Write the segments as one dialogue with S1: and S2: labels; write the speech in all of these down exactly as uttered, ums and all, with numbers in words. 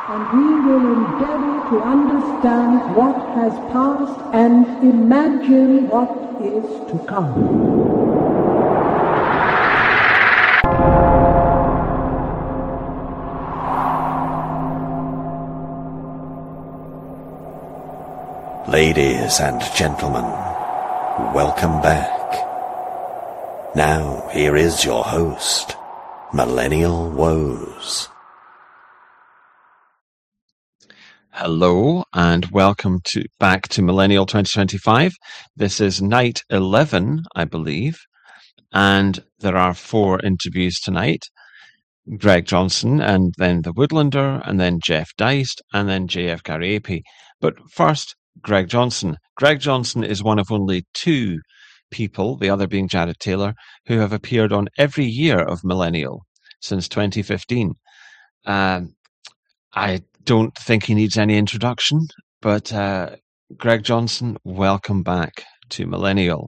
S1: and we will endeavor to understand what has passed and imagine what is to come.
S2: Ladies and gentlemen, welcome back. Now, here is your host, Millennial Woes.
S3: Hello, and welcome to back to Millennial twenty twenty-five. This is night eleven, I believe, and there are four interviews tonight. Greg Johnson, and then The Woodlander, and then Jeff Deist, and then J F Garapi. But first, Greg Johnson. Greg Johnson is one of only two people, the other being Jared Taylor, who have appeared on every year of Millennial since twenty fifteen. Um, I don't think he needs any introduction, but uh, Greg Johnson, welcome back to Millennial.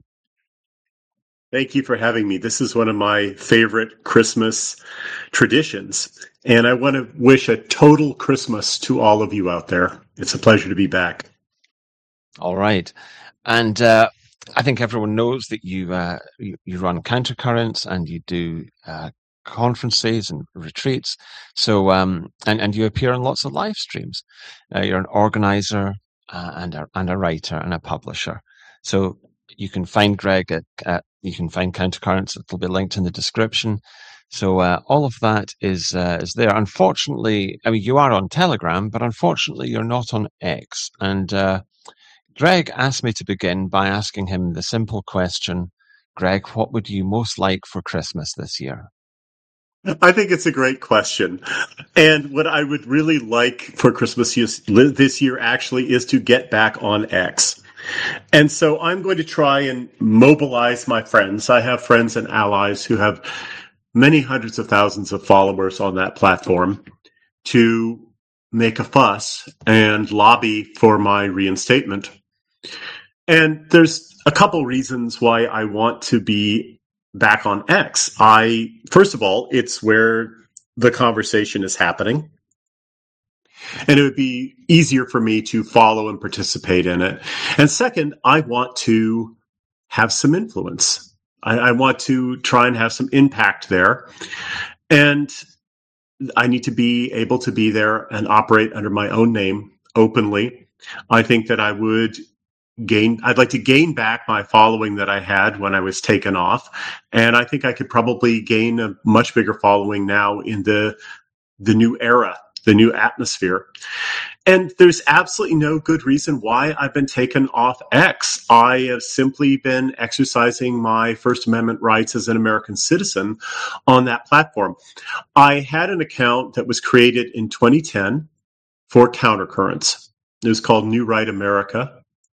S4: Thank you for having me. This is one of my favorite Christmas traditions, and I want to wish a total Christmas to all of you out there. It's a pleasure to be back.
S3: All right. And uh, I think everyone knows that you, uh, you you run Countercurrents and you do uh, conferences and retreats. So um, and, and you appear on lots of live streams. Uh, you're an organizer uh, and, a, and a writer and a publisher. So you can find Greg at, at you can find Countercurrents. It'll be linked in the description. So uh, all of that is uh, is there. Unfortunately, I mean, you are on Telegram, but unfortunately you're not on X. And uh, Greg asked me to begin by asking him the simple question, Greg, what would you most like for Christmas this year?
S4: I think it's a great question. And what I would really like for Christmas this year actually is to get back on X. And so I'm going to try and mobilize my friends. I have friends and allies who have many hundreds of thousands of followers on that platform to make a fuss and lobby for my reinstatement. And there's a couple reasons why I want to be back on X. I, first of all, it's where the conversation is happening. And it would be easier for me to follow and participate in it. And second, I want to have some influence. I, I want to try and have some impact there. And I need to be able to be there and operate under my own name openly. I think that I would gain, I'd like to gain back my following that I had when I was taken off. And I think I could probably gain a much bigger following now in the, the new era, the new atmosphere. And there's absolutely no good reason why I've been taken off X. I have simply been exercising my First Amendment rights as an American citizen on that platform. I had an account that was created in twenty ten for Countercurrents. It was called New Right America.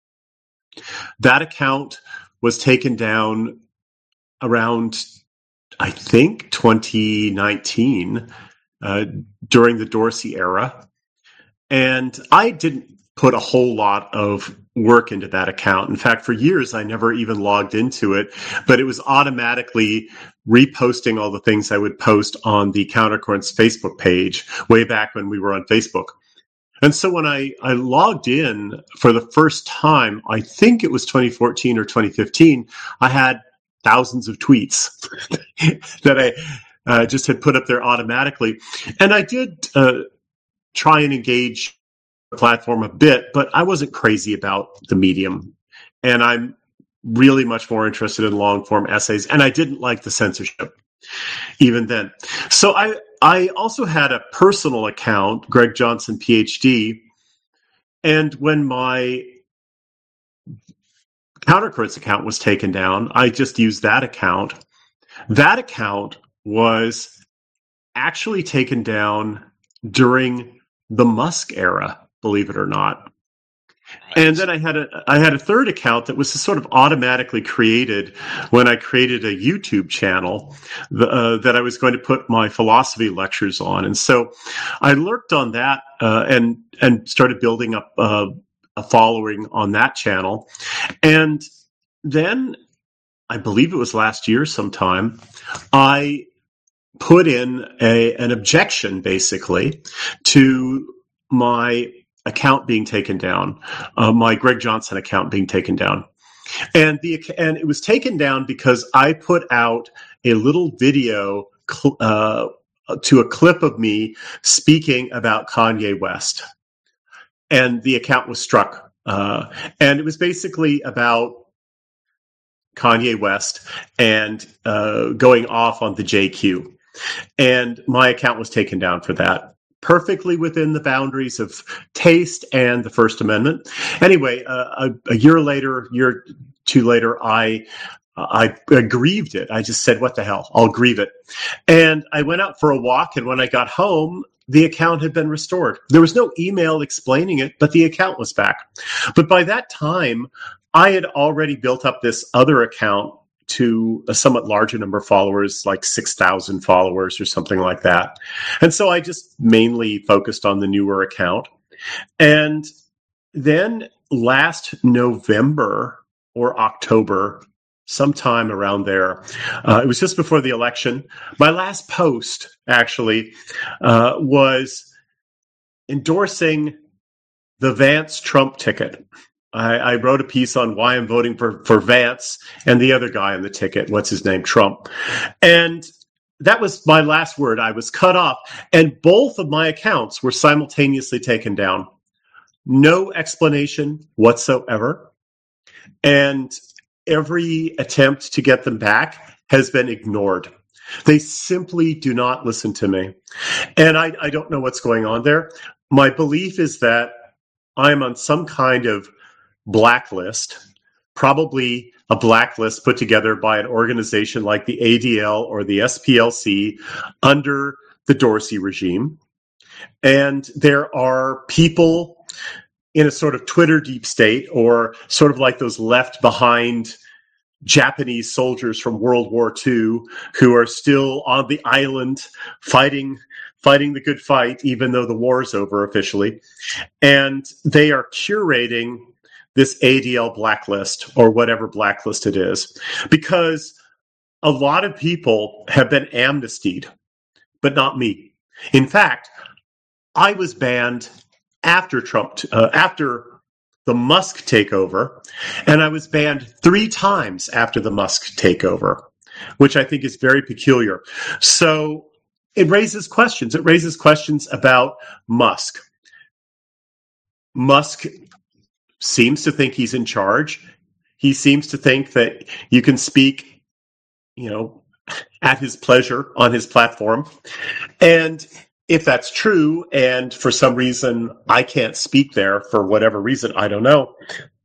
S4: That account was taken down around, I think, twenty nineteen, uh, during the Dorsey era. And I didn't put a whole lot of work into that account. In fact, for years, I never even logged into it, but it was automatically reposting all the things I would post on the Countercurrents Facebook page way back when we were on Facebook. And so when I, I logged in for the first time, I think it was twenty fourteen or twenty fifteen, I had thousands of tweets that I uh, just had put up there automatically. And I did uh, try and engage the platform a bit, but I wasn't crazy about the medium. And I'm really much more interested in long-form essays. And I didn't like the censorship even then. So I... I also had a personal account, Greg Johnson, P H D, and when my Countercurrents account was taken down, I just used that account. That account was actually taken down during the Musk era, believe it or not. Right. And then I had a I had a third account that was sort of automatically created when I created a YouTube channel the, uh, that I was going to put my philosophy lectures on. And so I lurked on that uh, and and started building up uh, a following on that channel. And then I believe it was last year sometime, I put in a an objection basically to my account being taken down, uh, my Greg Johnson account being taken down. And the and it was taken down because I put out a little video cl- uh, to a clip of me speaking about Kanye West. And the account was struck. Uh, and it was basically about Kanye West and uh, going off on the J Q. And my account was taken down for that. Perfectly within the boundaries of taste and the First Amendment. Anyway, uh, a, a year later, year two later, I I grieved it. I just said, what the hell? I'll grieve it. And I went out for a walk, and when I got home, the account had been restored. There was no email explaining it, but the account was back. But by that time, I had already built up this other account to a somewhat larger number of followers, like six thousand followers or something like that. And so I just mainly focused on the newer account. And then last November or October, sometime around there, uh, it was just before the election, my last post actually uh, was endorsing the Vance Trump ticket. I, I wrote a piece on why I'm voting for, for Vance and the other guy on the ticket. What's his name? Trump. And that was my last word. I was cut off. And both of my accounts were simultaneously taken down. No explanation whatsoever. And every attempt to get them back has been ignored. They simply do not listen to me. And I, I don't know what's going on there. My belief is that I'm on some kind of blacklist, probably a blacklist put together by an organization like the A D L or the S P L C under the Dorsey regime. And there are people in a sort of Twitter deep state, or sort of like those left behind Japanese soldiers from World War Two who are still on the island fighting fighting the good fight, even though the war is over officially. And they are curating this A D L blacklist, or whatever blacklist it is, because a lot of people have been amnestied, but not me. In fact, I was banned after Trump, uh, after the Musk takeover, and I was banned three times after the Musk takeover, which I think is very peculiar. So it raises questions. It raises questions about Musk. Musk seems to think he's in charge. He seems to think that you can speak, you know, at his pleasure on his platform. And if that's true, and for some reason I can't speak there for whatever reason, I don't know,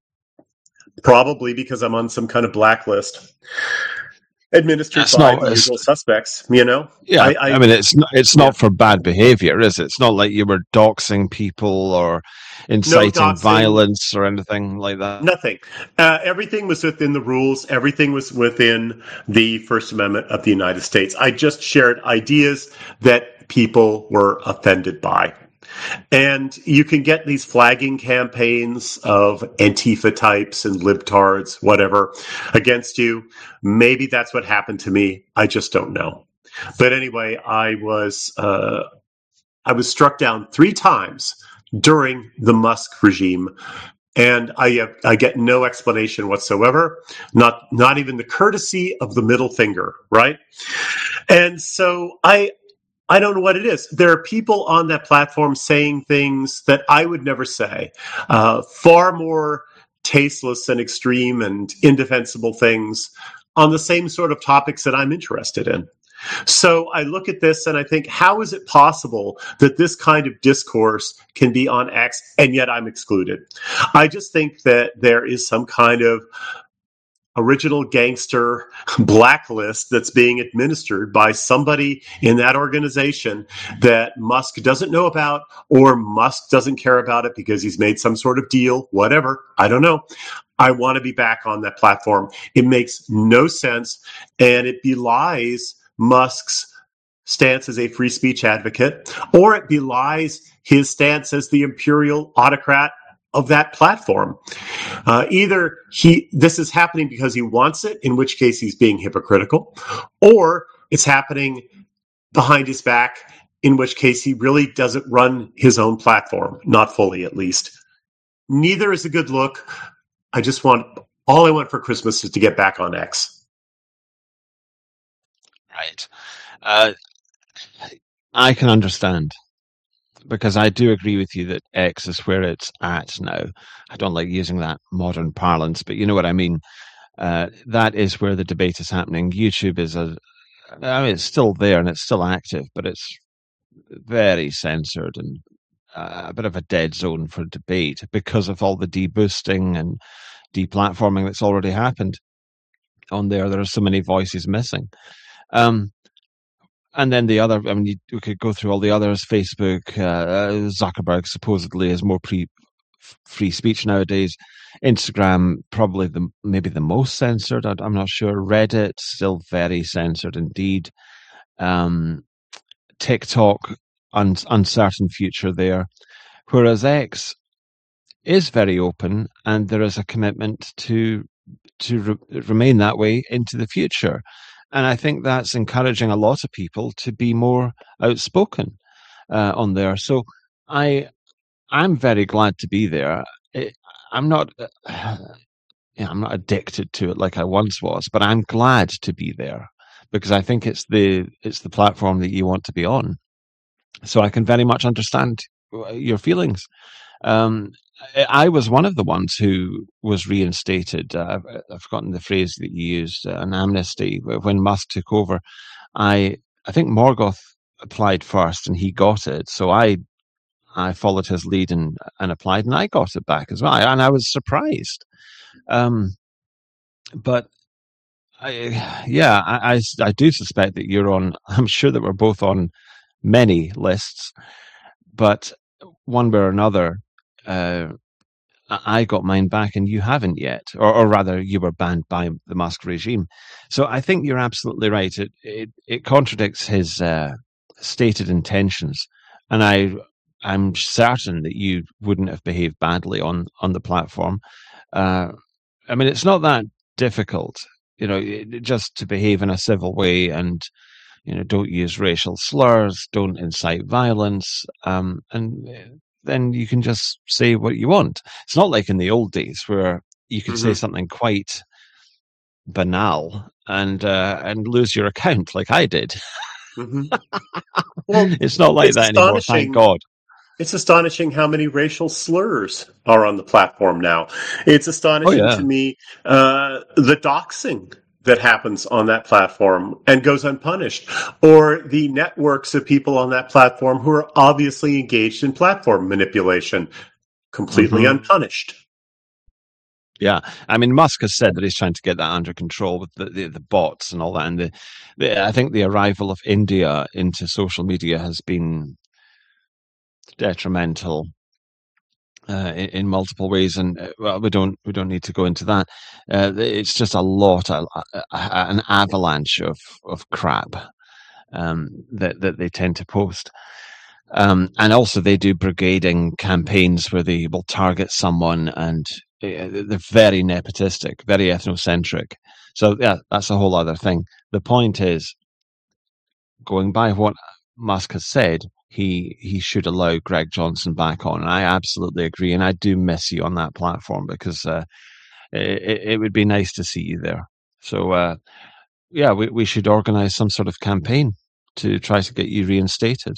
S4: probably because I'm on some kind of blacklist administered
S3: That's
S4: by
S3: not-
S4: the usual suspects, you know?
S3: Yeah,
S4: I,
S3: I,
S4: I-
S3: mean, it's not, it's not
S4: Yeah.
S3: for bad behavior, is it? It's not like you were doxing people or inciting
S4: doxing.
S3: violence or anything like that.
S4: Nothing. Uh, everything was within the rules. Everything was within the First Amendment of the United States. I just shared ideas that people were offended by. And you can get these flagging campaigns of Antifa types and libtards, whatever, against you. Maybe that's what happened to me. I just don't know. But anyway, I was uh, I was struck down three times during the Musk regime, and I uh, I get no explanation whatsoever. Not not even the courtesy of the middle finger, right? And so I. I don't know what it is. There are people on that platform saying things that I would never say, uh, far more tasteless and extreme and indefensible things on the same sort of topics that I'm interested in. So I look at this and I think, how is it possible that this kind of discourse can be on X and yet I'm excluded? I just think that there is some kind of original gangster blacklist that's being administered by somebody in that organization that Musk doesn't know about, or Musk doesn't care about it because he's made some sort of deal, whatever. I don't know. I want to be back on that platform. It makes no sense, and it belies Musk's stance as a free speech advocate, or it belies his stance as the imperial autocrat of that platform. Uh, either he this is happening because he wants it, in which case he's being hypocritical, or it's happening behind his back in which case he really doesn't run his own platform, not fully at least. Neither is a good look. I just want, all I want for Christmas is to get back on X.
S3: Right. Uh, I can understand, because I do agree with you that X is where it's at now. I don't like using that modern parlance, but you know what I mean. Uh, that is where the debate is happening. YouTube is a, I mean, it's still there and it's still active, but it's very censored and uh, a bit of a dead zone for debate because of all the deboosting and deplatforming that's already happened on there. There are so many voices missing. Um, and then the other, I mean, you, we could go through all the others. Facebook, uh, Zuckerberg supposedly is more pre free speech nowadays. Instagram, probably the maybe the most censored. I, I'm not sure. Reddit, still very censored indeed. Um, TikTok, un, uncertain future there. Whereas X is very open, and there is a commitment to to re- remain that way into the future. And I think that's encouraging a lot of people to be more outspoken uh, on there. So I, I'm very glad to be there. It, I'm not, uh, yeah, I'm not addicted to it like I once was, but I'm glad to be there because I think it's the it's the platform that you want to be on. So I can very much understand your feelings. Um, I was one of the ones who was reinstated. Uh, I've forgotten the phrase that you used, uh, an amnesty. When Musk took over, I I think Morgoth applied first, and he got it. So I I followed his lead and and applied, and I got it back as well. And I was surprised. Um, but I, yeah, I, I I do suspect that you're on. I'm sure that we're both on many lists, but one way or another. Uh, I got mine back and you haven't yet, or, or rather, you were banned by the Musk regime. So I think you're absolutely right. It it, it contradicts his uh, stated intentions, and I I'm certain that you wouldn't have behaved badly on on the platform. Uh, I mean, it's not that difficult, you know, it, just to behave in a civil way and. You know, don't use racial slurs, don't incite violence, um, and then you can just say what you want. It's not like in the old days where you could mm-hmm. say something quite banal and uh, and lose your account, like I did. Mm-hmm. Well, it's not like it's that anymore. Thank God.
S4: It's astonishing how many racial slurs are on the platform now. It's astonishing oh, yeah. to me uh, the doxing that happens on that platform and goes unpunished, or the networks of people on that platform who are obviously engaged in platform manipulation, completely mm-hmm. unpunished.
S3: Yeah, I mean, Musk has said that he's trying to get that under control with the, the, the bots and all that. And the, the, I think the arrival of India into social media has been detrimental Uh, in, in multiple ways, and uh, well, we don't we don't need to go into that. Uh, it's just a lot, a, a, an avalanche of of crap um, that that they tend to post, um, and also they do brigading campaigns where they will target someone, and they're very nepotistic, very ethnocentric. So yeah, that's a whole other thing. The point is, going by what Musk has said, he he should allow Greg Johnson back on. And I absolutely agree. And I do miss you on that platform because uh, it, it would be nice to see you there. So, uh, yeah, we, we should organize some sort of campaign to try to get you reinstated.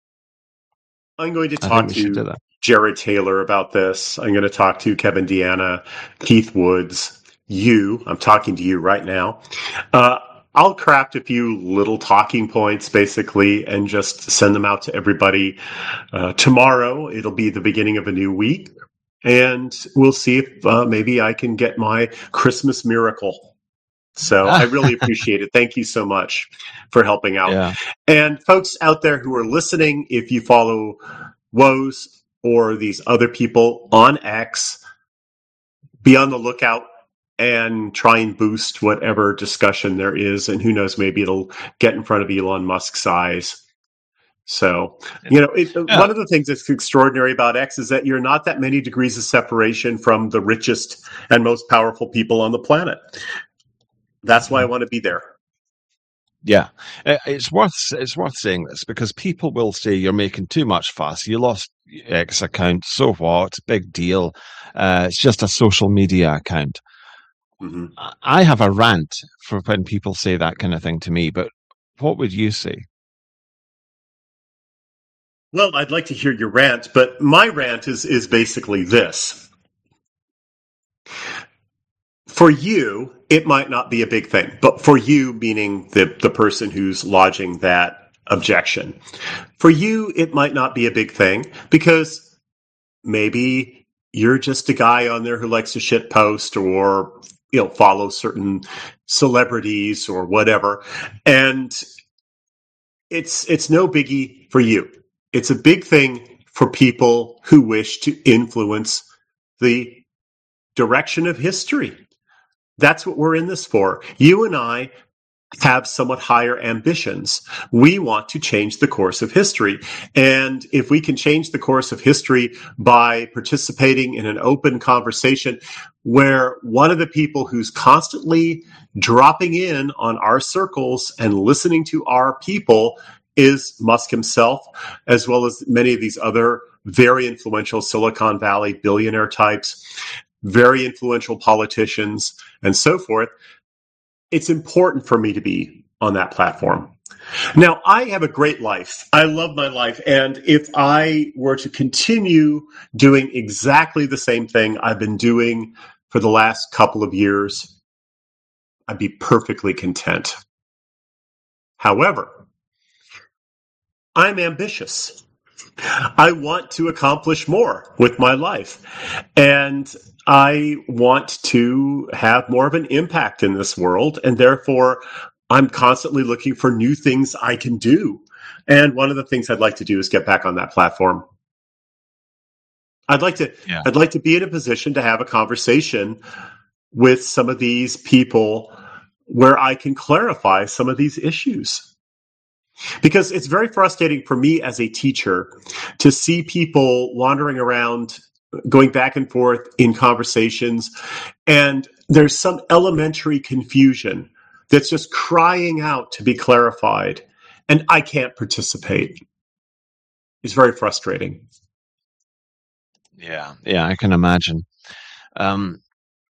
S4: I'm going to talk to Jared Taylor about this. I'm going to talk to Kevin Deanna, Keith Woods, you. I'm talking to you right now. Uh, I'll craft a few little talking points, basically, and just send them out to everybody. Uh, tomorrow, it'll be the beginning of a new week, and we'll see if uh, maybe I can get my Christmas miracle. So I really appreciate it. Thank you so much for helping out. Yeah. And folks out there who are listening, if you follow Woes or these other people on X, be on the lookout and try and boost whatever discussion there is. And who knows, maybe it'll get in front of Elon Musk's eyes. So, you know, it, yeah. one of the things that's extraordinary about X is that you're not that many degrees of separation from the richest and most powerful people on the planet. That's why I want to be there.
S3: Yeah, Uh, it's worth it's worth saying this because people will say you're making too much fuss. You lost X account, so what? Big deal. Uh, it's just a social media account.
S4: Mm-hmm.
S3: I have a rant for when people say that kind of thing to me, but what would you say?
S4: Well, I'd like to hear your rant, but my rant is is basically this. For you, it might not be a big thing, but for you, meaning the, the person who's lodging that objection, for you, it might not be a big thing because maybe you're just a guy on there who likes to shit post or, you know, follow certain celebrities or whatever. And it's, it's no biggie for you. It's a big thing for people who wish to influence the direction of history. That's what we're in this for. You and I have somewhat higher ambitions. We want to change the course of history. And if we can change the course of history by participating in an open conversation where one of the people who's constantly dropping in on our circles and listening to our people is Musk himself, as well as many of these other very influential Silicon Valley billionaire types, very influential politicians, and so forth, it's important for me to be on that platform. Now, I have a great life. I love my life. And if I were to continue doing exactly the same thing I've been doing for the last couple of years, I'd be perfectly content. However, I'm ambitious. I want to accomplish more with my life. And I want to have more of an impact in this world. And therefore, I'm constantly looking for new things I can do. And one of the things I'd like to do is get back on that platform. I'd like to, yeah. I'd like to be in a position to have a conversation with some of these people where I can clarify some of these issues. Because it's very frustrating for me as a teacher to see people wandering around, going back and forth in conversations, and there's some elementary confusion that's just crying out to be clarified, and I can't participate. It's very frustrating.
S3: Yeah, yeah, I can imagine. Um,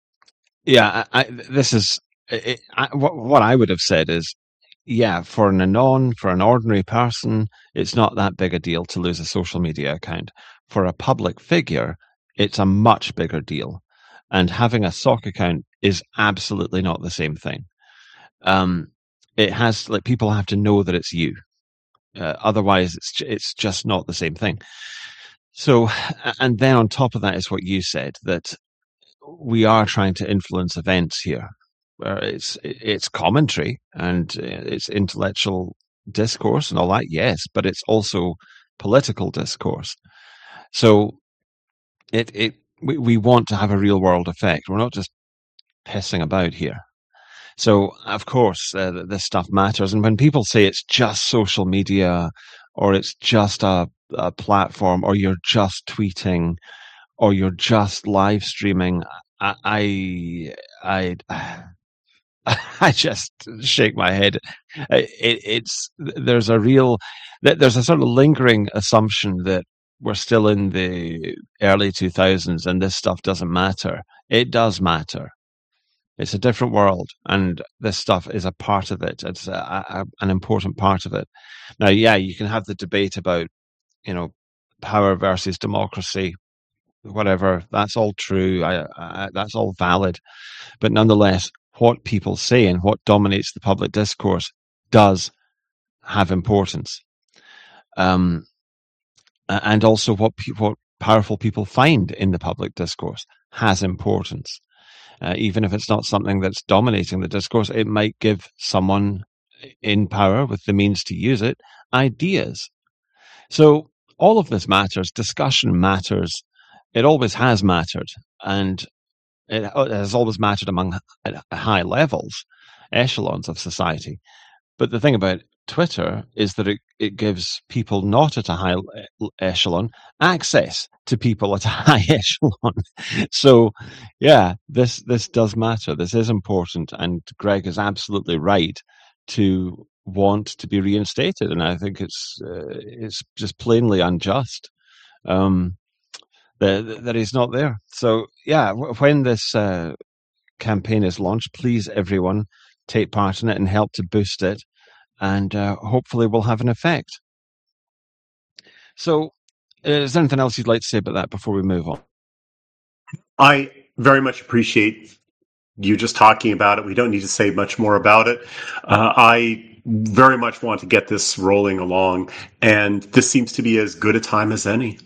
S3: yeah, I, I, this is it, I, what, what I would have said is, yeah, for an anon, for an ordinary person, it's not that big a deal to lose a social media account. For a public figure, it's a much bigger deal. And having a S O C account is absolutely not the same thing. Um, it has, like, people have to know that it's you. Uh, otherwise, it's it's just not the same thing. So, and then on top of that is what you said, that we are trying to influence events here. Where it's it's commentary and it's intellectual discourse and all that, yes, but it's also political discourse. So it it we, we want to have a real world effect. We're not just pissing about here. So of course uh, this stuff matters. And when people say it's just social media, or it's just a, a platform, or you're just tweeting, or you're just live streaming, I I. I I just shake my head. It, it's there's a real there's a sort of lingering assumption that we're still in the early two thousands and this stuff doesn't matter. It does matter. It's a different world, and this stuff is a part of it. It's a, a, an important part of it. Now, yeah, you can have the debate about, you know, power versus democracy, whatever. That's all true. I, I, that's all valid, but nonetheless, what people say and what dominates the public discourse does have importance. Um, and also what, pe- what powerful people find in the public discourse has importance. Uh, even if it's not something that's dominating the discourse, it might give someone in power with the means to use it ideas. So all of this matters. Discussion matters. It always has mattered. And it has always mattered among high levels, echelons of society. But the thing about Twitter is that it, it gives people not at a high echelon access to people at a high echelon. So, yeah, this this does matter. This is important. And Greg is absolutely right to want to be reinstated, and I think it's uh, it's just plainly unjust um, that that he's not there. So yeah, when this uh, campaign is launched, please everyone take part in it and help to boost it, and uh, hopefully will have an effect. So, uh, is there anything else you'd like to say about that before we move on?
S4: I very much appreciate you just talking about it. We don't need to say much more about it. Uh, I very much want to get this rolling along, and this seems to be as good a time as any.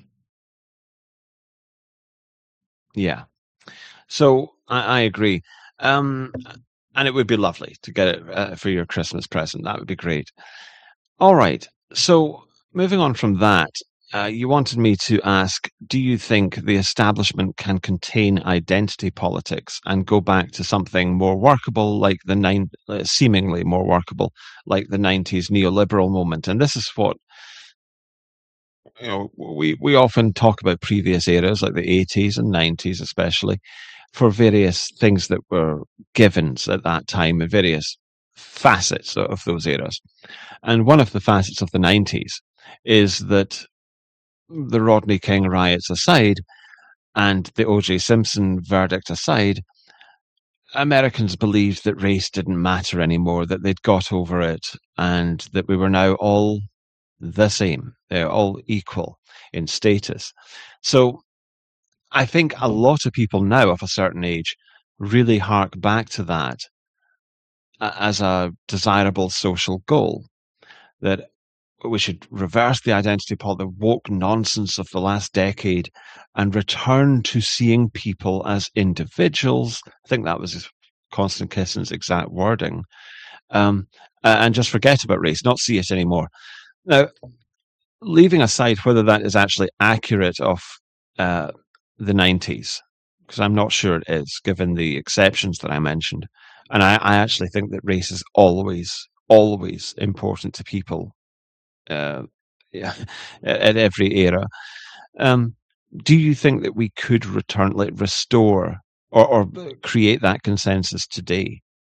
S3: Yeah. So I, I agree. Um, and it would be lovely to get it uh, for your Christmas present. That would be great. All right. So moving on from that, uh, you wanted me to ask, do you think the establishment can contain identity politics and go back to something more workable like the nine, uh, seemingly more workable, like the nineties neoliberal moment? And this is what, you know, we, we often talk about previous eras, like the eighties and nineties especially, for various things that were givens at that time and various facets of those eras. And one of the facets of the nineties is that the Rodney King riots aside and the O J Simpson verdict aside, Americans believed that race didn't matter anymore, that they'd got over it, and that we were now all the same. They're all equal in status. So I think a lot of people now of a certain age really hark back to that as a desirable social goal, that we should reverse the identity politics, the woke nonsense of the last decade, and return to seeing people as individuals. I think that was Constance Kisson's exact wording. Um, and just forget about race, not see it anymore. Now, leaving aside whether that is actually accurate of uh, the nineties, because I'm not sure it is, given the exceptions that I mentioned. And I, I actually think that race is always, always important to people. Uh, yeah, at every era. Um, do you think that we could return, like restore or, or create that consensus today?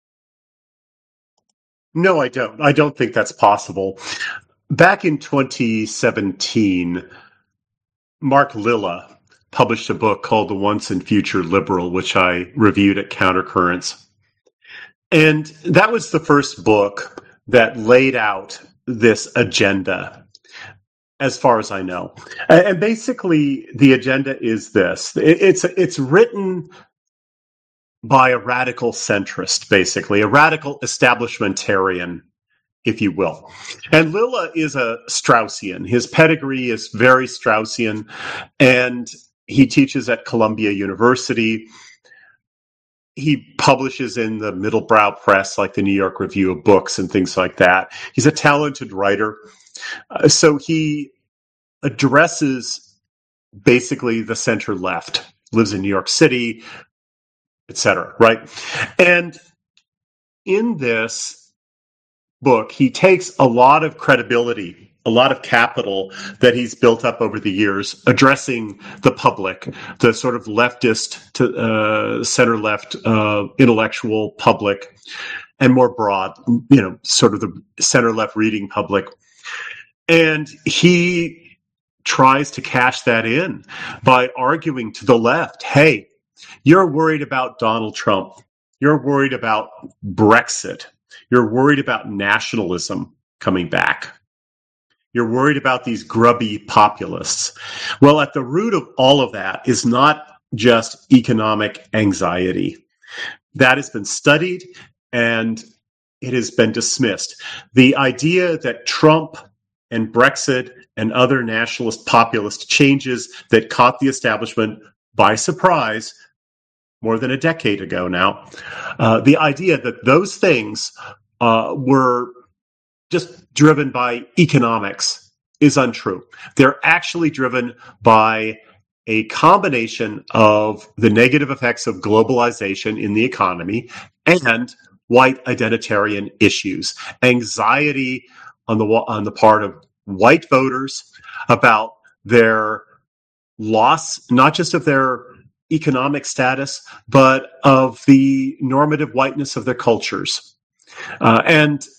S4: No, I don't. I don't think that's possible. Back in twenty seventeen, Mark Lilla published a book called The Once and Future Liberal, which I reviewed at Countercurrents. And that was the first book that laid out this agenda, as far as I know. And basically, the agenda is this. It's it's written by a radical centrist, basically, a radical establishmentarian, if you will. And Lilla is a Straussian. His pedigree is very Straussian, and he teaches at Columbia University. He publishes in the middlebrow press, like the New York Review of Books and things like that. He's a talented writer. Uh, so he addresses basically the center left, lives in New York City, et cetera, right? And in this book, he takes a lot of credibility, a lot of capital that he's built up over the years, addressing the public, the sort of leftist to uh, center-left uh, intellectual public, and more broad, you know, sort of the center-left reading public. And he tries to cash that in by arguing to the left, hey, you're worried about Donald Trump. You're worried about Brexit. You're worried about nationalism coming back. You're worried about these grubby populists. Well, at the root of all of that is not just economic anxiety. That has been studied and it has been dismissed. The idea that Trump and Brexit and other nationalist populist changes that caught the establishment by surprise more than a decade ago now, uh, the idea that those things uh, were just driven by economics is untrue. They're actually driven by a combination of the negative effects of globalization in the economy and white identitarian issues, anxiety on the on the part of white voters about their loss, not just of their economic status, but of the normative whiteness of their cultures. Uh, and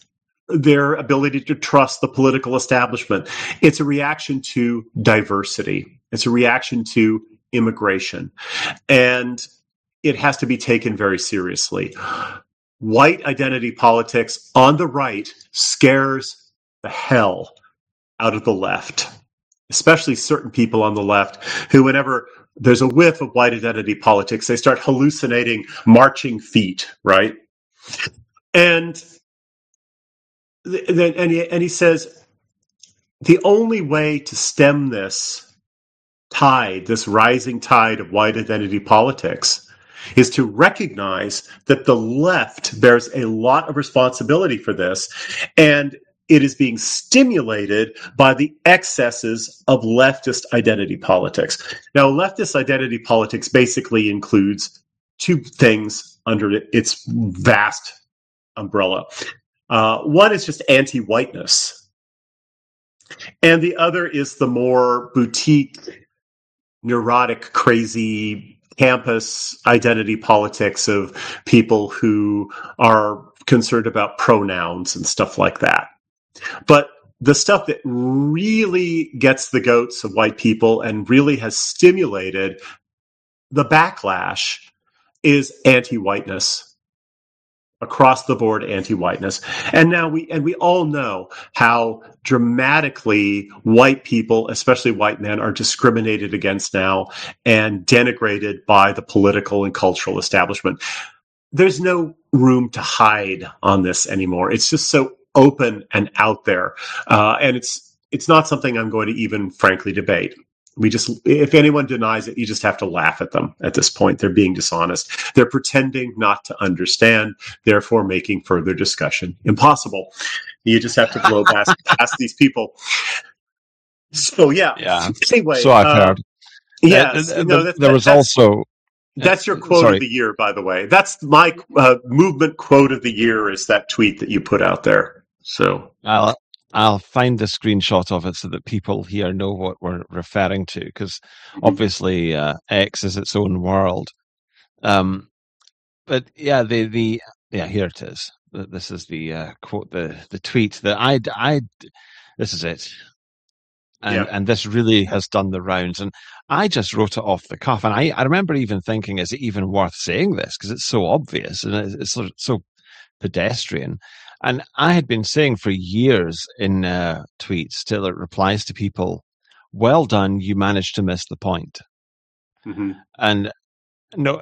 S4: their ability to trust the political establishment. It's a reaction to diversity. It's a reaction to immigration. And it has to be taken very seriously. White identity politics on the right scares the hell out of the left, especially certain people on the left who, whenever there's a whiff of white identity politics, they start hallucinating marching feet, right? And then, and he, and he says, the only way to stem this tide, this rising tide of white identity politics, is to recognize that the left bears a lot of responsibility for this, and it is being stimulated by the excesses of leftist identity politics. Now, leftist identity politics basically includes two things under its vast umbrella. Uh, one is just anti-whiteness, and the other is the more boutique, neurotic, crazy campus identity politics of people who are concerned about pronouns and stuff like that. But the stuff that really gets the goats of white people and really has stimulated the backlash is anti-whiteness. Across the board anti-whiteness. And now we and we all know how dramatically white people, especially white men, are discriminated against now and denigrated by the political and cultural establishment. There's no room to hide on this anymore. It's just so open and out there. Uh, and it's it's not something I'm going to even frankly debate. We just, if anyone denies it, you just have to laugh at them at this point. They're being dishonest. They're pretending not to understand, therefore making further discussion impossible. You just have to blow past, past these people. So, yeah.
S3: Yeah.
S4: Anyway.
S3: So I've
S4: uh,
S3: heard.
S4: Yes.
S3: Uh,
S4: no,
S3: there,
S4: that,
S3: there
S4: that,
S3: was
S4: that's,
S3: also...
S4: That's your quote
S3: Sorry.
S4: of the year, by the way. That's my uh, movement quote of the year is that tweet that you put out there. So...
S3: I'll, I'll find the screenshot of it so that people here know what we're referring to, because obviously uh, X is its own world. Um, but yeah, the the yeah here it is. This is the uh, quote, the the tweet that I I this is it, and
S4: Yeah.
S3: and this really has done the rounds. And I just wrote it off the cuff, and I I remember even thinking, is it even worth saying this, because it's so obvious and it's, it's sort of so pedestrian. And I had been saying for years in uh, tweets, till it replies to people, well done, you managed to miss the point.
S4: Mm-hmm.
S3: And no,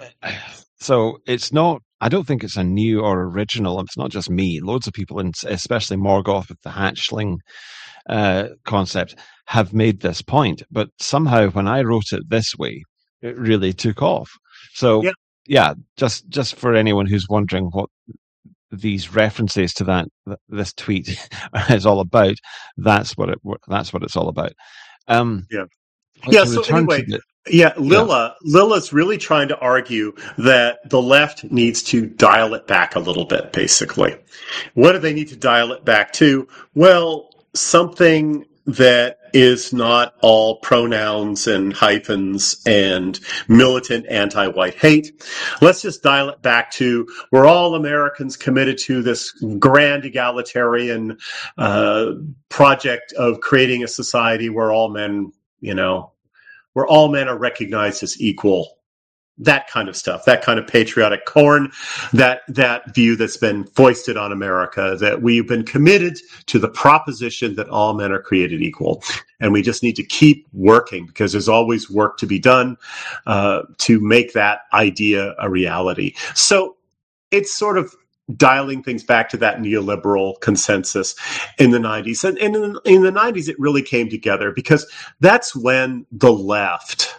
S3: so it's not, I don't think it's a new or original, it's not just me. Loads of people, especially Morgoth with the hatchling uh, concept, have made this point. But somehow when I wrote it this way, it really took off. So yeah, yeah just, just for anyone who's wondering what these references to that this tweet is all about, that's what it that's what it's all about. Um,
S4: yeah, yeah. So anyway,
S3: the,
S4: yeah, Lilla, yeah. Lilla's really trying to argue that the left needs to dial it back a little bit. Basically, what do they need to dial it back to? Well, something that is not all pronouns and hyphens and militant anti-white hate. Let's just dial it back to, we're all Americans committed to this grand egalitarian uh, project of creating a society where all men, you know, where all men are recognized as equal. That kind of stuff, that kind of patriotic corn, that that view that's been foisted on America, that we've been committed to the proposition that all men are created equal. And we just need to keep working, because there's always work to be done uh, to make that idea a reality. So it's sort of dialing things back to that neoliberal consensus in the nineties. And, and in, in the nineties, it really came together, because that's when the left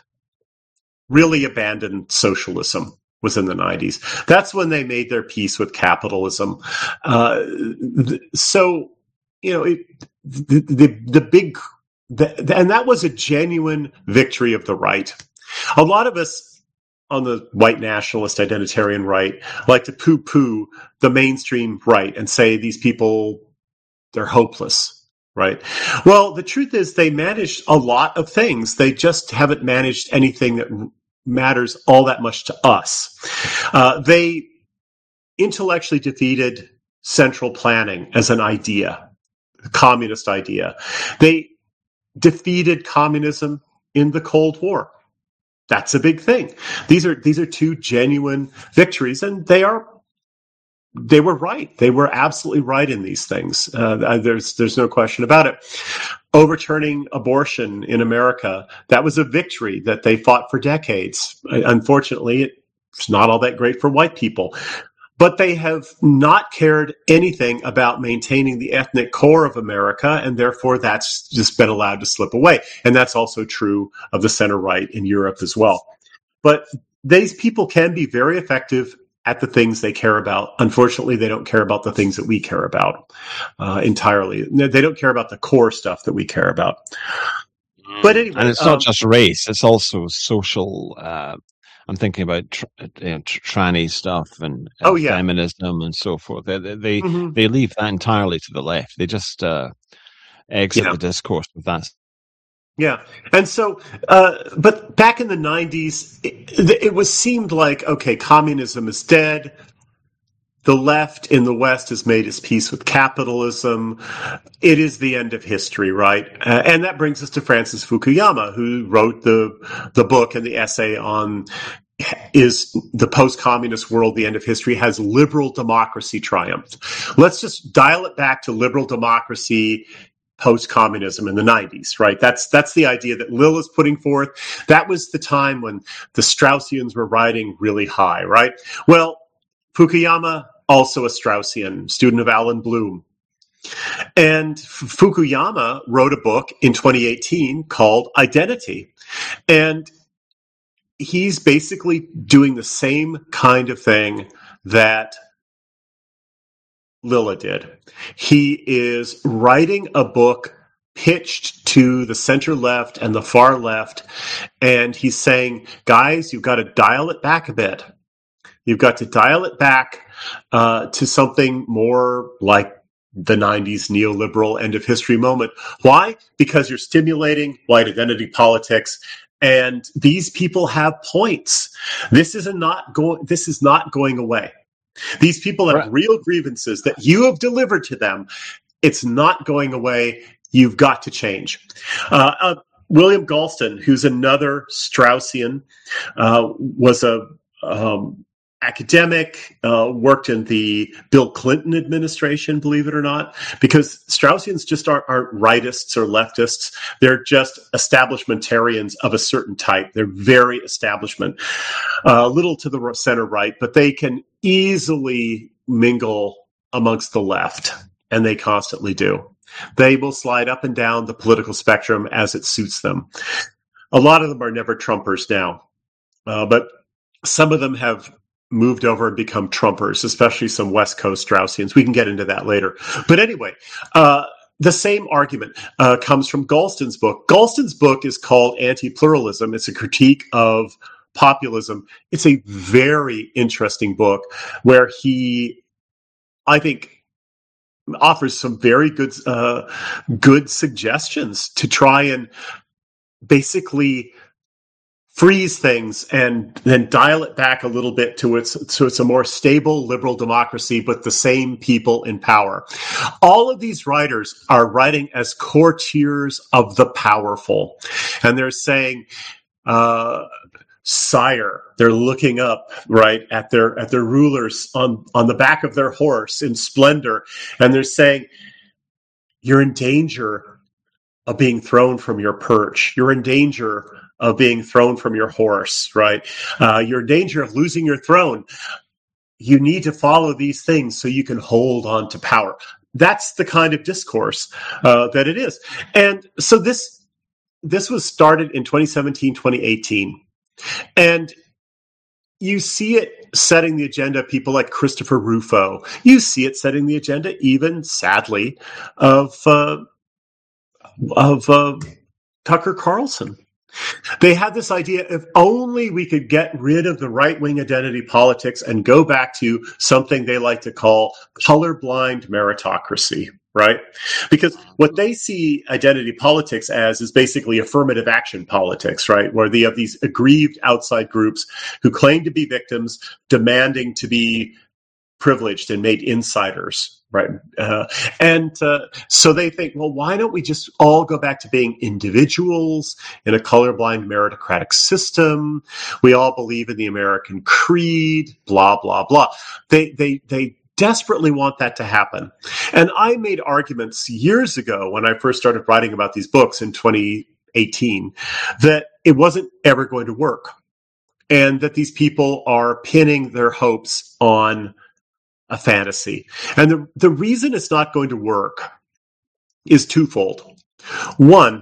S4: really abandoned socialism, was in the nineties. That's when they made their peace with capitalism. Uh, th- so, you know, it, the, the, the big, the, and that was a genuine victory of the right. A lot of us on the white nationalist identitarian right like to poo-poo the mainstream right and say these people, they're hopeless. Right. Well, the truth is they managed a lot of things. They just haven't managed anything that matters all that much to us. Uh, they intellectually defeated central planning as an idea, a communist idea. They defeated communism in the Cold War. That's a big thing. These are these are two genuine victories, and they are they were right. They were absolutely right in these things. Uh, there's there's no question about it. Overturning abortion in America, that was a victory that they fought for decades. Unfortunately, it's not all that great for white people. But they have not cared anything about maintaining the ethnic core of America, and therefore that's just been allowed to slip away. And that's also true of the center-right in Europe as well. But these people can be very effective at the things they care about. Unfortunately, they don't care about the things that we care about uh, entirely. They don't care about the core stuff that we care about. But anyway,
S3: and it's
S4: um,
S3: not just race; it's also social. Uh, I'm thinking about tr- you know, tr- tranny stuff and uh,
S4: oh, yeah.
S3: feminism and so forth. They they they,
S4: mm-hmm.
S3: they leave that entirely to the left. They just uh, exit
S4: yeah.
S3: the discourse with that.
S4: Yeah, and so, uh, but back in the nineties, it, it was seemed like, okay, communism is dead. The left in the West has made its peace with capitalism. It is the end of history, right? Uh, and that brings us to Francis Fukuyama, who wrote the the book and the essay on is the post-communist world the end of history? Has liberal democracy triumphed? Let's just dial it back to liberal democracy post-communism in the nineties, right? That's that's the idea that Lill is putting forth. That was the time when the Straussians were riding really high, right? Well, Fukuyama, also a Straussian, student of Alan Bloom. And Fukuyama wrote a book in twenty eighteen called Identity. And he's basically doing the same kind of thing that Lilla did. He is writing a book pitched to the center left and the far left, and he's saying, guys, you've got to dial it back a bit. You've got to dial it back uh, to something more like the nineties neoliberal end of history moment. Why? Because you're stimulating white identity politics, and these people have points. This is a not go- This is not going away. These people have
S3: Right.
S4: real grievances that you have delivered to them. It's not going away. You've got to change. Uh, uh, William Galston, who's another Straussian, uh, was a um, academic, uh, worked in the Bill Clinton administration, believe it or not, because Straussians just aren't, aren't rightists or leftists. They're just establishmentarians of a certain type. They're very establishment, a uh, little to the center right, but they can easily mingle amongst the left, and they constantly do. They will slide up and down the political spectrum as it suits them. A lot of them are never Trumpers now, uh, but some of them have moved over and become Trumpers, especially some West Coast Straussians. We can get into that later. But anyway, uh, the same argument uh, comes from Galston's book. Galston's book is called Anti-Pluralism. It's a critique of populism. It's a very interesting book where he, I think, offers some very good, uh, good suggestions to try and basically freeze things and then dial it back a little bit to its so it's a more stable liberal democracy, but the same people in power. All of these writers are writing as courtiers of the powerful, and they're saying, uh, "Sire," they're looking up right at their at their rulers on on the back of their horse in splendor, and they're saying, "You're in danger of being thrown from your perch. You're in danger of being thrown from your horse, right? Uh, you're in danger of losing your throne. You need to follow these things so you can hold on to power." That's the kind of discourse uh, that it is. And so this this was started in twenty seventeen, twenty eighteen. And you see it setting the agenda, people like Christopher Rufo. You see it setting the agenda, even, sadly, of, uh, of uh, Tucker Carlson. They had this idea, if only we could get rid of the right-wing identity politics and go back to something they like to call colorblind meritocracy, right? Because what they see identity politics as is basically affirmative action politics, right? Where they have these aggrieved outside groups who claim to be victims, demanding to be privileged and made insiders. right? Uh, and uh, so they think, well, why don't we just all go back to being individuals in a colorblind meritocratic system? We all believe in the American creed, blah, blah, blah. They, they, they desperately want that to happen. And I made arguments years ago when I first started writing about these books in twenty eighteen that it wasn't ever going to work, and that these people are pinning their hopes on a fantasy. And the, the reason it's not going to work is twofold. One,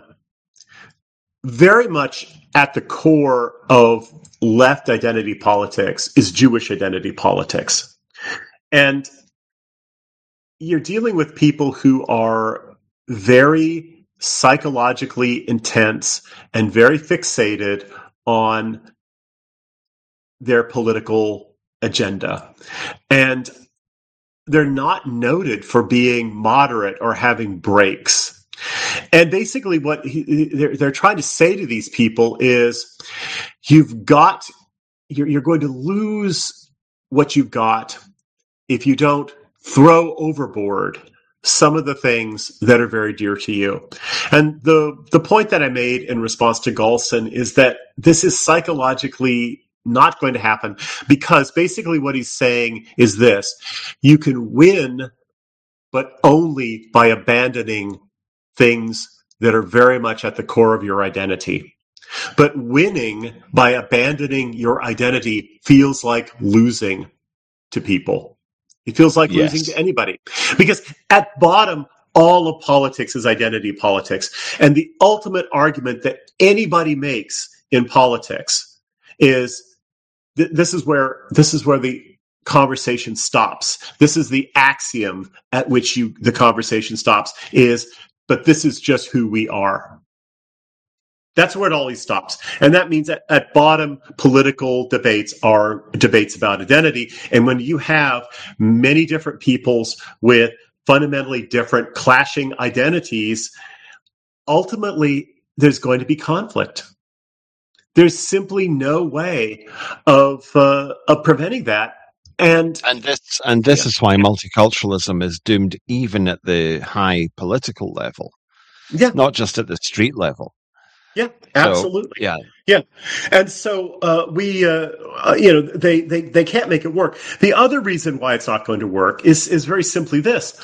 S4: very much at the core of left identity politics is Jewish identity politics. And you're dealing with people who are very psychologically intense and very fixated on their political agenda. And they're not noted for being moderate or having breaks. And basically what he, they're, they're trying to say to these people is, you've got, you're, you're going to lose what you've got if you don't throw overboard some of the things that are very dear to you. And the, the point that I made in response to Galson is that this is psychologically not going to happen, because basically what he's saying is this: you can win, but only by abandoning things that are very much at the core of your identity. But winning by abandoning your identity feels like losing to people. It feels like
S3: Yes.
S4: losing to anybody. Because at bottom, all of politics is identity politics. And the ultimate argument that anybody makes in politics is th- this is where this is where the conversation stops. This is the axiom at which you the conversation stops, is, but this is just who we are. That's where it always stops. And that means that at bottom, political debates are debates about identity. And when you have many different peoples with fundamentally different clashing identities, ultimately there's going to be conflict. There's simply no way of uh, of preventing that. And
S3: And this and this
S4: Yeah.
S3: is why multiculturalism is doomed even at the high political level,
S4: yeah,
S3: not just at the street level.
S4: yeah,
S3: So,
S4: absolutely.
S3: yeah.
S4: Yeah, and so uh, we, uh, uh, you know, they, they they can't make it work. The other reason why it's not going to work is is very simply this: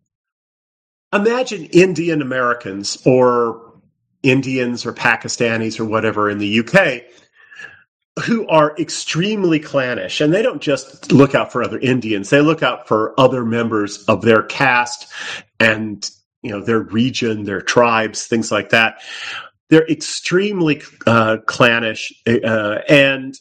S4: imagine Indian Americans or Indians or Pakistanis or whatever in the U K who are extremely clannish, and they don't just look out for other Indians; they look out for other members of their caste and, you know, their region, their tribes, things like that. They're extremely uh, clannish, uh, and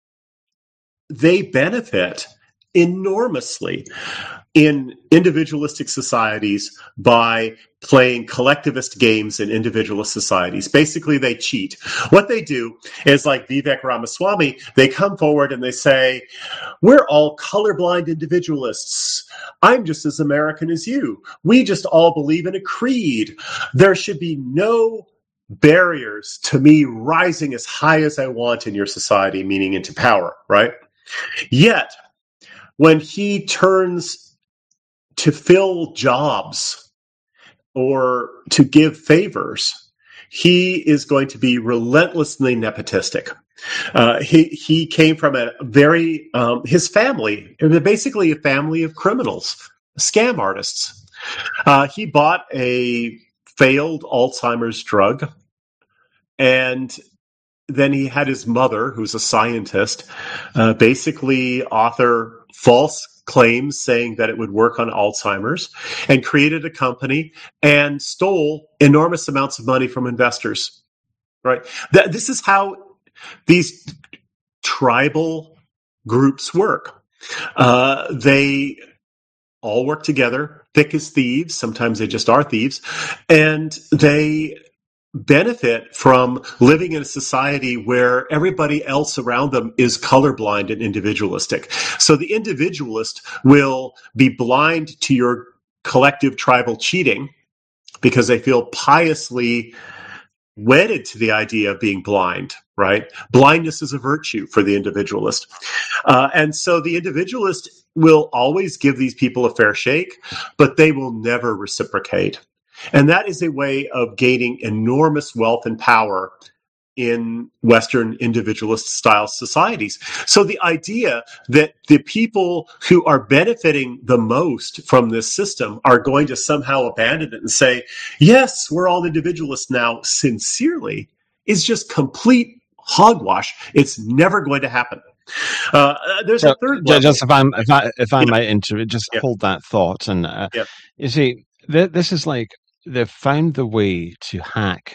S4: they benefit enormously in individualistic societies by playing collectivist games in individualist societies. Basically, they cheat. What they do is, like Vivek Ramaswamy, they come forward and they say, we're all colorblind individualists. I'm just as American as you. We just all believe in a creed. There should be no barriers to me rising as high as I want in your society, meaning into power, right? Yet, when he turns to fill jobs or to give favors, he is going to be relentlessly nepotistic. Uh, he he came from a very um, his family, basically a family of criminals, scam artists. Uh, he bought a failed Alzheimer's drug, and then he had his mother, who's a scientist, uh, basically author false claims saying that it would work on Alzheimer's, and created a company and stole enormous amounts of money from investors. Right? That, this is how these tribal groups work. Uh, they all work together, thick as thieves. Sometimes they just are thieves, and they benefit from living in a society where everybody else around them is colorblind and individualistic. So the individualist will be blind to your collective tribal cheating because they feel piously wedded to the idea of being blind, right? Blindness is a virtue for the individualist. Uh, and so the individualist will always give these people a fair shake, but they will never reciprocate. And that is a way of gaining enormous wealth and power in Western individualist style societies. So the idea that the people who are benefiting the most from this system are going to somehow abandon it and say, yes, we're all individualists now sincerely, is just complete hogwash. It's never going to happen. Uh, there's
S3: so,
S4: a third level.
S3: Just if, I'm, if I, if I
S4: yeah.
S3: might inter- just yeah. hold that thought. And uh,
S4: yeah.
S3: you see, th- this is like they've found the way to hack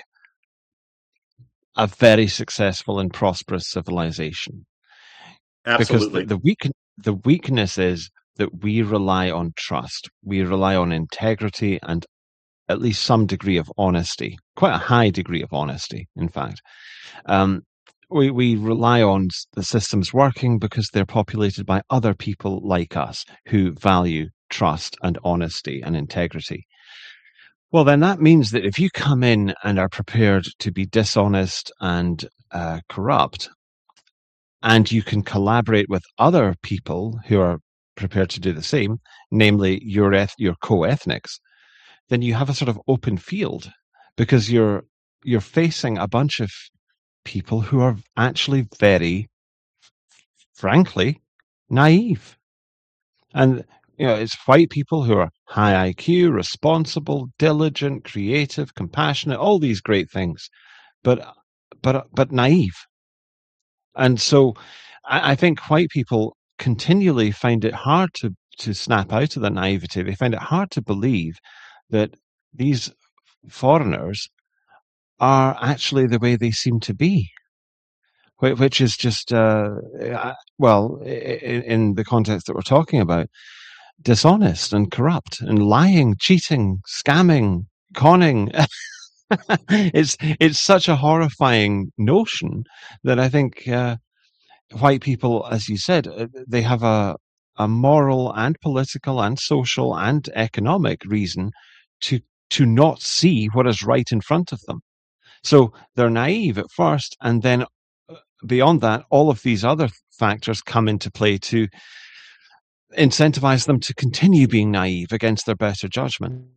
S3: a very successful and prosperous civilization.
S4: Absolutely.
S3: Because the, the, weak, the weakness is that we rely on trust. We rely on integrity and at least some degree of honesty, quite a high degree of honesty, in fact. Um, we, we rely on the systems working because they're populated by other people like us who value trust and honesty and integrity. Well, then that means that if you come in and are prepared to be dishonest and uh, corrupt, and you can collaborate with other people who are prepared to do the same, namely your eth- your co-ethnics, then you have a sort of open field because you're you're facing a bunch of people who are actually very, frankly, naive. And you know, it's white people who are high I Q, responsible, diligent, creative, compassionate, all these great things, but but but naive. And so I, I think white people continually find it hard to, to snap out of the naivety. They find it hard to believe that these foreigners are actually the way they seem to be, which is just, uh, well, in, in the context that we're talking about, dishonest and corrupt and lying, cheating, scamming, conning. it's it's such a horrifying notion that I think uh, white people, as you said, they have a a moral and political and social and economic reason to to not see what is right in front of them. So they're naive at first, and then beyond that, all of these other factors come into play to incentivize them to continue being naive against their better judgment.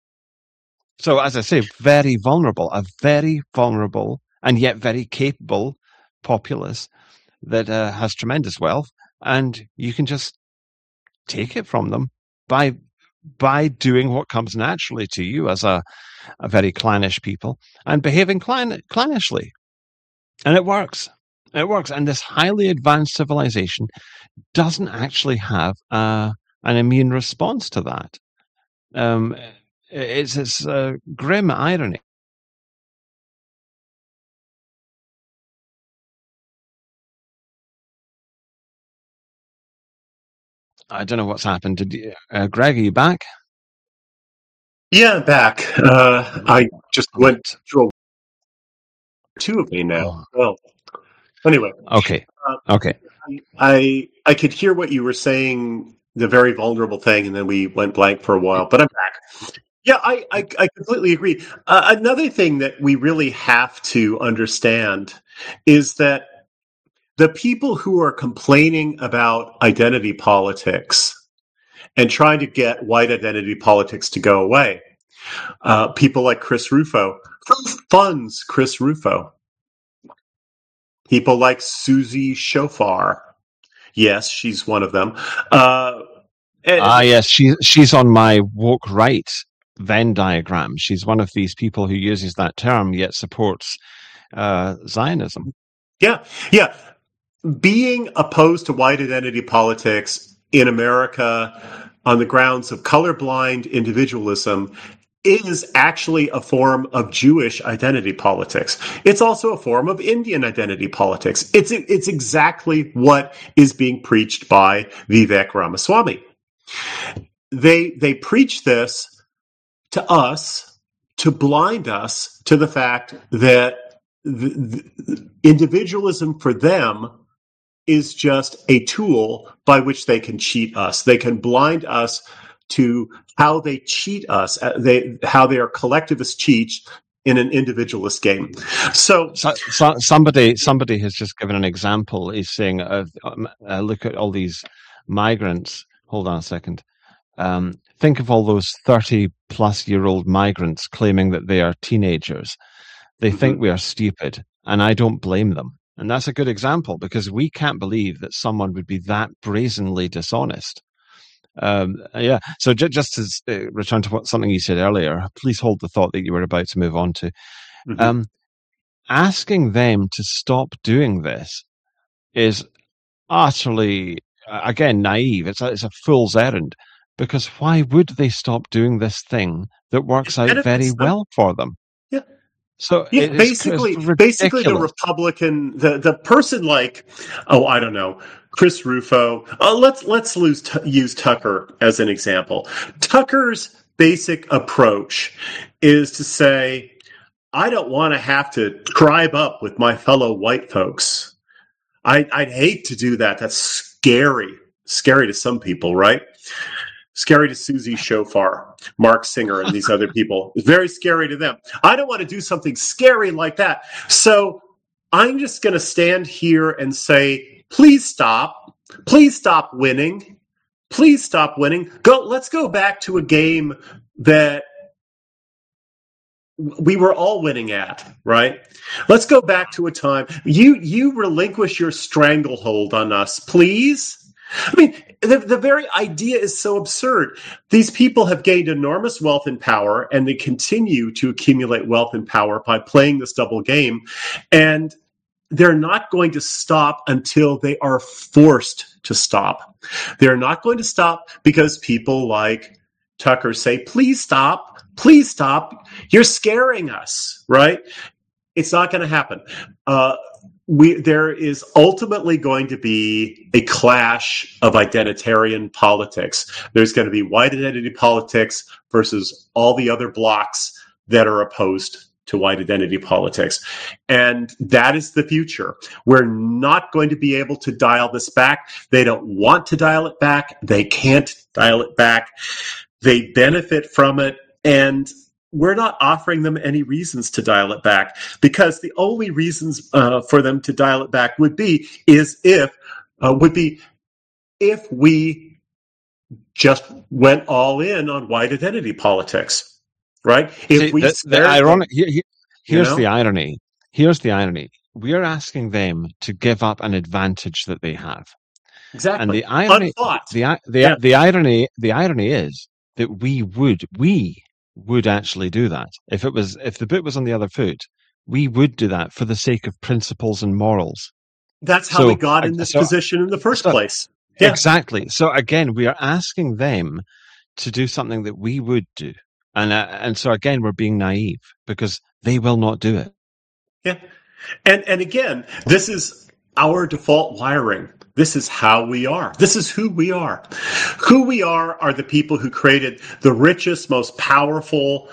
S3: So, as I say, very vulnerable, a very vulnerable and yet very capable populace that uh, has tremendous wealth, and you can just take it from them by by doing what comes naturally to you as a, a very clannish people and behaving clan, clannishly. And it works. It works. And this highly advanced civilization doesn't actually have uh, an immune response to that. Um, it's it's a grim irony. I don't know what's happened. Did you, uh, Greg, are you back?
S4: Yeah, I'm back. Uh, I just went through two of me now. Well, anyway.
S3: Okay.
S4: Uh,
S3: okay.
S4: I I could hear what you were saying, the very vulnerable thing, and then we went blank for a while, but I'm back. Yeah, I, I, I completely agree. Uh, another thing that we really have to understand is that the people who are complaining about identity politics and trying to get white identity politics to go away, uh, people like Chris Rufo, who funds Chris Rufo? People like Susie Shofar. Yes, she's one of them. Uh,
S3: ah, yes, she, she's on my woke right Venn diagram. She's one of these people who uses that term yet supports uh, Zionism.
S4: Yeah, yeah. Being opposed to white identity politics in America on the grounds of colorblind individualism is actually a form of Jewish identity politics. It's also a form of Indian identity politics. It's it's exactly what is being preached by Vivek Ramaswamy. They they preach this to us to blind us to the fact that the, the individualism for them is just a tool by which they can cheat us. They can blind us to how they cheat us, they, how they are collectivist cheats, in an individualist game. So,
S3: so, so somebody somebody has just given an example. He's saying, uh, uh, look at all these migrants. Hold on a second. Um, think of all those thirty-plus-year-old migrants claiming that they are teenagers. They mm-hmm. think we are stupid, and I don't blame them. And that's a good example, because we can't believe that someone would be that brazenly dishonest. Um, yeah. So j- just to uh, return to what something you said earlier, please hold the thought that you were about to move on to. Mm-hmm. Um, asking them to stop doing this is utterly, again, naive. It's a, it's a fool's errand, because why would they stop doing this thing that works out very well for them?
S4: Yeah.
S3: So
S4: yeah,
S3: it,
S4: basically,
S3: it's
S4: basically the Republican, the, the person like, oh, I don't know, Chris Rufo. Uh, let's let's lose, t- use Tucker as an example. Tucker's basic approach is to say, I don't want to have to tribe up with my fellow white folks. I, I'd hate to do that. That's scary, scary to some people, right? Scary to Susie Shofar, Mark Singer, and these other people. It's very scary to them. I don't want to do something scary like that. So I'm just going to stand here and say, please stop. Please stop winning. Please stop winning. Go. Let's go back to a game that we were all winning at, right? Let's go back to a time. You you relinquish your stranglehold on us, please. I mean, the, the very idea is so absurd. These people have gained enormous wealth and power, and they continue to accumulate wealth and power by playing this double game. And they're not going to stop until they are forced to stop. They're not going to stop because people like Tucker say, please stop, please stop. You're scaring us, right? It's not going to happen. Uh, We, there is ultimately going to be a clash of identitarian politics. There's going to be white identity politics versus all the other blocks that are opposed to white identity politics. And that is the future. We're not going to be able to dial this back. They don't want to dial it back. They can't dial it back. They benefit from it. And we're not offering them any reasons to dial it back, because the only reasons uh, for them to dial it back would be is if uh, would be if we just went all in on white identity politics, right? If
S3: See,
S4: we
S3: the, the ironic here, here, here's
S4: you know?
S3: the irony. Here's the irony. We are asking them to give up an advantage that they have.
S4: Exactly.
S3: And the irony,
S4: Unthought.
S3: the the,
S4: yeah.
S3: the irony, the irony is that we would we. would actually do that. If it was, if the boot was on the other foot, we would do that for the sake of principles and morals.
S4: That's how
S3: so,
S4: we got in this so, position in the first
S3: so,
S4: place. Yeah.
S3: Exactly. So again, we are asking them to do something that we would do. And, uh, and so again, we're being naive because they will not do it.
S4: Yeah. And, and again, this is our default wiring. This is how we are. This is who we are. Who we are are the people who created the richest, most powerful,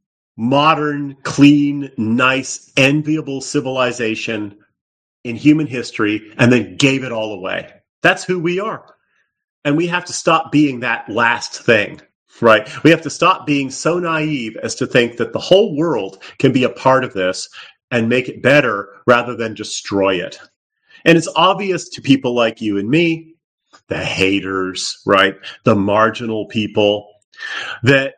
S4: modern, clean, nice, enviable civilization in human history, and then gave it all away. That's who we are. And we have to stop being that last thing, right? We have to stop being so naive as to think that the whole world can be a part of this and make it better rather than destroy it. And it's obvious to people like you and me, the haters, right? The marginal people, that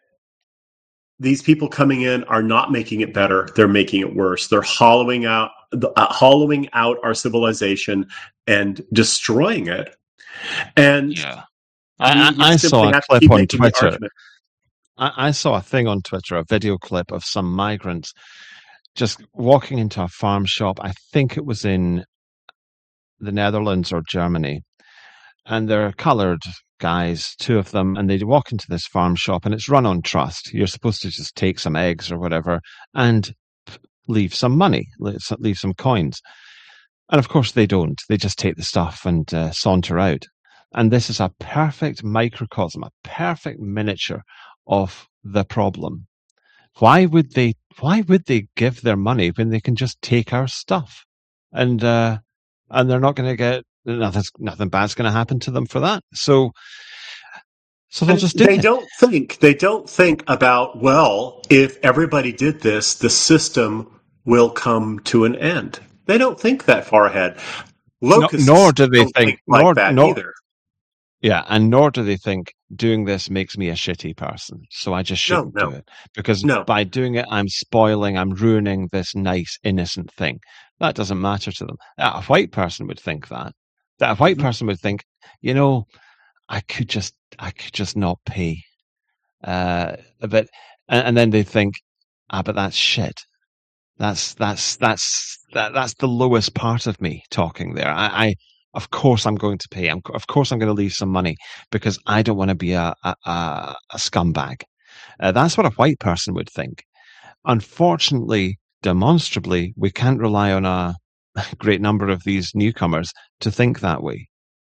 S4: these people coming in are not making it better. They're making it worse. They're hollowing out, uh, hollowing out our civilization and destroying it. And
S3: yeah. I, I, I saw a clip on Twitter. I, I saw a thing on Twitter, a video clip of some migrants just walking into a farm shop. I think it was in the Netherlands or Germany, and they're coloured guys, two of them, and they walk into this farm shop, and it's run on trust. You're supposed to just take some eggs or whatever and leave some money, leave some coins. And of course they don't. They just take the stuff and uh, saunter out. And this is a perfect microcosm, a perfect miniature of the problem. Why would they, why would they give their money when they can just take our stuff? And, uh, and they're not going to get, nothing, nothing bad's going to happen to them for that. So, So they'll
S4: And
S3: just do
S4: they
S3: it.
S4: don't think they don't think about, well, if everybody did this, the system will come to an end. They don't think that far ahead.
S3: No,
S4: Locusts
S3: nor do they
S4: don't
S3: think,
S4: think like
S3: nor,
S4: that
S3: nor,
S4: either.
S3: yeah, and nor do they think doing this makes me a shitty person, so I just
S4: No,
S3: shouldn't
S4: no,
S3: do it. Because
S4: no.
S3: by doing it, I'm spoiling, I'm ruining this nice, innocent thing. That doesn't matter to them. A white person would think that. That a white
S4: Mhm.
S3: person would think, you know, I could just, I could just not pay. Uh, but, and, and then they think, ah, but that's shit. That's that's that's that, that's the lowest part of me talking there. I, I of course I'm going to pay. I'm, of course I'm going to leave some money because I don't want to be a a, a, a scumbag. Uh, that's what a white person would think. Unfortunately, demonstrably, we can't rely on a great number of these newcomers to think that way.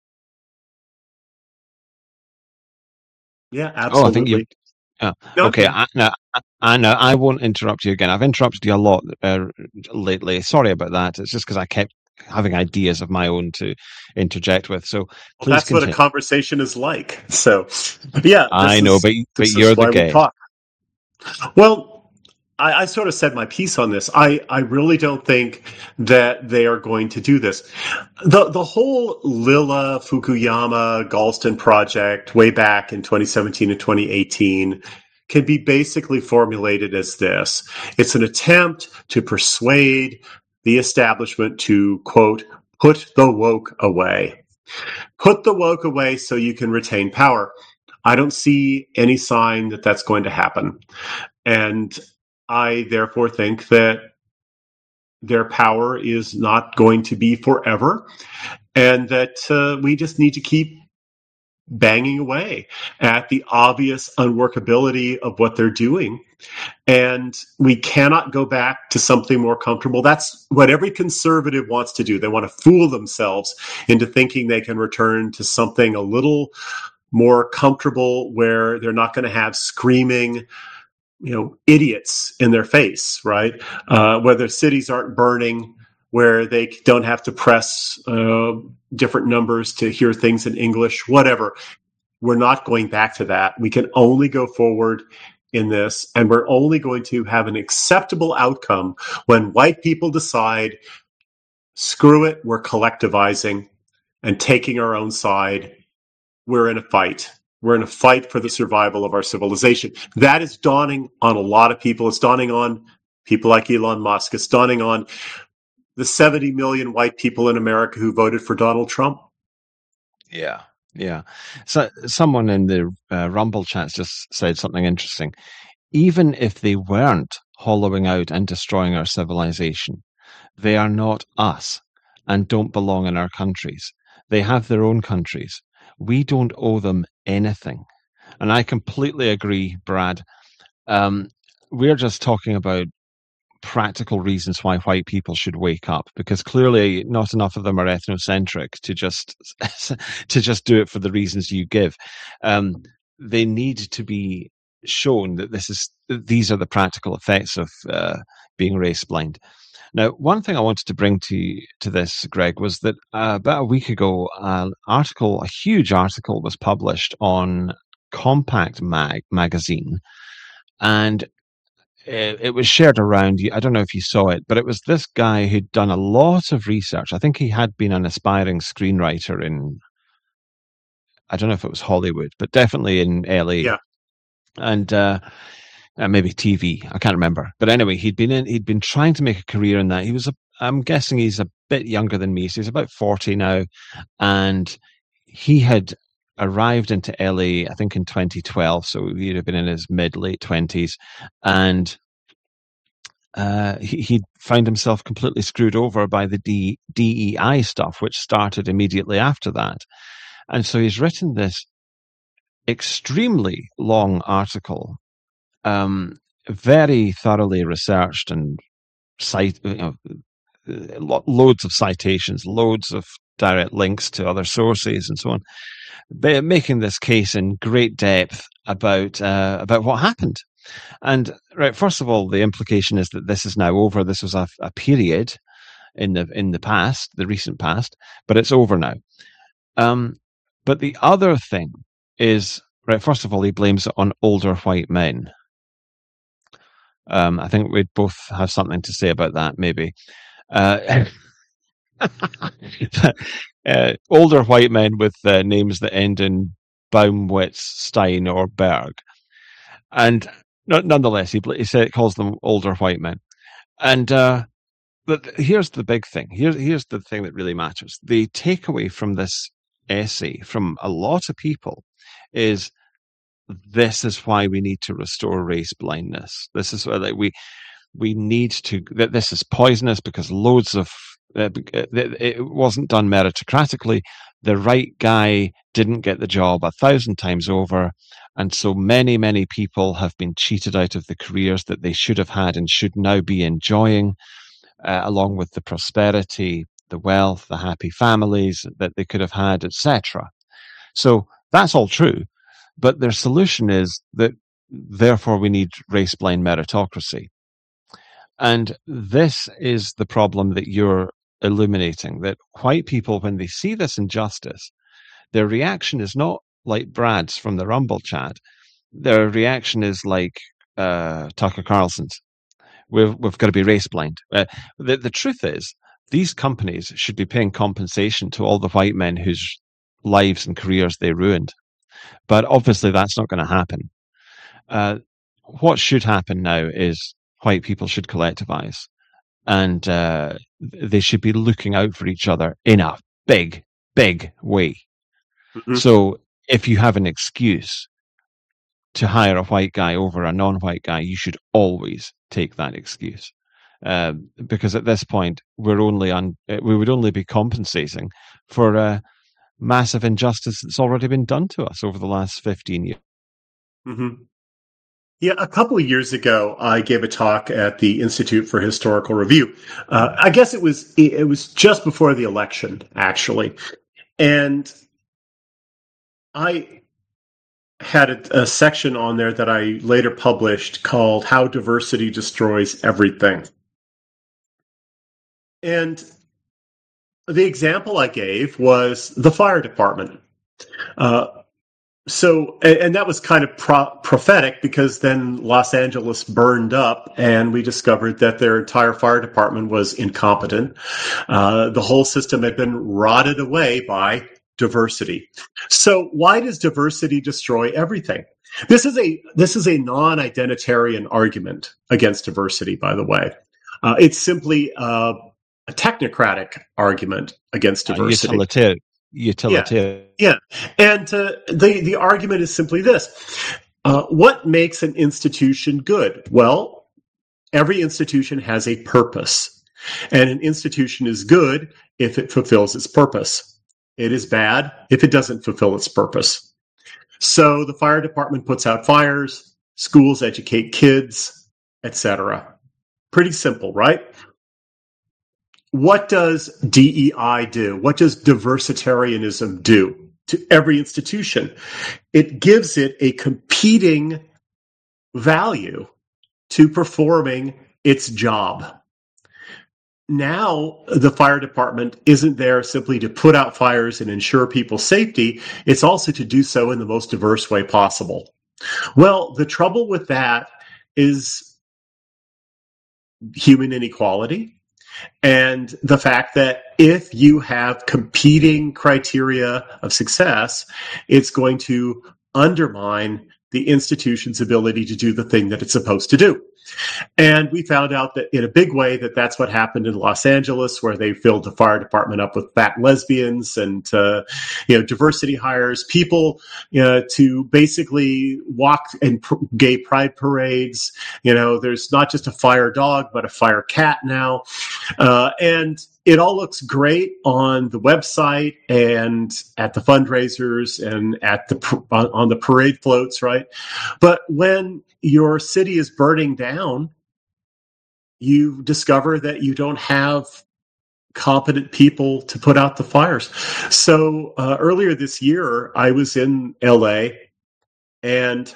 S4: Yeah,
S3: Oh, I think you.
S4: absolutely.
S3: Uh,
S4: No,
S3: okay,
S4: okay.
S3: I, no, I, I know I won't interrupt you again. I've interrupted you a lot uh, lately. Sorry about that. It's just because I kept having ideas of my own to interject with. So
S4: Well,
S3: please
S4: that's what a
S3: continue.
S4: conversation is like. So, yeah,
S3: I
S4: this
S3: know,
S4: is
S3: but but
S4: this is
S3: you're the
S4: why we
S3: gay.
S4: talk. Well, I, I sort of said my piece on this. I, I really don't think that they are going to do this. The the whole Lilla Fukuyama Galston project way back in twenty seventeen and twenty eighteen can be basically formulated as this. It's an attempt to persuade the establishment to, quote, put the woke away. Put the woke away so you can retain power. I don't see any sign that that's going to happen. And I therefore think that their power is not going to be forever, and that uh, we just need to keep banging away at the obvious unworkability of what they're doing. And we cannot go back to something more comfortable. That's what every conservative wants to do. They want to fool themselves into thinking they can return to something a little more comfortable where they're not going to have screaming, you know, idiots in their face, right? Uh, whether cities aren't burning, where they don't have to press uh, different numbers to hear things in English, whatever. We're not going back to that. We can only go forward in this, and we're only going to have an acceptable outcome when white people decide, screw it, we're collectivizing and taking our own side. We're in a fight. We're in a fight for the survival of our civilization. That is dawning on a lot of people. It's dawning on people like Elon Musk. It's dawning on the seventy million white people in America who voted for Donald Trump.
S3: Yeah, yeah. So someone in the uh, Rumble chats just said something interesting. Even if they weren't hollowing out and destroying our civilization, they are not us and don't belong in our countries. They have their own countries. We don't owe them anything. And I completely agree, Brad. Um, we're just talking about practical reasons why white people should wake up, because clearly not enough of them are ethnocentric to just to just do it for the reasons you give. Um, they need to be shown that this is these are the practical effects of uh, being race blind. Now, one thing I wanted to bring to to this, Greg, was that uh, about a week ago, an article, a huge article, was published on Compact Mag magazine, and it, it was shared around. I don't know if you saw it, but it was this guy who'd done a lot of research. I think he had been an aspiring screenwriter in, I don't know if it was Hollywood, but definitely in L A.
S4: Yeah.
S3: And uh, uh, maybe T V. I can't remember. But anyway, he'd been in. He'd been trying to make a career in that. He was. A, I'm guessing he's a bit younger than me, so he's about forty now, and he had arrived into L A, I think, in twenty twelve. So he'd have been in his mid late twenties, and uh, he, he'd found himself completely screwed over by the D, D E I stuff, which started immediately after that. And so he's written this extremely long article, um, very thoroughly researched and cite, you know, lo- loads of citations, loads of direct links to other sources, and so on, but making this case in great depth about uh, about what happened. And right, first of all, the implication is that this is now over. This was a, a period in the in the past, the recent past, but it's over now. Um, but the other thing is Right. First of all, he blames it on older white men. Um, I think we'd both have something to say about that, maybe. Uh, uh, older white men with uh, names that end in Baumwitz, Stein, or Berg. And no, nonetheless, he, he said, calls them older white men. And uh, but here's the big thing. Here's, here's the thing that really matters. The takeaway from this essay from a lot of people is this is why we need to restore race blindness. This is why like, we we need to, that this is poisonous because loads of, uh, it wasn't done meritocratically. The right guy didn't get the job a thousand times over. And so many, many people have been cheated out of the careers that they should have had and should now be enjoying, uh, along with the prosperity, the wealth, the happy families that they could have had, et cetera. So that's all true. But their solution is that therefore we need race-blind meritocracy. And this is the problem that you're illuminating, that white people, when they see this injustice, their reaction is not like Brad's from the Rumble chat. Their reaction is like uh, Tucker Carlson's. We've, we've got to be race-blind. Uh, the, the truth is, these companies should be paying compensation to all the white men whose lives and careers they ruined. But obviously that's not going to happen. Uh, what should happen now is white people should collectivize, and uh, they should be looking out for each other in a big, big way. Mm-hmm. So if you have an excuse to hire a white guy over a non-white guy, you should always take that excuse. Uh, because at this point, we're only on, we would only be compensating for uh, massive injustice that's already been done to us over the last fifteen years.
S4: Mm-hmm. Yeah, a couple of years ago, I gave a talk at the Institute for Historical Review. Uh, I guess it was it was just before the election, actually, and I had a, a section on there that I later published called "How Diversity Destroys Everything," and the example I gave was the fire department. Uh, So, and that was kind of pro- prophetic because then Los Angeles burned up and we discovered that their entire fire department was incompetent. Uh, the whole system had been rotted away by diversity. So why does diversity destroy everything? This is a, this is a non-identitarian argument against diversity, by the way. Uh, it's simply uh, a technocratic argument against diversity.
S3: Uh, utilitarian. Utilitarian.
S4: Yeah, yeah. And uh, the, the argument is simply this. Uh, what makes an institution good? Well, every institution has a purpose. And an institution is good if it fulfills its purpose. It is bad if it doesn't fulfill its purpose. So the fire department puts out fires, schools educate kids, et cetera. Pretty simple, right? What does D E I do? What does diversitarianism do to every institution? It gives it a competing value to performing its job. Now, the fire department isn't there simply to put out fires and ensure people's safety. It's also to do so in the most diverse way possible. Well, the trouble with that is human inequality. And the fact that if you have competing criteria of success, it's going to undermine the institution's ability to do the thing that it's supposed to do. And we found out that in a big way that that's what happened in Los Angeles, where they filled the fire department up with fat lesbians and, uh, you know, diversity hires, people uh, to basically walk in pr- gay pride parades. You know, there's not just a fire dog, but a fire cat now. Uh, and it all looks great on the website and at the fundraisers and at the on the parade floats, right? But when your city is burning down, you discover that you don't have competent people to put out the fires. So uh, earlier this year, I was in L A and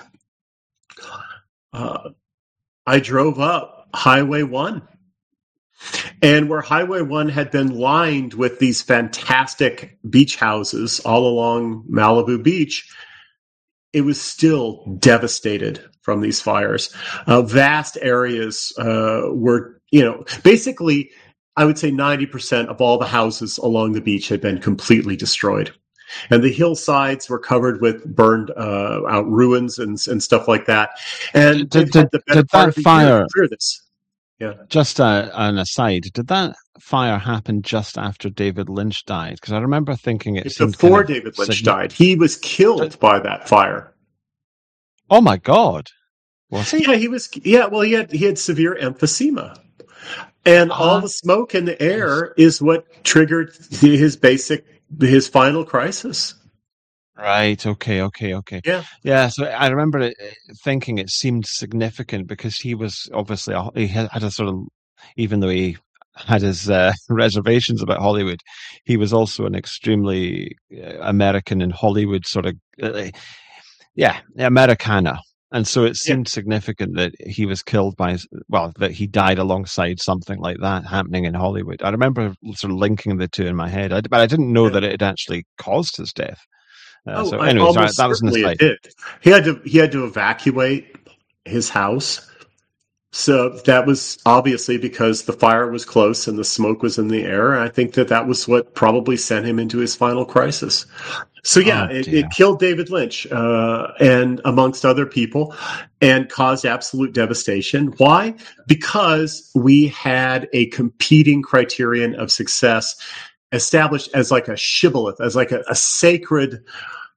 S4: uh, I drove up Highway one. And where Highway one had been lined with these fantastic beach houses all along Malibu Beach, it was still devastated from these fires. Uh, vast areas uh, were, you know, basically, I would say ninety percent of all the houses along the beach had been completely destroyed. And the hillsides were covered with burned uh, out ruins and, and stuff like that. And
S3: Did,
S4: they've
S3: did,
S4: had the better
S3: did
S4: part
S3: that
S4: of a year
S3: fire,
S4: to clear this. Yeah.
S3: just uh, an aside, did that fire happen just after David Lynch died? Because I remember thinking it
S4: It's
S3: seemed
S4: before
S3: kind of
S4: David Lynch
S3: signi-
S4: died. He was killed by that fire.
S3: Oh my God. Was he?
S4: Yeah, he was. Yeah, well, he had he had severe emphysema, and
S3: Ah,
S4: all the smoke in the air is what triggered his basic his final crisis.
S3: Right. Okay. Okay. Okay.
S4: Yeah.
S3: Yeah. So I remember it, thinking it seemed significant because he was obviously a, he had, had a sort of, even though he had his uh, reservations about Hollywood, he was also an extremely uh, American and Hollywood sort of uh, yeah Americana. And so it
S4: Yeah.
S3: seemed significant that he was killed by, well, that he died alongside something like that happening in Hollywood. I remember sort of linking the two in my head, I, but I didn't know
S4: Yeah.
S3: that it had actually caused his death. Uh,
S4: Oh,
S3: so,
S4: I,
S3: anyways, right,
S4: almost
S3: that was an
S4: certainly it
S3: aside.
S4: did. He had to he had to evacuate his house. So that was obviously because the fire was close and the smoke was in the air. And I think that that was what probably sent him into his final crisis. So yeah,
S3: Oh
S4: it,
S3: dear.
S4: it killed David Lynch uh, and amongst other people, and caused absolute devastation. Why? Because we had a competing criterion of success established as like a shibboleth, as like a, a sacred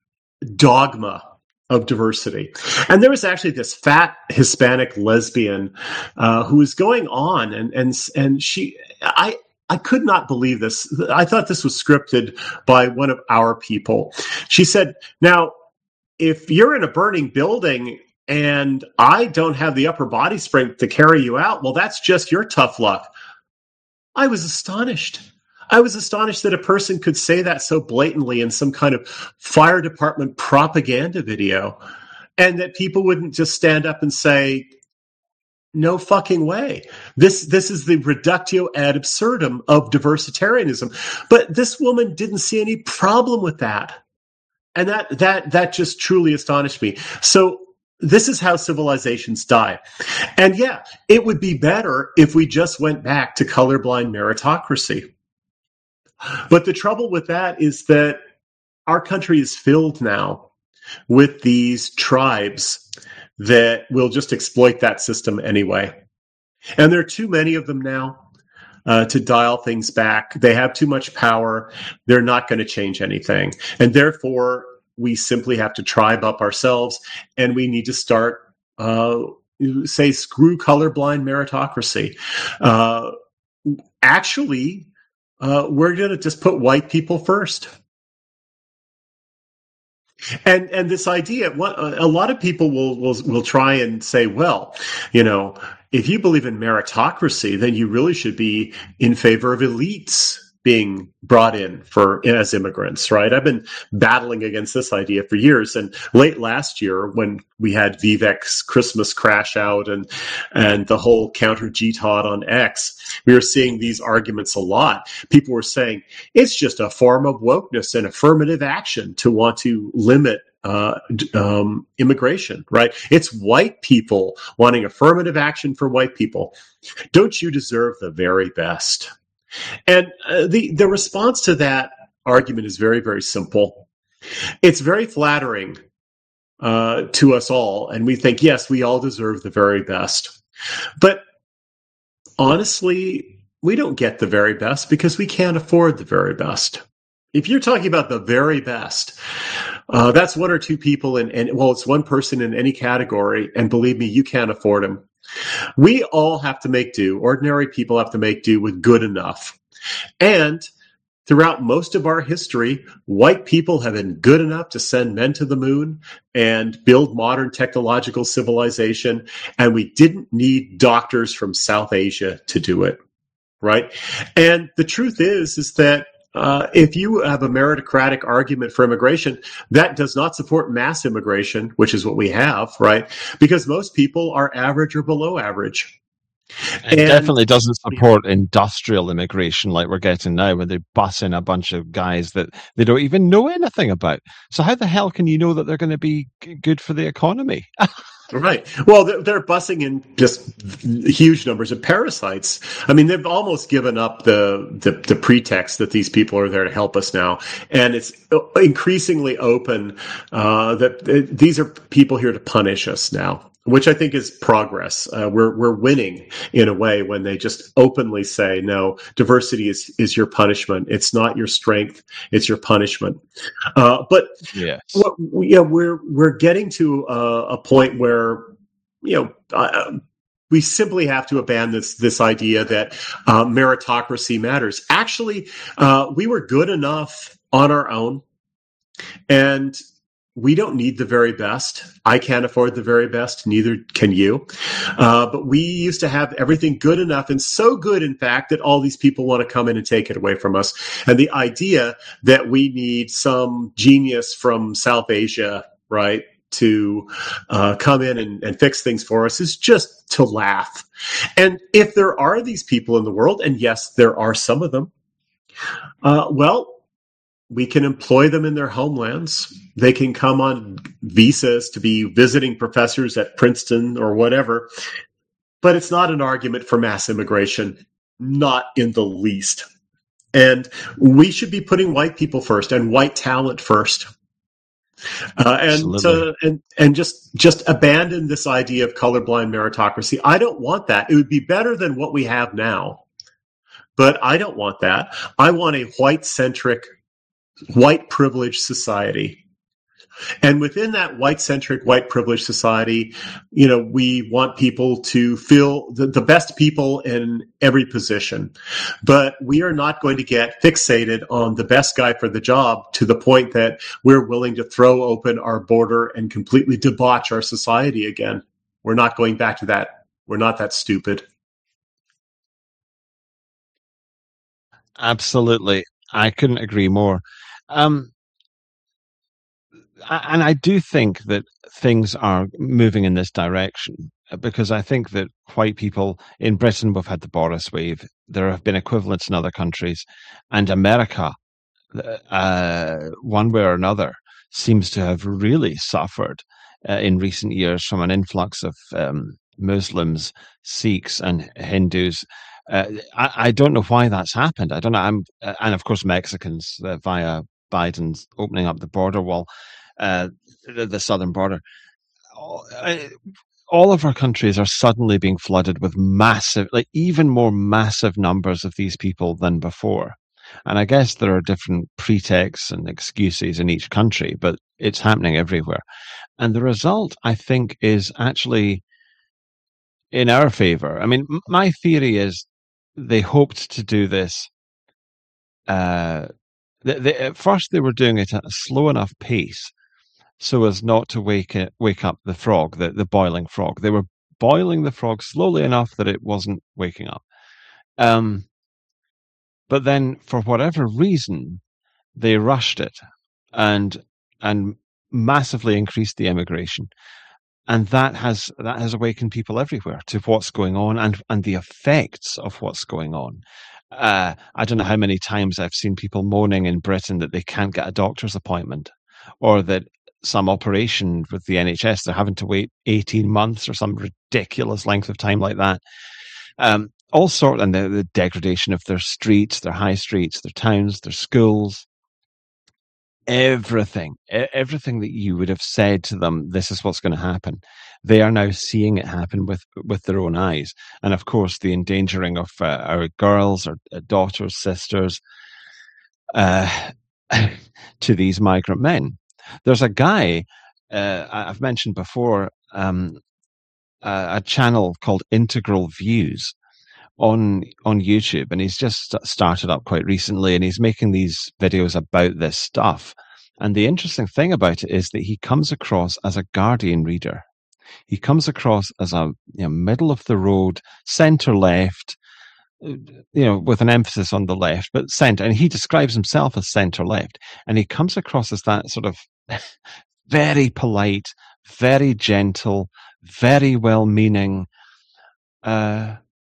S4: dogma of diversity. And there was actually this fat Hispanic lesbian uh, who was going on, and and and she, I. I could not believe this. I thought this was scripted by one of our people. She said, now, if you're in a burning building and I don't have the upper body strength to carry you out, well, that's just your tough luck. I was astonished. I was astonished that a person could say that so blatantly in some kind of fire department propaganda video, and that people wouldn't just stand up and say, no fucking way. This this is the reductio ad absurdum of diversitarianism. But this woman didn't see any problem with that. And that that that just truly astonished me. So this is how civilizations die. And yeah, it would be better if we just went back to colorblind meritocracy. But the trouble with that is that our country is filled now with these tribes that will just exploit that system anyway. And there are too many of them now uh, to dial things back. They have too much power. They're not going to change anything. And therefore, we simply have to tribe up ourselves, and we need to start, uh, say, screw colorblind meritocracy. Uh, actually, uh, we're going to just put white people first. And and this idea, what a lot of people will will will try and say, well, you know, if you believe in meritocracy, then you really should be in favor of elites being brought in for as immigrants, right? I've been battling against this idea for years. And late last year, when we had Vivek's Christmas crash out and and the whole counter jihad on X, we were seeing these arguments a lot. People were saying it's just a form of wokeness and affirmative action to want to limit uh, um, immigration, right? It's white people wanting affirmative action for white people. Don't you deserve the very best? And uh, the, the response to that argument is very, very simple. It's very flattering uh, to us all, and we think, yes, we all deserve the very best. But honestly, we don't get the very best because we can't afford the very best. If you're talking about the very best, uh, that's one or two people in, in, well, it's one person in any category, and believe me, you can't afford them. We all have to make do. Ordinary people have to make do with good enough. And throughout most of our history, white people have been good enough to send men to the moon and build modern technological civilization. And we didn't need doctors from South Asia to do it, right? And the truth is, is that Uh, if you have a meritocratic argument for immigration, that does not support mass immigration, which is what we have, right? Because most people are average or below average.
S3: It
S4: And
S3: definitely doesn't support industrial immigration like we're getting now, where they bus in a bunch of guys that they don't even know anything about. So how the hell can you know that they're going to be g- good for the economy?
S4: right. Well, they're, they're bussing in just huge numbers of parasites. I mean, they've almost given up the, the, the pretext that these people are there to help us now. And it's increasingly open uh, that uh, these are people here to punish us now, which I think is progress. Uh, we're we're winning in a way when they just openly say, no, diversity is, is your punishment. It's not your strength. It's your punishment. Uh, but
S3: Yes.
S4: what, yeah, we're we're getting to a, a point where, you know, uh, we simply have to abandon this this idea that uh, meritocracy matters. Actually, uh, we were good enough on our own, and we don't need the very best. I can't afford the very best. Neither can you. Uh, but we used to have everything good enough, and so good, in fact, that all these people want to come in and take it away from us. And the idea that we need some genius from South Asia, right, to uh, come in and, and fix things for us is just to laugh. And if there are these people in the world, and yes, there are some of them, uh, well, we can employ them in their homelands. They can come on visas to be visiting professors at Princeton or whatever. But it's not an argument for mass immigration, not in the least. And we should be putting white people first and white talent first. Uh, and uh, and and just just abandon this idea of colorblind meritocracy. I don't want that. It would be better than what we have now. But I don't want that. I want a white-centric, white privileged society. And within that white-centric, white privileged society, you know, we want people to feel the, the best people in every position. But we are not going to get fixated on the best guy for the job to the point that we're willing to throw open our border and completely debauch our society again. We're not going back to that. We're not that stupid.
S3: Absolutely. I couldn't agree more. Um, and I do think that things are moving in this direction, because I think that white people in Britain, we've had the Boris wave. There have been equivalents in other countries, and America, uh, one way or another, seems to have really suffered uh, in recent years from an influx of um, Muslims, Sikhs, and Hindus. Uh, I, I don't know why that's happened. I don't know. I'm, uh, and of course, Mexicans uh, via Biden's opening up the border wall, uh, the, the southern border. All, uh, all of our countries are suddenly being flooded with massive, like even more massive numbers of these people than before. And I guess there are different pretexts and excuses in each country, but it's happening everywhere. And the result, I think, is actually in our favor. I mean, my theory is they hoped to do this. Uh, they, they, at first, they were doing it at a slow enough pace so as not to wake it, wake up the frog, the, the boiling frog. They were boiling the frog slowly enough that it wasn't waking up. Um, but then, for whatever reason, they rushed it and and massively increased the immigration. And that has that has awakened people everywhere to what's going on and, and the effects of what's going on. Uh, I don't know how many times I've seen people moaning in Britain that they can't get a doctor's appointment, or that some operation with the N H S, they're having to wait eighteen months or some ridiculous length of time like that. Um, all sort, and the, the degradation of their streets, their high streets, their towns, their schools. Everything, everything that you would have said to them, this is what's going to happen, they are now seeing it happen with, with their own eyes. And of course, the endangering of uh, our girls, our daughters, sisters, uh, to these migrant men. There's a guy, uh, I've mentioned before, um, a, a channel called Integral Views on on YouTube, and he's just started up quite recently, and he's making these videos about this stuff. And the interesting thing about it is that he comes across as a Guardian reader. He comes across as a you know, middle of the road, center left, you know, with an emphasis on the left, but center. And he describes himself as center left, and he comes across as that sort of very polite, very gentle, very well-meaning, uh,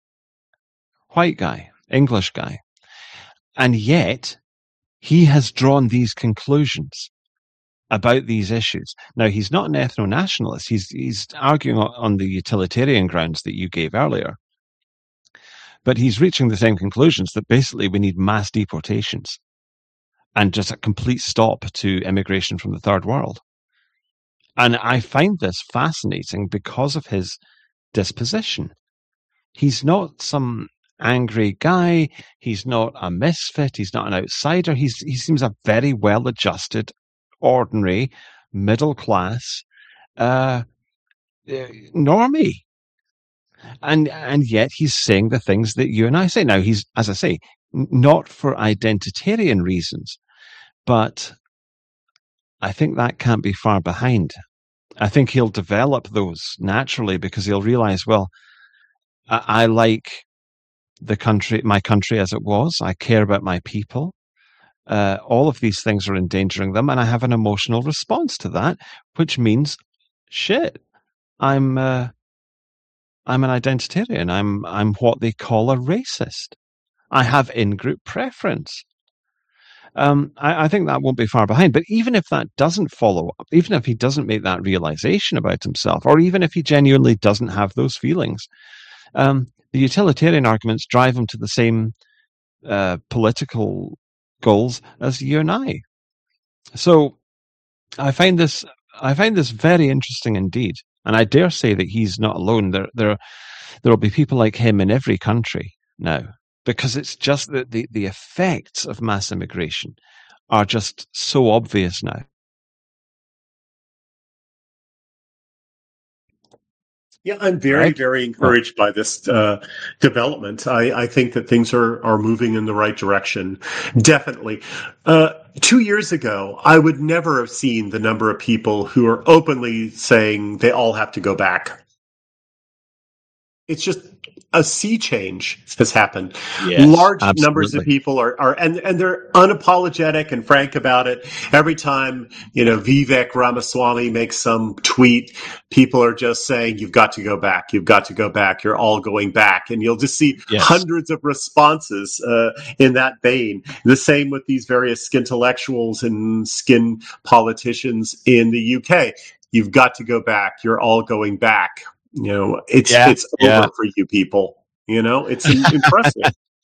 S3: white guy, English guy. And yet he has drawn these conclusions about these issues. Now, he's not an ethno-nationalist. He's, he's arguing on the utilitarian grounds that you gave earlier. But he's reaching the same conclusions that basically we need mass deportations and just a complete stop to immigration from the third world. And I find this fascinating because of his disposition. He's not some angry guy. He's not a misfit. He's not an outsider. He's, he seems a very well-adjusted, ordinary, middle-class uh, normie. And and yet he's saying the things that you and I say. Now, he's, as I say, not for identitarian reasons, but I think that can't be far behind. I think he'll develop those naturally because he'll realize, well, I, I like the country, my country as it was. I care about my people. Uh, all of these things are endangering them, and I have an emotional response to that, which means, shit, I'm... Uh, I'm an identitarian. I'm I'm what they call a racist. I have in-group preference. Um, I, I think that won't be far behind. But even if that doesn't follow up, even if he doesn't make that realization about himself, or even if he genuinely doesn't have those feelings, um, the utilitarian arguments drive him to the same uh, political goals as you and I. So I find this I find this very interesting indeed. And I dare say that he's not alone. There, there, there will be people like him in every country now, because it's just that the, the effects of mass immigration are just so obvious now.
S4: Yeah, I'm very, right. very encouraged by this uh, development. I, I think that things are, are moving in the right direction. Definitely. Uh, two years ago, I would never have seen the number of people who are openly saying they all have to go back. It's just a sea change has happened.
S3: Yes,
S4: Large
S3: absolutely.
S4: numbers of people are, are and, and they're unapologetic and frank about it. Every time, you know, Vivek Ramaswamy makes some tweet, people are just saying, you've got to go back. You've got to go back. You're all going back. And you'll just see yes. hundreds of responses uh, in that vein. The same with these various skintellectuals and skin politicians in the U K. You've got to go back. You're all going back. You know, it's yeah, it's over
S3: yeah.
S4: for you people. You know, it's impressive.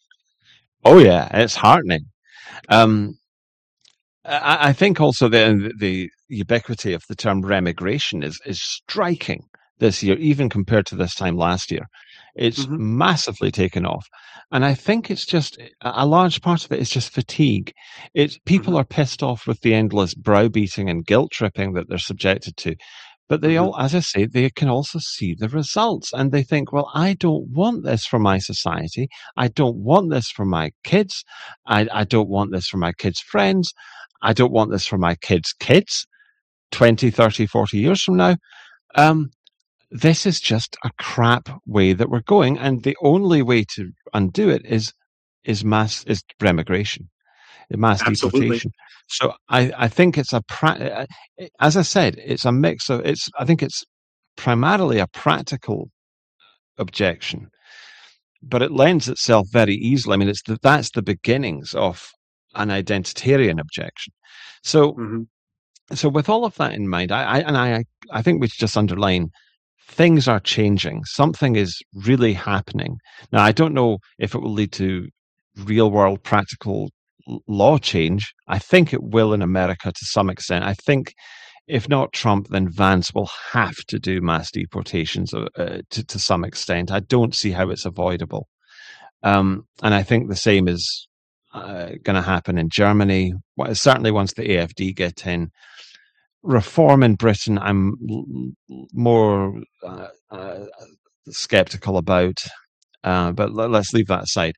S3: Oh yeah, it's heartening. Um, I, I think also the the ubiquity of the term remigration is is striking this year, even compared to this time last year. It's mm-hmm. massively taken off, and I think it's just a large part of it is just fatigue. It's people mm-hmm. are pissed off with the endless browbeating and guilt tripping that they're subjected to. But they all, as I say, they can also see the results and they think, well, I don't want this for my society. I don't want this for my kids. I, I don't want this for my kids' friends. I don't want this for my kids' kids twenty, thirty, forty years from now. Um, this is just a crap way that we're going. And the only way to undo it is, is mass, is remigration. Mass
S4: Absolutely.
S3: deportation. So I, I think it's a, pra- as I said, it's a mix of, it's, I think it's primarily a practical objection, but it lends itself very easily. I mean, it's the, that's the beginnings of an identitarian objection. So, mm-hmm. so with all of that in mind, I, I and I, I think we should just underline things are changing. Something is really happening. Now, I don't know if it will lead to real world practical law change. I think it will in America to some extent. I think if not Trump, then Vance will have to do mass deportations uh, to, to some extent. I don't see how it's avoidable. Um, and I think the same is uh, going to happen in Germany. Well, certainly once the A F D get in. Reform in Britain, I'm l- more uh, uh, skeptical about, uh, but l- let's leave that aside.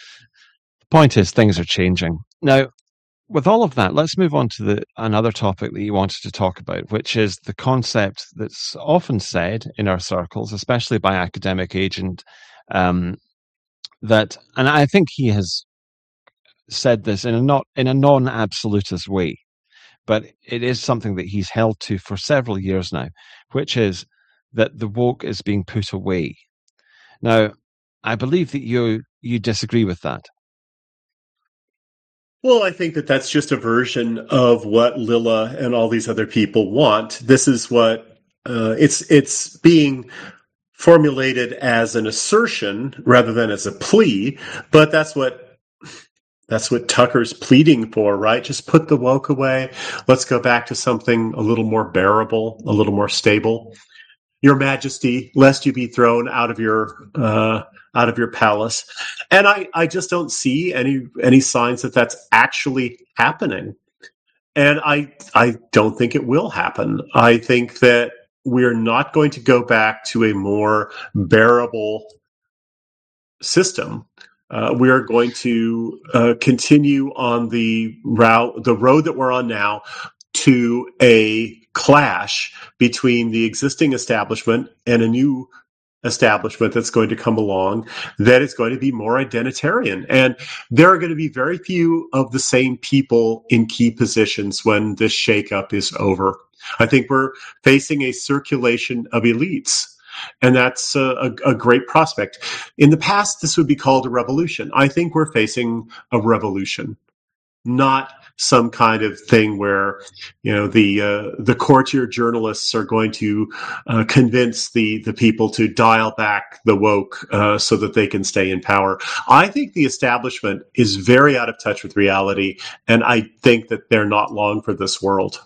S3: Point is, things are changing. Now, with all of that, let's move on to the another topic that you wanted to talk about, which is the concept that's often said in our circles, especially by academic agent, um, that, and I think he has said this in a not in a non-absolutist way, but it is something that he's held to for several years now, which is that the woke is being put away. Now, I believe that you you disagree with that?
S4: Well, I think that that's just a version of what Lilla and all these other people want. This is what uh, it's it's being formulated as an assertion rather than as a plea, but that's what that's what Tucker's pleading for, right? Just put the woke away. Let's go back to something a little more bearable, a little more stable. Your Majesty, lest you be thrown out of your uh, out of your palace. And I, I just don't see any any signs that that's actually happening. And I I don't think it will happen. I think that we're not going to go back to a more bearable system. Uh, we are going to uh, continue on the route, the road that we're on now, to a clash between the existing establishment and a new establishment that's going to come along that is going to be more identitarian. And there are going to be very few of the same people in key positions when this shakeup is over. I think we're facing a circulation of elites, and that's a, a, a great prospect. In the past, this would be called a revolution. I think we're facing a revolution, not some kind of thing where, you know, the uh, the courtier journalists are going to uh, convince the the people to dial back the woke uh, so that they can stay in power. I think the establishment is very out of touch with reality, and I think that they're not long for this world.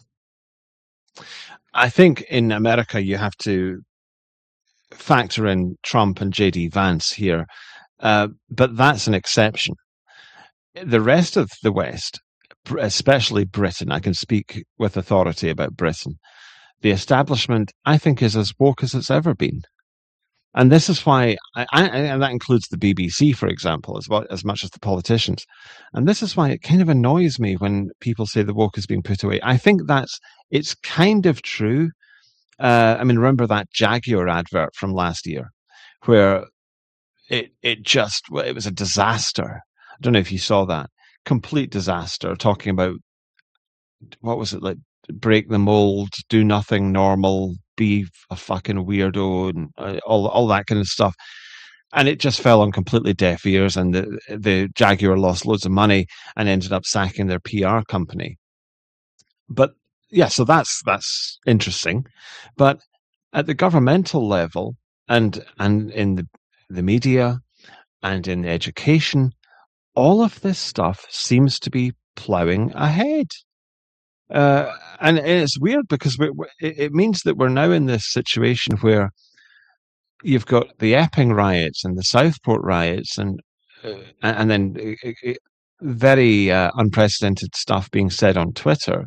S3: I think in America you have to factor in Trump and J D Vance here, uh, but that's an exception. The rest of the West, especially Britain, I can speak with authority about Britain, the establishment, I think, is as woke as it's ever been. And this is why, I, I, and that includes the B B C, for example, as well, as much as the politicians. And this is why it kind of annoys me when people say the woke is being put away. I think that's, it's kind of true. Uh, I mean, remember that Jaguar advert from last year where it, it just, it was a disaster. I don't know if you saw that. Complete disaster, talking about, what was it, like, break the mold, do nothing normal, be a fucking weirdo, and uh, all all that kind of stuff. And it just fell on completely deaf ears, and the the Jaguar lost loads of money and ended up sacking their P R company. But yeah, so that's that's interesting. But at the governmental level, and and in the the media and in education, all of this stuff seems to be plowing ahead. Uh, and it's weird because we, we, it means that we're now in this situation where you've got the Epping riots and the Southport riots, and uh, and then it, it, very uh, unprecedented stuff being said on Twitter.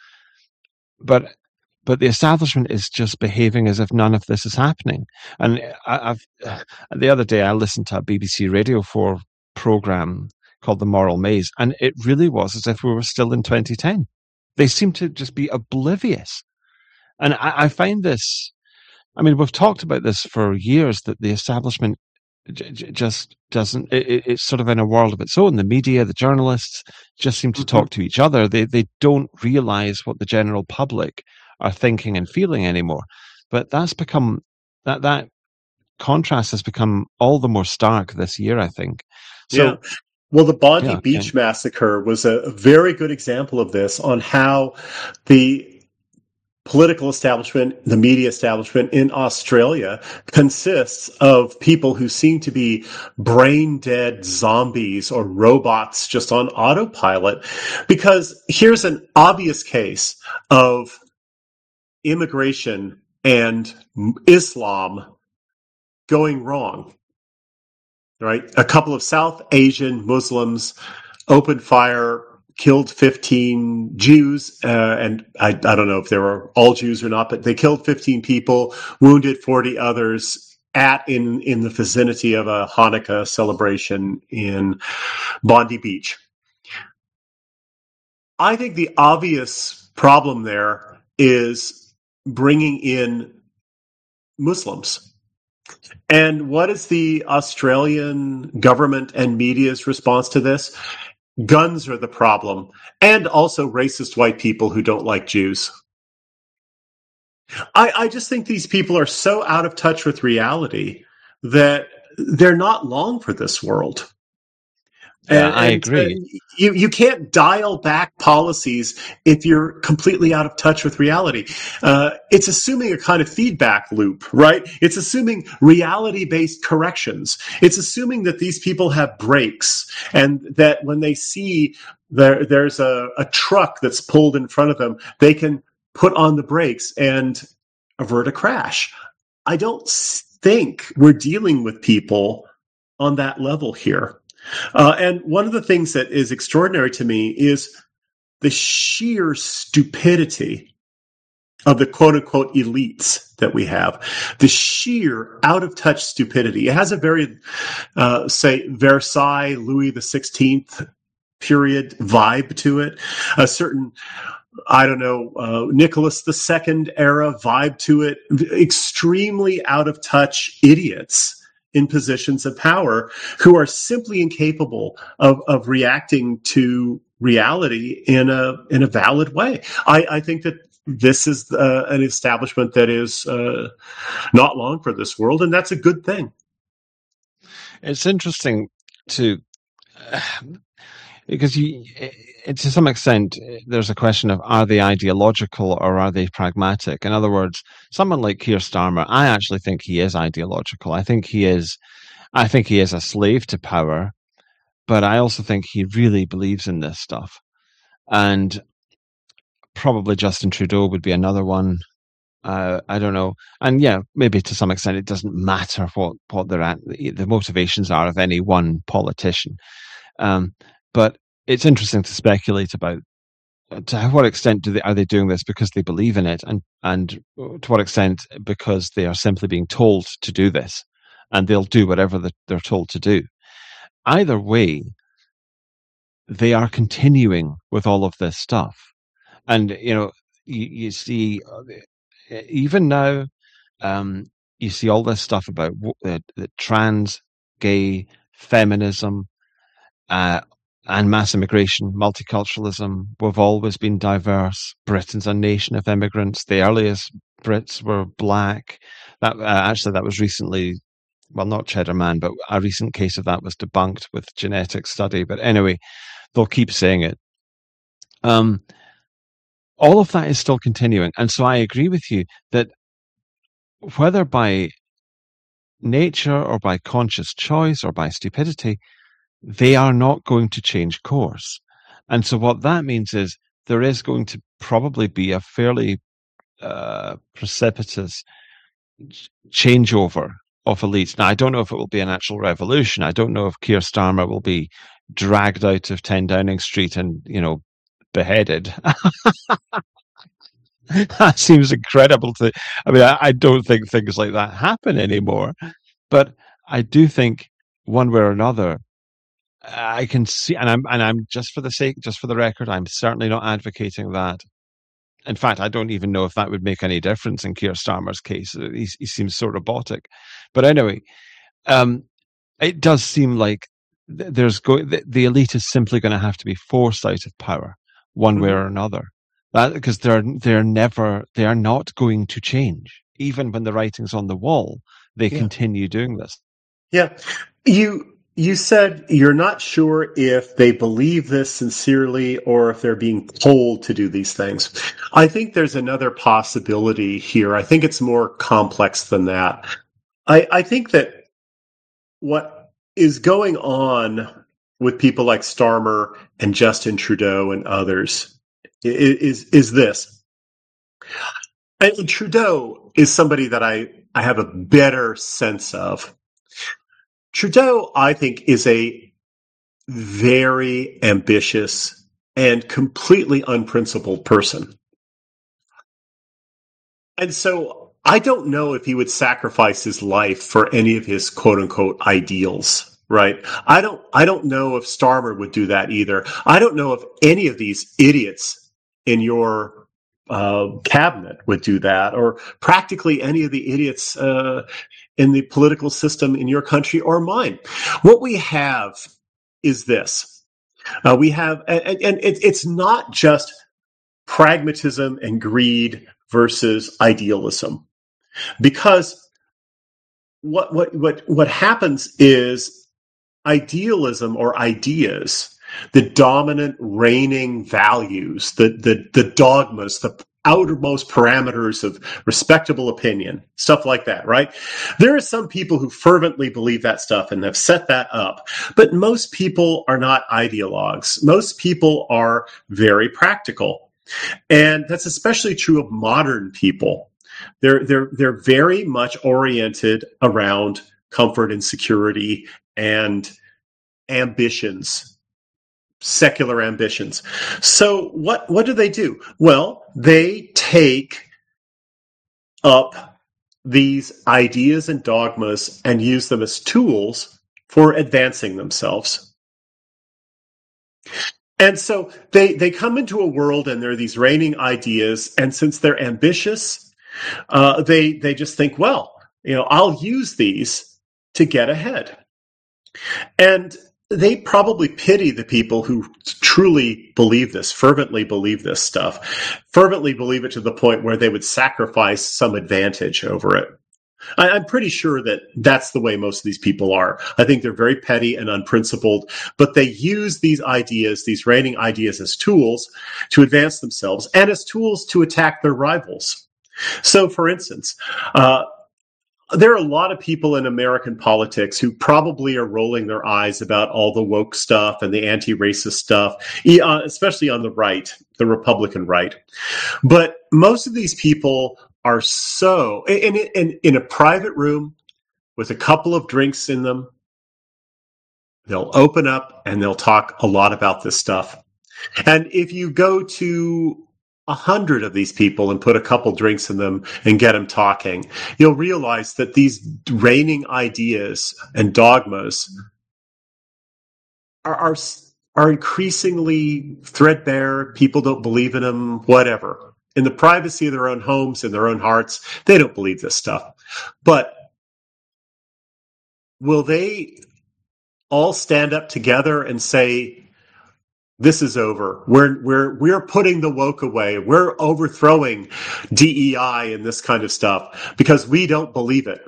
S3: But but the establishment is just behaving as if none of this is happening. And I, I've uh, the other day I listened to a B B C Radio four program called The Moral Maze, and it really was as if we were still in twenty ten. They seem to just be oblivious. And I, I find this, I mean, we've talked about this for years, that the establishment j- j- just doesn't, it, it's sort of in a world of its own. The media, the journalists just seem to mm-hmm. talk to each other. They they don't realize what the general public are thinking and feeling anymore. But that's become, that, that contrast has become all the more stark this year, I think. So,
S4: yeah. Well, the Bondi
S3: yeah,
S4: Beach
S3: yeah.
S4: massacre was a very good example of this, on how the political establishment, the media establishment in Australia consists of people who seem to be brain dead zombies or robots just on autopilot. Because here's an obvious case of immigration and Islam going wrong. Right, a couple of South Asian Muslims opened fire, killed fifteen Jews, uh, and I, I don't know if they were all Jews or not, but they killed fifteen people, wounded forty others at in in the vicinity of a Hanukkah celebration in Bondi Beach. I think the obvious problem there is bringing in Muslims. And what is the Australian government and media's response to this? Guns are the problem, and also racist white people who don't like Jews. I, I just think these people are so out of touch with reality that they're not long for this world.
S3: Yeah,
S4: And,
S3: I
S4: and uh,
S3: agree.
S4: you you can't dial back policies if you're completely out of touch with reality. Uh, it's assuming a kind of feedback loop, right? It's assuming reality-based corrections. It's assuming that these people have brakes, and that when they see there there's a, a truck that's pulled in front of them, they can put on the brakes and avert a crash. I don't think we're dealing with people on that level here. Uh, and one of the things that is extraordinary to me is the sheer stupidity of the quote unquote elites that we have, the sheer out of touch stupidity. It has a very, uh, say, Versailles, Louis the sixteenth period vibe to it, a certain, I don't know, uh, Nicholas the Second era vibe to it, extremely out of touch idiots in positions of power who are simply incapable of, of reacting to reality in a in a valid way. I, I think that this is uh, an establishment that is uh, not long for this world, and that's a good thing.
S3: It's interesting to uh, because you, it, to some extent, there's a question of are they ideological or are they pragmatic? In other words, someone like Keir Starmer, I actually think he is ideological. I think he is. I think he is a slave to power, but I also think he really believes in this stuff. And probably Justin Trudeau would be another one. Uh, I don't know. And yeah, maybe to some extent it doesn't matter what, what they're at, the motivations are of any one politician. Um, but it's interesting to speculate about to what extent do they, are they doing this because they believe in it, and, and to what extent because they are simply being told to do this. And they'll do whatever the, they're told to do. Either way, they are continuing with all of this stuff. And, you know, you, you see, even now, um, you see all this stuff about uh, trans, gay, feminism, uh, and mass immigration, multiculturalism. We've always been diverse. Britain's a nation of immigrants. The earliest Brits were black. That uh, actually, that was recently... well, not Cheddar Man, but a recent case of that was debunked with genetic study. But anyway, they'll keep saying it. Um, all of that is still continuing. And so I agree with you that whether by nature or by conscious choice or by stupidity, they are not going to change course. And so what that means is there is going to probably be a fairly uh, precipitous changeover of elites. Now, I don't know if it will be an actual revolution. I don't know if Keir Starmer will be dragged out of ten Downing Street and, you know, beheaded. That seems incredible to, I mean, I, I don't think things like that happen anymore. But I do think one way or another, I can see, and I'm, and I'm just for the sake, just for the record, I'm certainly not advocating that. In fact, I don't even know if that would make any difference in Keir Starmer's case. He, he seems so robotic. But anyway, um, it does seem like there's go- the, the elite is simply going to have to be forced out of power one way or another. That, because they're they're never they are not going to change. Even when the writing's on the wall, they yeah. continue doing this.
S4: Yeah, you. You said you're not sure if they believe this sincerely or if they're being told to do these things. I think there's another possibility here. I think it's more complex than that. I, I think that what is going on with people like Starmer and Justin Trudeau and others is, is, is this. And Trudeau is somebody that I, I have a better sense of. Trudeau, I think, is a very ambitious and completely unprincipled person. And so I don't know if he would sacrifice his life for any of his quote unquote ideals, right? I don't, I don't know if Starmer would do that either. I don't know if any of these idiots in your uh, cabinet would do that, or practically any of the idiots, uh, in the political system in your country or mine. What we have is this. Uh, we have, and, and it, it's not just pragmatism and greed versus idealism, because what what what what happens is idealism or ideas, the dominant reigning values, the, the, the dogmas, the outermost parameters of respectable opinion, stuff like that, right? There are some people who fervently believe that stuff and have set that up, but most people are not ideologues. Most people are very practical. And that's especially true of modern people. They're, they're, they're very much oriented around comfort and security and ambitions, secular ambitions. So what, what do they do? Well, they take up these ideas and dogmas and use them as tools for advancing themselves. And so they, they come into a world and there are these reigning ideas, and since they're ambitious, uh, they, they just think, well, you know, I'll use these to get ahead. And they probably pity the people who truly believe this, fervently believe this stuff, fervently believe it to the point where they would sacrifice some advantage over it. I, I'm pretty sure that that's the way most of these people are. I think they're very petty and unprincipled, but they use these ideas, these reigning ideas, as tools to advance themselves and as tools to attack their rivals. So, for instance, uh, there are a lot of people in American politics who probably are rolling their eyes about all the woke stuff and the anti-racist stuff, especially on the right, the Republican right. But most of these people are so, in, in, in a private room with a couple of drinks in them, they'll open up and they'll talk a lot about this stuff. And if you go to a hundred of these people and put a couple drinks in them and get them talking, you'll realize that these reigning ideas and dogmas are, are, are increasingly threadbare. People don't believe in them, whatever. In the privacy of their own homes, in their own hearts, they don't believe this stuff. But will they all stand up together and say, this is over. We're we're we're putting the woke away. We're overthrowing D E I and this kind of stuff because we don't believe it.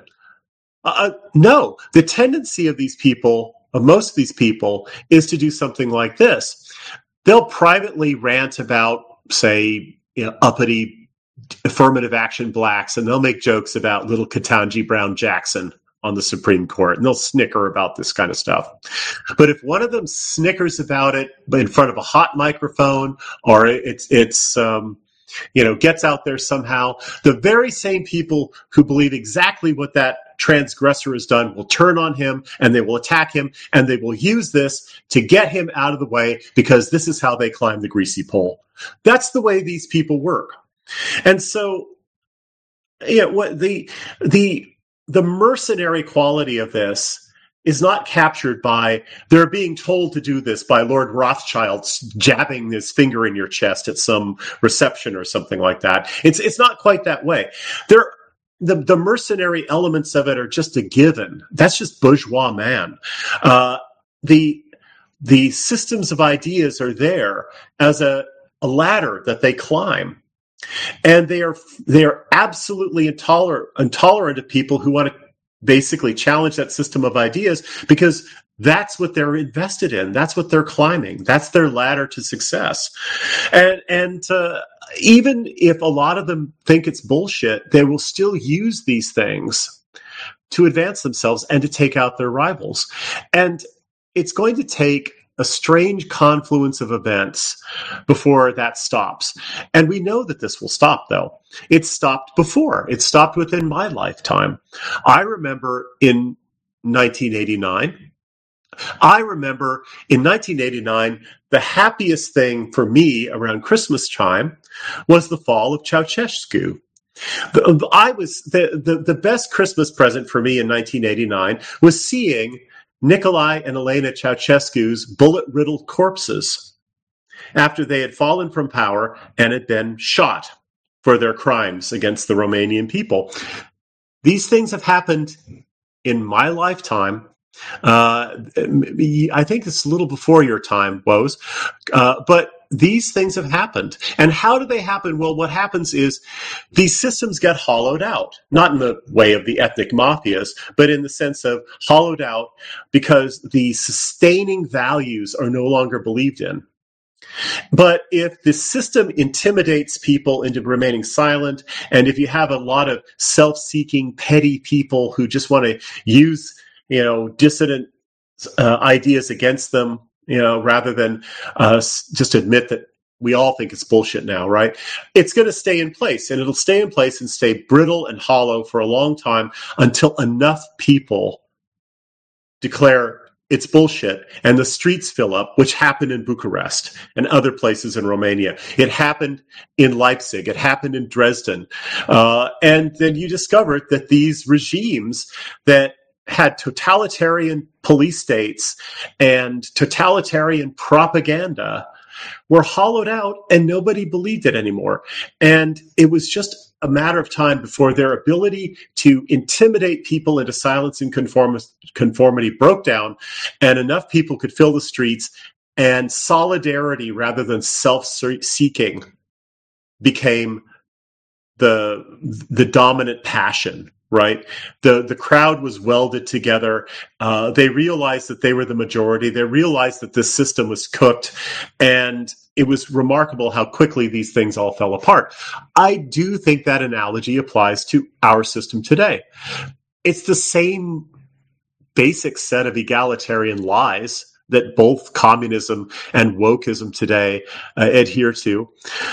S4: Uh, no, the tendency of these people, of most of these people, is to do something like this. They'll privately rant about, say, you know, uppity affirmative action blacks, and they'll make jokes about little Ketanji Brown Jackson on the Supreme Court, and they'll snicker about this kind of stuff. But if one of them snickers about it in front of a hot microphone, or it's it's um, you know gets out there somehow, the very same people who believe exactly what that transgressor has done will turn on him, and they will attack him, and they will use this to get him out of the way because this is how they climb the greasy pole. That's the way these people work. And so, yeah, what the the The mercenary quality of this is not captured by they're being told to do this by Lord Rothschild jabbing his finger in your chest at some reception or something like that. It's it's not quite that way. There, the the mercenary elements of it are just a given. That's just bourgeois man. Uh, the the systems of ideas are there as a, a ladder that they climb. And they are they are absolutely intolerant intolerant of people who want to basically challenge that system of ideas because that's what they're invested in. That's what they're climbing. That's their ladder to success. And and uh, even if a lot of them think it's bullshit, they will still use these things to advance themselves and to take out their rivals. And it's going to take a strange confluence of events before that stops. And we know that this will stop, though. It stopped before. It stopped within my lifetime. I remember in nineteen eighty-nine, I remember in nineteen eighty-nine, the happiest thing for me around Christmas time was the fall of Ceausescu. I was the, the, the best Christmas present for me in nineteen eighty-nine was seeing Nicolae and Elena Ceausescu's bullet-riddled corpses after they had fallen from power and had been shot for their crimes against the Romanian people. These things have happened in my lifetime. Uh, I think it's a little before your time, Woes, uh, but these things have happened. And how do they happen? Well, what happens is these systems get hollowed out, not in the way of the ethnic mafias, but in the sense of hollowed out because the sustaining values are no longer believed in. But if the system intimidates people into remaining silent, and if you have a lot of self-seeking, petty people who just want to use, you know, dissident uh, ideas against them, you know, rather than uh, just admit that we all think it's bullshit now, right? It's going to stay in place, and it'll stay in place and stay brittle and hollow for a long time until enough people declare it's bullshit, and the streets fill up, which happened in Bucharest and other places in Romania. It happened in Leipzig. It happened in Dresden. Uh, and then you discovered that these regimes that had totalitarian police states and totalitarian propaganda were hollowed out, and nobody believed it anymore. And it was just a matter of time before their ability to intimidate people into silence and conform- conformity broke down, and enough people could fill the streets, and solidarity rather than self-seeking became the the dominant passion. Right, the the crowd was welded together. Uh, they realized that they were the majority. They realized that this system was cooked, and it was remarkable how quickly these things all fell apart. I do think that analogy applies to our system today. It's the same basic set of egalitarian lies that both communism and wokeism today uh, adhere to.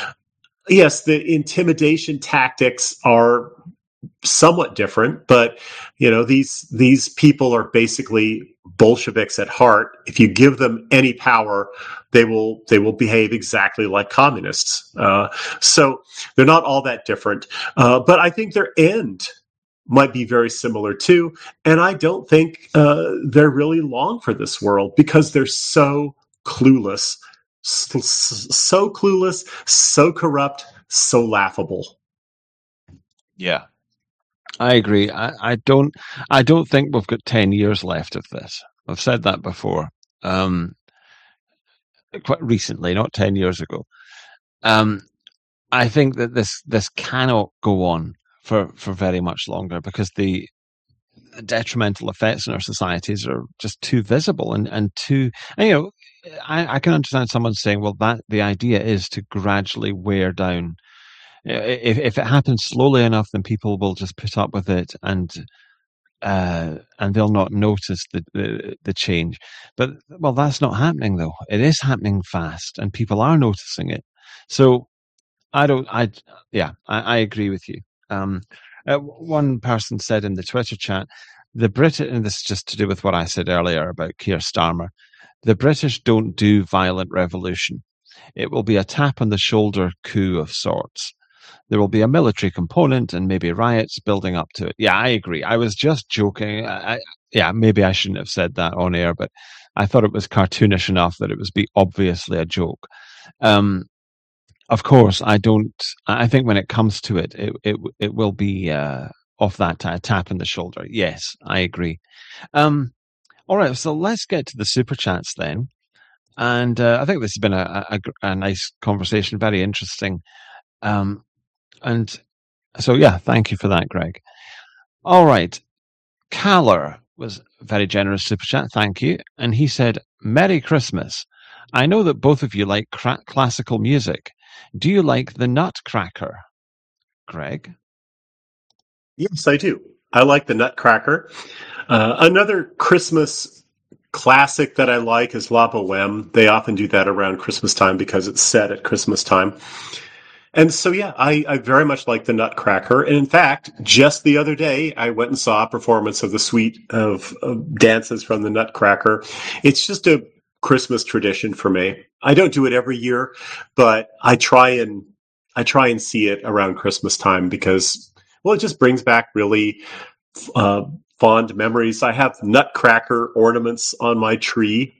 S4: Yes, the intimidation tactics are somewhat different, but you know, these these people are basically Bolsheviks at heart. If you give them any power, they will they will behave exactly like communists. Uh, so they're not all that different, uh, but I think their end might be very similar too. And I don't think uh, they're really long for this world because they're so clueless, so, so clueless, so corrupt, so laughable.
S3: Yeah. I agree. I, I don't. I don't think we've got ten years left of this. I've said that before, um, quite recently, not ten years ago. Um, I think that this this cannot go on for, for very much longer because the detrimental effects in our societies are just too visible and and too. And, you know, I, I can understand someone saying, "Well, that the idea is to gradually wear down." If if it happens slowly enough, then people will just put up with it, and uh, and they'll not notice the, the the change. But well, that's not happening though. It is happening fast, and people are noticing it. So I don't. I yeah, I, I agree with you. Um, uh, one person said in the Twitter chat, the British, and this is just to do with what I said earlier about Keir Starmer. The British don't do violent revolution. It will be a tap on the shoulder coup of sorts. There will be a military component and maybe riots building up to it. Yeah, I agree. I was just joking. I, I, yeah, maybe I shouldn't have said that on air, but I thought it was cartoonish enough that it was be obviously a joke. Um, of course, I don't. I think when it comes to it, it it, it will be uh, off that t- tap in the shoulder. Yes, I agree. Um, all right, so let's get to the super chats then. And uh, I think this has been a, a, a nice conversation, very interesting. Um, and so, yeah, thank you for that, Greg. All right. Caller was very generous super chat. Thank you. And he said, Merry Christmas. I know that both of you like cra- classical music. Do you like the Nutcracker, Greg?
S4: Yes, I do. I like the Nutcracker. Uh, another Christmas classic that I like is La Boheme. They often do that around Christmas time because it's set at Christmas time. And so, yeah, I, I very much like the Nutcracker. And in fact, just the other day, I went and saw a performance of the suite of, of dances from the Nutcracker. It's just a Christmas tradition for me. I don't do it every year, but I try and I try and see it around Christmas time because, well, it just brings back really uh, fond memories. I have Nutcracker ornaments on my tree.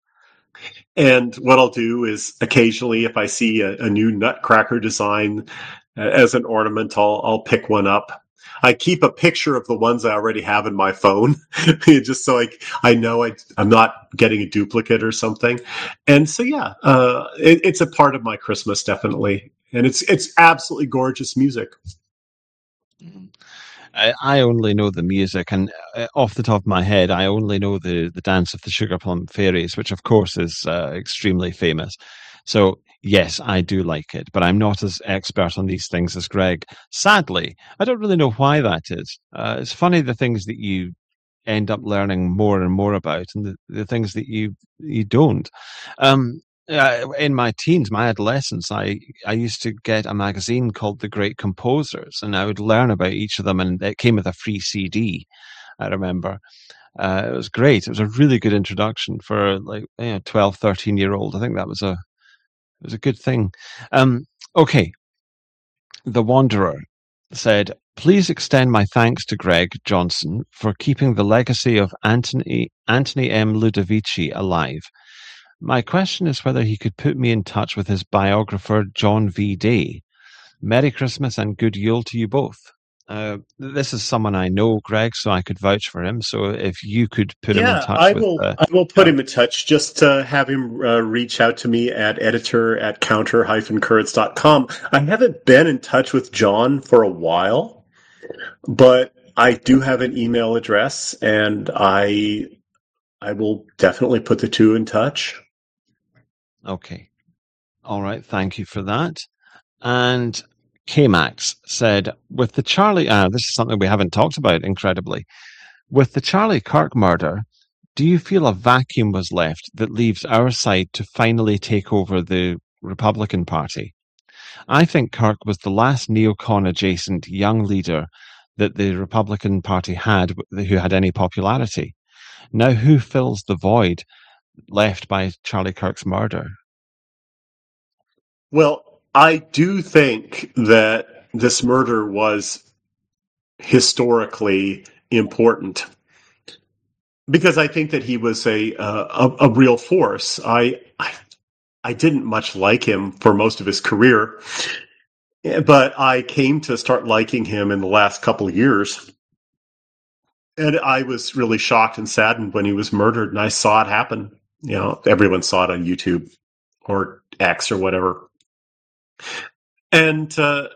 S4: And what I'll do is occasionally, if I see a, a new Nutcracker design uh, as an ornament, I'll, I'll pick one up. I keep a picture of the ones I already have in my phone, just so I I know I, I'm not getting a duplicate or something. And so yeah, uh, it, it's a part of my Christmas definitely, and it's it's absolutely gorgeous music.
S3: I, I only know the music, and uh, off the top of my head, I only know the the Dance of the Sugar Plum Fairies, which of course is uh, extremely famous. So yes, I do like it, but I'm not as expert on these things as Greg. Sadly, I don't really know why that is. Uh, it's funny the things that you end up learning more and more about, and the, the things that you you don't. Um, uh, in my teens, my adolescence, I I used to get a magazine called The Great Composers, and I would learn about each of them, and it came with a free C D. I remember. Uh, it was great. It was a really good introduction for like you know, twelve, thirteen year old. I think that was a it was a good thing. Um, okay. The Wanderer said, please extend my thanks to Greg Johnson for keeping the legacy of Anthony, Anthony M. Ludovici alive. My question is whether he could put me in touch with his biographer, John V. Day. Merry Christmas and good Yule to you both. Uh, this is someone I know, Greg, so I could vouch for him. So if you could put
S4: yeah,
S3: him in touch
S4: I
S3: with...
S4: will,
S3: Uh,
S4: I will put
S3: uh,
S4: him in touch. Just uh, have him uh, reach out to me at editor at counter dash currents dot com. I haven't been in touch with John for a while, but I do have an email address, and I I will definitely put the two in touch.
S3: Okay. All right. Thank you for that. And K-Max said, with the Charlie, uh, this is something we haven't talked about, incredibly. With the Charlie Kirk murder, do you feel a vacuum was left that leaves our side to finally take over the Republican Party? I think Kirk was the last neocon adjacent young leader that the Republican Party had who had any popularity. Now who fills the void left by Charlie Kirk's murder?
S4: Well, I do think that this murder was historically important because I think that he was a uh, a, a real force. I, I I didn't much like him for most of his career, but I came to start liking him in the last couple of years. And I was really shocked and saddened when he was murdered, and I saw it happen. You know, everyone saw it on YouTube or X or whatever. And uh,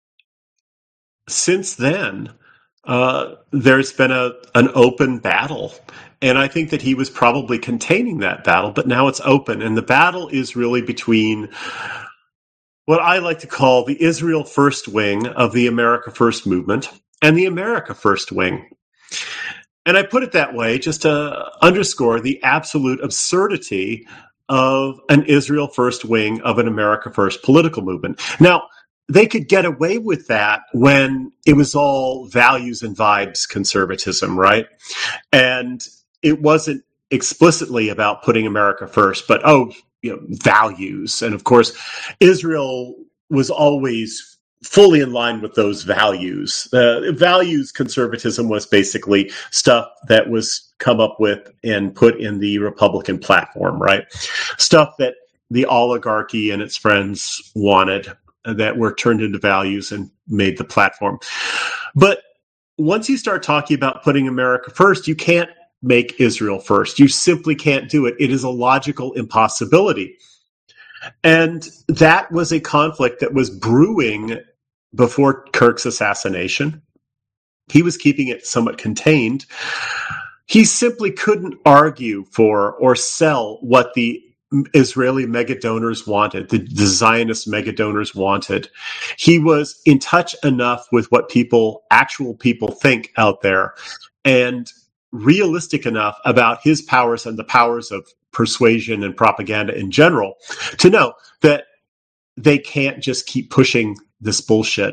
S4: since then, uh, there's been a an open battle. And I think that he was probably containing that battle, but now it's open. And the battle is really between what I like to call the Israel First wing of the America First movement and the America First wing. And I put it that way just to underscore the absolute absurdity of an Israel First wing of an America First political movement. Now, they could get away with that when it was all values and vibes conservatism, right? And it wasn't explicitly about putting America first, but, oh, you know, values. And of course, Israel was always fully in line with those values. Uh, values conservatism was basically stuff that was come up with and put in the Republican platform, right? Stuff that the oligarchy and its friends wanted that were turned into values and made the platform. But once you start talking about putting America first, you can't make Israel first. You simply can't do it. It is a logical impossibility. And that was a conflict that was brewing before Kirk's assassination. He was keeping it somewhat contained. He simply couldn't argue for or sell what the Israeli mega donors wanted, the, the Zionist mega donors wanted. He was in touch enough with what people, actual people think out there, and realistic enough about his powers and the powers of persuasion and propaganda in general to know that they can't just keep pushing this bullshit.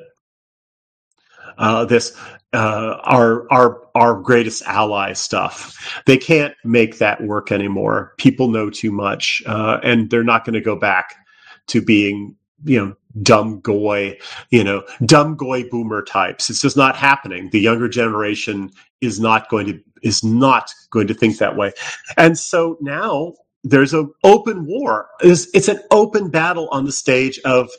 S4: Uh, this uh, our our our greatest ally stuff. They can't make that work anymore. People know too much, uh, and they're not going to go back to being, you know, dumb goy, you know, dumb goy boomer types. It's just not happening. The younger generation is not going to is not going to think that way, and so now there's an open war. It's, it's an open battle on the stage of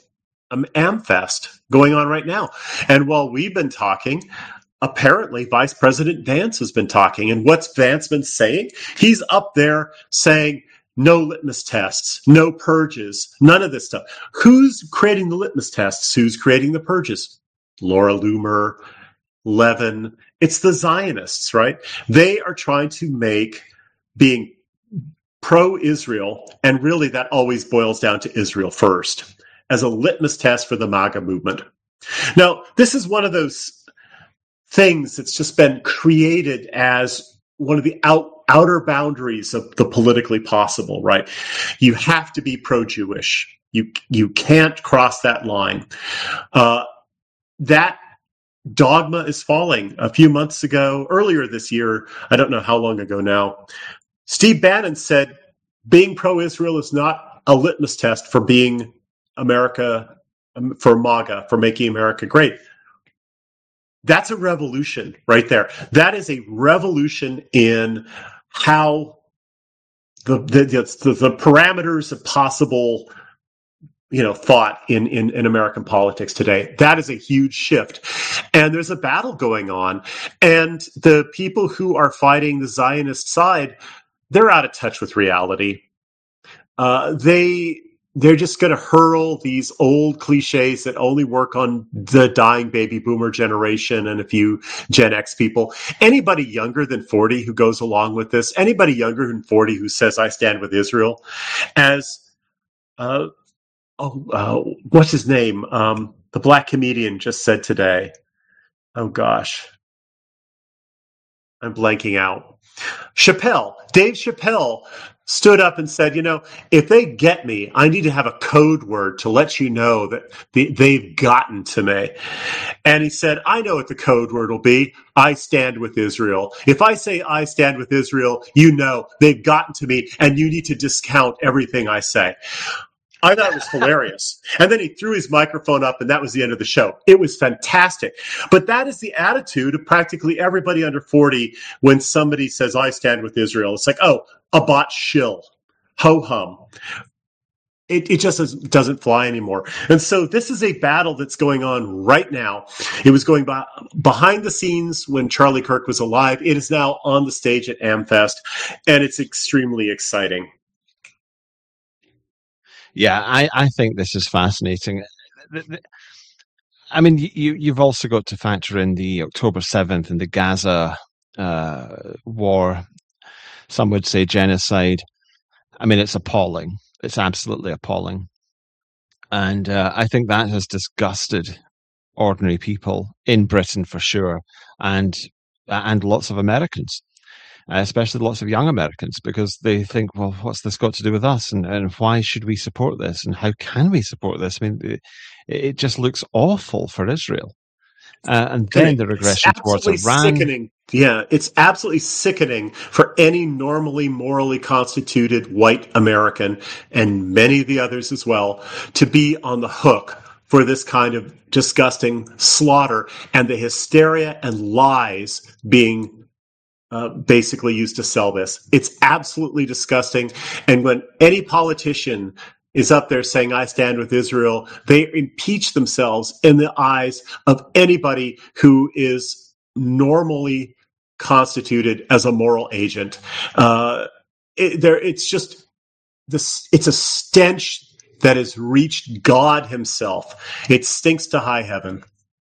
S4: um, AmFest going on right now. And while we've been talking, apparently Vice President Vance has been talking. And what's Vance been saying? He's up there saying, no litmus tests, no purges, none of this stuff. Who's creating the litmus tests? Who's creating the purges? Laura Loomer, Levin. It's the Zionists, right? They are trying to make being pro-Israel, and really that always boils down to Israel first, as a litmus test for the MAGA movement. Now, this is one of those things that's just been created as one of the out, outer boundaries of the politically possible, right? You have to be pro-Jewish. You you can't cross that line. Uh, that dogma is falling. A few months ago, earlier this year, I don't know how long ago now, Steve Bannon said being pro-Israel is not a litmus test for being America, for MAGA, for making America great. That's a revolution right there. That is a revolution in how the the, the, the parameters of possible, you know, thought in, in, in American politics today. That is a huge shift. And there's a battle going on. And the people who are fighting the Zionist side, they're out of touch with reality. Uh, they... They're just going to hurl these old cliches that only work on the dying baby boomer generation and a few Gen X people. Anybody younger than forty who goes along with this, anybody younger than forty who says, I stand with Israel, as, uh, oh, uh, what's his name? Um, the black comedian just said today. Oh, gosh. I'm blanking out. Chappelle, Dave Chappelle stood up and said, you know, if they get me, I need to have a code word to let you know that the, they've gotten to me. And he said, I know what the code word will be. I stand with Israel. If I say I stand with Israel, you know they've gotten to me and you need to discount everything I say. I thought it was hilarious. And then he threw his microphone up and that was the end of the show. It was fantastic. But that is the attitude of practically everybody under forty when somebody says, I stand with Israel. It's like, oh, a bot shill, ho-hum. It, it just doesn't, doesn't fly anymore. And so this is a battle that's going on right now. It was going by, behind the scenes when Charlie Kirk was alive. It is now on the stage at AmFest, and it's extremely exciting.
S3: Yeah, I, I think this is fascinating. I mean, you, you've also got to factor in the October seventh and the Gaza uh, war. Some would say genocide. I mean, it's appalling. It's absolutely appalling. And uh, I think that has disgusted ordinary people in Britain for sure, and and lots of Americans, especially lots of young Americans, because they think, well, what's this got to do with us? And, and why should we support this? And how can we support this? I mean, it, it just looks awful for Israel. Uh, and then the regression towards Iran.
S4: Sickening. Yeah, it's absolutely sickening for any normally morally constituted white American, and many of the others as well, to be on the hook for this kind of disgusting slaughter and the hysteria and lies being uh, basically used to sell this. It's absolutely disgusting. And when any politician is up there saying, I stand with Israel, they impeach themselves in the eyes of anybody who is normally constituted as a moral agent. Uh, it, there, it's just this, it's a stench that has reached God himself. It stinks to high heaven.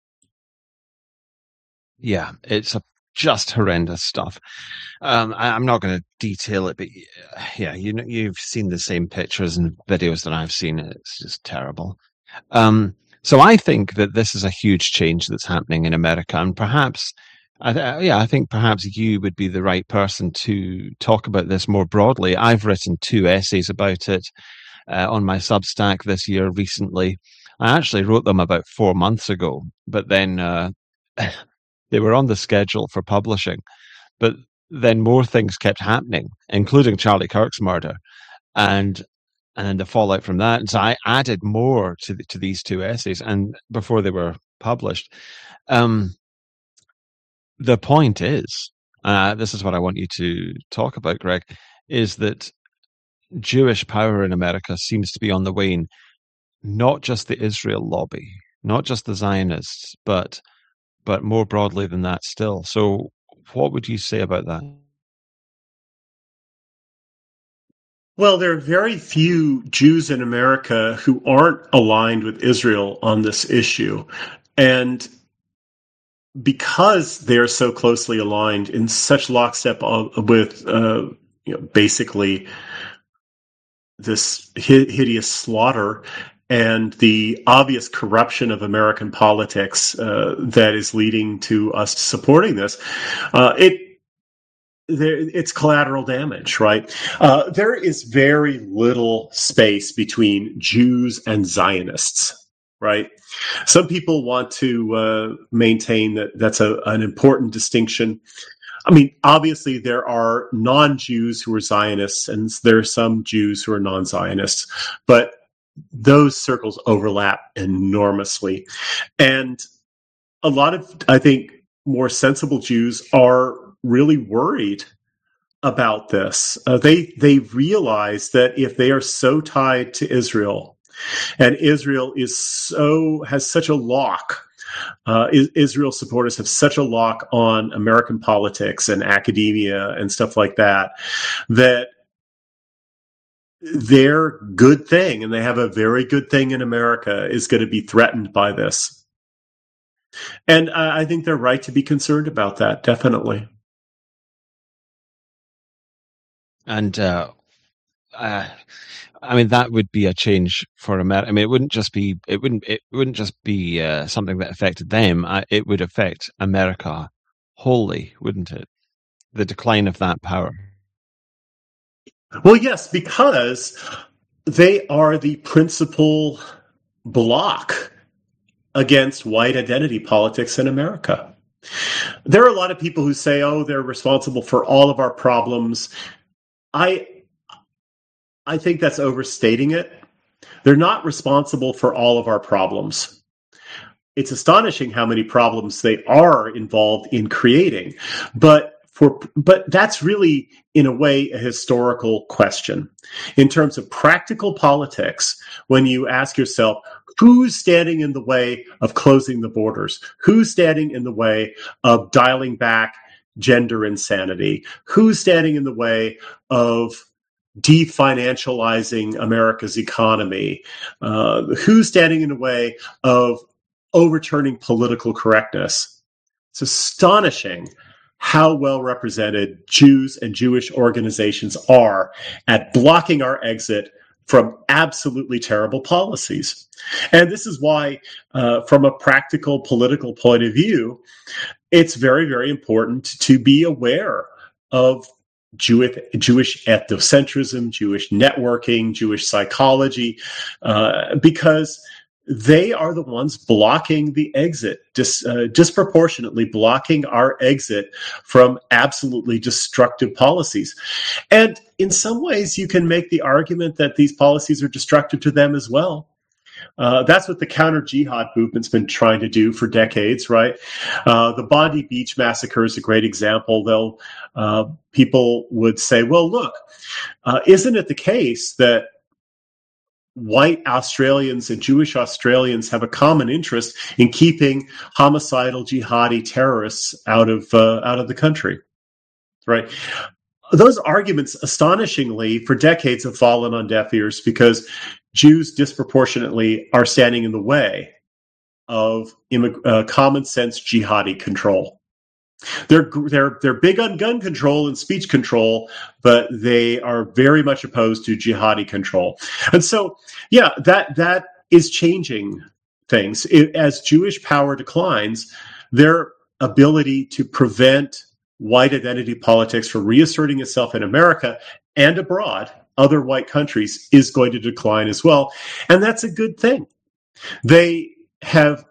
S3: Yeah, it's a, just horrendous stuff. Um, I, I'm not going to detail it, but yeah, you know, you've seen the same pictures and videos that I've seen. It's just terrible. Um, so I think that this is a huge change that's happening in America, and perhaps, I th- yeah, I think perhaps you would be the right person to talk about this more broadly. I've written two essays about it uh, on my Substack this year recently. I actually wrote them about four months ago, but then uh, they were on the schedule for publishing. But then more things kept happening, including Charlie Kirk's murder, and and then the fallout from that. And so I added more to the, to these two essays, and before they were published. Um, the point is, uh, this is what I want you to talk about, Greg, is that Jewish power in America seems to be on the wane. not just the Israel lobby, not just the Zionists, but but more broadly than that still. So what would you say about that?
S4: Well, there are very few Jews in America who aren't aligned with Israel on this issue. And because they're so closely aligned in such lockstep with, uh, you know, basically this hideous slaughter and the obvious corruption of American politics uh, that is leading to us supporting this, uh, it there, it's collateral damage, right? Uh, there is very little space between Jews and Zionists, right? Some people want to uh, maintain that that's a, an important distinction. I mean, obviously, there are non-Jews who are Zionists, and there are some Jews who are non-Zionists, but those circles overlap enormously. And a lot of, I think, more sensible Jews are really worried about this. Uh, they they realize that if they are so tied to Israel, and Israel is so has such a lock, uh, Israel supporters have such a lock on American politics and academia and stuff like that, that their good thing, and they have a very good thing in America, is going to be threatened by this. And uh, I think they're right to be concerned about that, definitely.
S3: And uh, uh, I mean, that would be a change for America. I mean, it wouldn't just be it wouldn't it wouldn't just be uh, something that affected them. Uh, it would affect America wholly, wouldn't it? The decline of that power.
S4: Well, yes, because they are the principal bloc against white identity politics in America. There are a lot of people who say, oh, they're responsible for all of our problems. I I think that's overstating it. They're not responsible for all of our problems. It's astonishing how many problems they are involved in creating. But for but that's really, in a way, a historical question. In terms of practical politics, when you ask yourself, who's standing in the way of closing the borders? Who's standing in the way of dialing back gender insanity? Who's standing in the way of definancializing America's economy? Uh, who's standing in the way of overturning political correctness? It's astonishing how well represented Jews and Jewish organizations are at blocking our exit from absolutely terrible policies. And this is why, uh, from a practical political point of view, it's very, very important to be aware of Jewish, Jewish ethnocentrism, Jewish networking, Jewish psychology, uh, because they are the ones blocking the exit, dis, uh, disproportionately blocking our exit from absolutely destructive policies. And in some ways, you can make the argument that these policies are destructive to them as well. Uh, that's what the counter-jihad movement's been trying to do for decades, right? Uh, the Bondi Beach massacre is a great example. They'll, uh, people would say, well, look, uh, isn't it the case that white Australians and Jewish Australians have a common interest in keeping homicidal jihadi terrorists out of uh, out of the country, right? Those arguments, astonishingly, for decades have fallen on deaf ears because Jews disproportionately are standing in the way of immig- uh, common sense jihadi control. They're they're they're big on gun control and speech control, but they are very much opposed to jihadi control. And so, yeah, that that is changing things. It, as Jewish power declines, their ability to prevent white identity politics from reasserting itself in America and abroad, other white countries, is going to decline as well. And that's a good thing. They have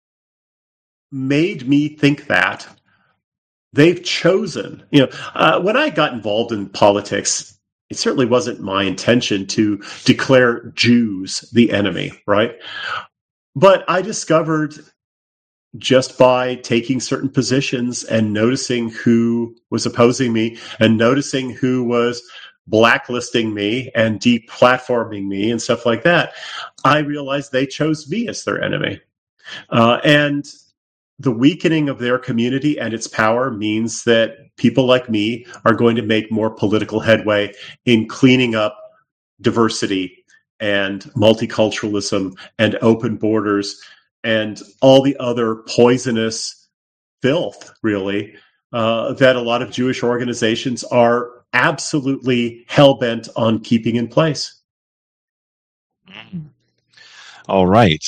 S4: made me think that. They've chosen, you know, uh, when I got involved in politics, it certainly wasn't my intention to declare Jews the enemy, right? But I discovered just by taking certain positions and noticing who was opposing me and noticing who was blacklisting me and deplatforming me and stuff like that, I realized they chose me as their enemy. Uh, and the weakening of their community and its power means that people like me are going to make more political headway in cleaning up diversity and multiculturalism and open borders and all the other poisonous filth, really, uh, that a lot of Jewish organizations are absolutely hell-bent on keeping in place.
S3: All right.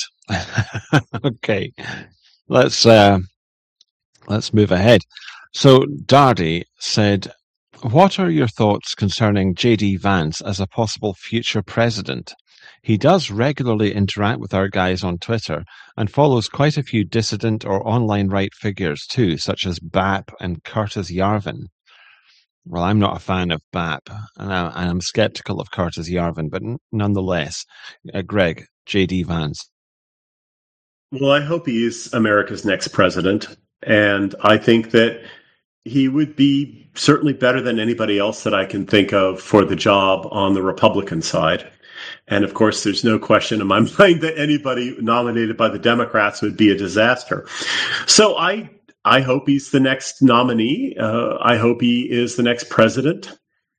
S3: Okay. Let's uh, let's move ahead. So Dardy said, what are your thoughts concerning J D Vance as a possible future president? He does regularly interact with our guys on Twitter and follows quite a few dissident or online right figures too, such as B A P and Curtis Yarvin. Well, I'm not a fan of B A P, and I, I'm skeptical of Curtis Yarvin, but n- nonetheless, uh, Greg, J D Vance.
S4: Well, I hope he is America's next president, and I think that he would be certainly better than anybody else that I can think of for the job on the Republican side. And of course, there's no question in my mind that anybody nominated by the Democrats would be a disaster. So I I hope he's the next nominee. Uh, I hope he is the next president.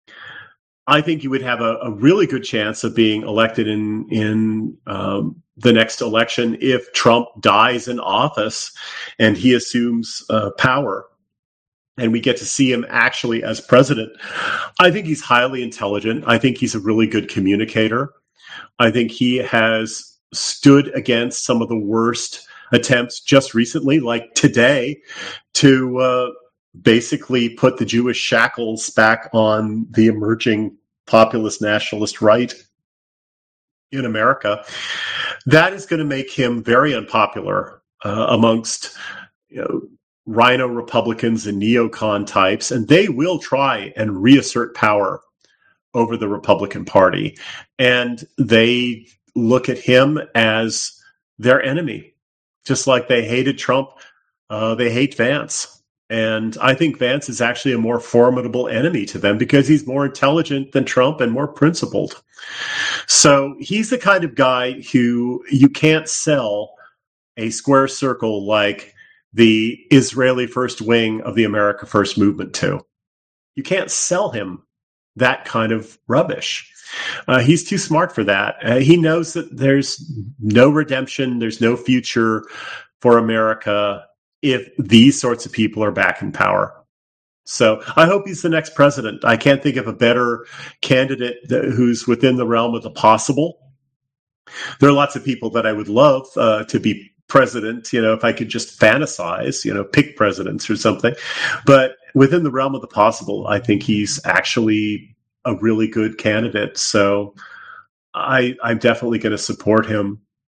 S4: I think he would have a, a really good chance of being elected in in um, the next election if Trump dies in office and he assumes uh, power, and we get to see him actually as president. I think he's highly intelligent. I think he's a really good communicator. I think he has stood against some of the worst attempts just recently, like today, to uh, basically put the Jewish shackles back on the emerging populist nationalist right in America. That is going to make him very unpopular uh, amongst, you know, rhino Republicans and neocon types, and they will try and reassert power over the Republican Party. And they look at him as their enemy, just like they hated Trump. Uh, they hate Vance. And I think Vance is actually a more formidable enemy to them because he's more intelligent than Trump and more principled. So he's the kind of guy who you can't sell a square circle like the Israeli first wing of the America First movement to. You can't sell him that kind of rubbish. Uh, he's too smart for that. Uh, he knows that there's no redemption, there's no future for America if these sorts of people are back in power. So I hope he's the next president. I can't think of a better candidate that, who's within the realm of the possible. There are lots of people that I would love uh, to be president, you know, if I could just fantasize, you know, pick presidents or something. But within the realm of the possible, I think he's actually a really good candidate. So I, I'm definitely going to support him.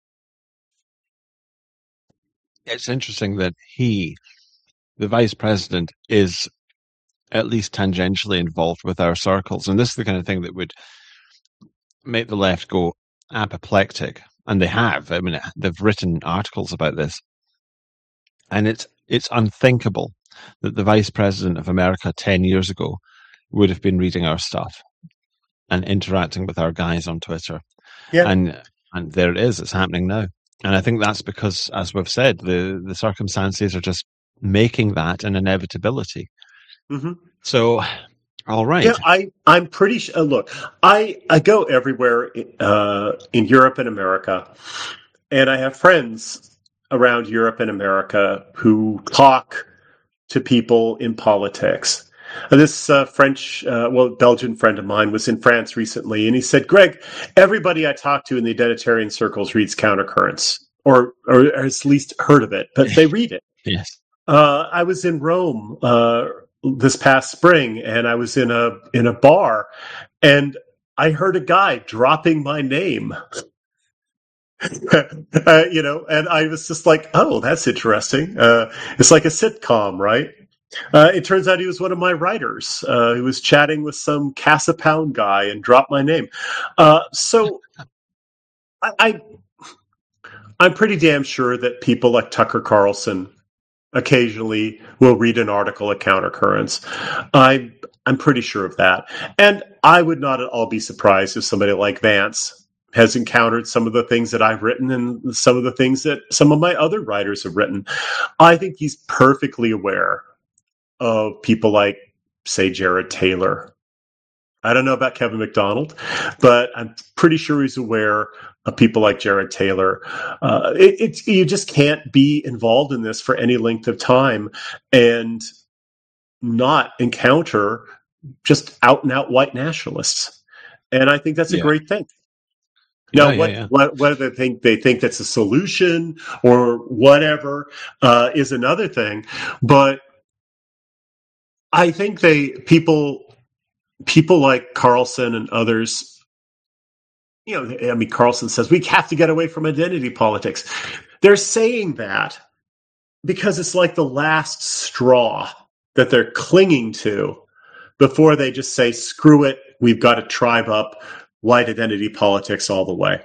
S3: It's interesting that he, the vice president, is at least tangentially involved with our circles. And this is the kind of thing that would make the left go apoplectic. And they have. I mean, they've written articles about this. And it's it's unthinkable that the vice president of America ten years ago would have been reading our stuff and interacting with our guys on Twitter.
S4: Yeah.
S3: And and there it is. It's happening now. And I think that's because, as we've said, the, the circumstances are just making that an inevitability.
S4: Mm-hmm.
S3: So, all right.
S4: Yeah, I, I'm pretty sure. Uh, look, I, I go everywhere uh, in Europe and America, and I have friends around Europe and America who talk to people in politics. And this uh, French, uh, well, Belgian friend of mine was in France recently, and he said, Greg, everybody I talk to in the identitarian circles reads Countercurrents, or, or has at least heard of it, but they read it.
S3: Yes.
S4: Uh, I was in Rome uh this past spring, and I was in a in a bar, and I heard a guy dropping my name. uh, you know, and I was just like, "Oh, that's interesting." Uh, it's like a sitcom, right? Uh, it turns out he was one of my writers. Uh, he was chatting with some Casa Pound guy and dropped my name. Uh, so, I, I I'm pretty damn sure that people like Tucker Carlson occasionally will read an article at Countercurrents. I'm I'm pretty sure of that. And I would not at all be surprised if somebody like Vance has encountered some of the things that I've written and some of the things that some of my other writers have written. I think he's perfectly aware of people like, say, Jared Taylor. I don't know about Kevin MacDonald, but I'm pretty sure he's aware of people like Jared Taylor. Uh, it, it's you just can't be involved in this for any length of time and not encounter just out and out white nationalists. And I think that's a
S3: yeah.
S4: great thing. Now,
S3: yeah,
S4: what,
S3: yeah, yeah.
S4: what whether they think they think that's a solution or whatever uh, is another thing. But I think they people people like Carlson and others, you know, I mean, Carlson says we have to get away from identity politics. They're saying that because it's like the last straw that they're clinging to before they just say, screw it, we've got to tribe up white identity politics all the way.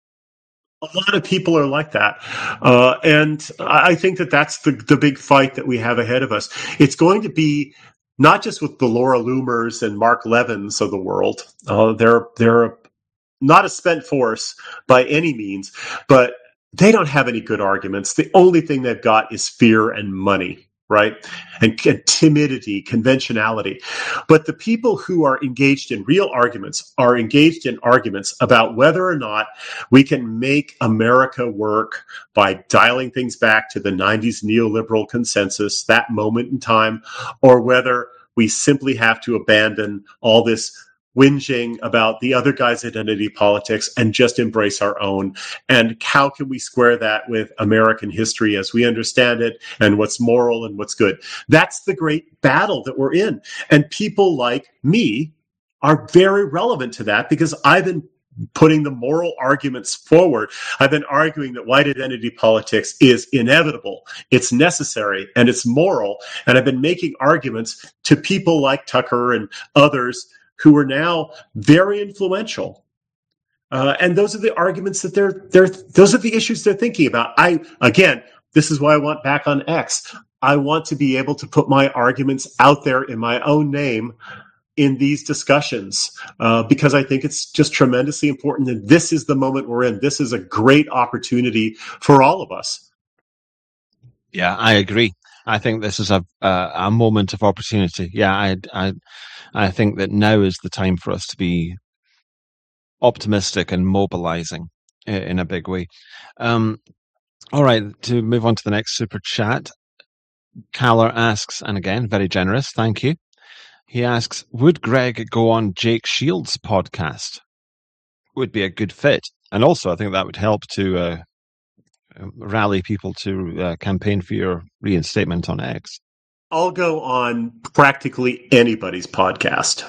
S4: A lot of people are like that. Uh, and I think that that's the, the big fight that we have ahead of us. It's going to be not just with the Laura Loomers and Mark Levins of the world. Uh, they're, they're not a spent force by any means, but they don't have any good arguments. The only thing they've got is fear and money, right? And, and timidity, conventionality. But the people who are engaged in real arguments are engaged in arguments about whether or not we can make America work by dialing things back to the nineties neoliberal consensus, that moment in time, or whether we simply have to abandon all this whinging about the other guy's identity politics and just embrace our own. And how can we square that with American history as we understand it and what's moral and what's good? That's the great battle that we're in. And people like me are very relevant to that because I've been putting the moral arguments forward. I've been arguing that white identity politics is inevitable, it's necessary, and it's moral. And I've been making arguments to people like Tucker and others who are now very influential. Uh, and those are the arguments that they're, they're, those are the issues they're thinking about. I, again, this is why I want back on X. I want to be able to put my arguments out there in my own name in these discussions, uh, because I think it's just tremendously important. And this is the moment we're in. This is a great opportunity for all of us.
S3: Yeah, I agree. I think this is a a, a moment of opportunity. Yeah, I, I I think that now is the time for us to be optimistic and mobilizing in a big way. Um, all right, to move on to the next super chat, Caller asks, and again, very generous, thank you. He asks, would Greg go on Jake Shields' podcast? Would be a good fit. And also, I think that would help to uh, rally people to uh, campaign for your reinstatement on X.
S4: I'll go on practically anybody's podcast.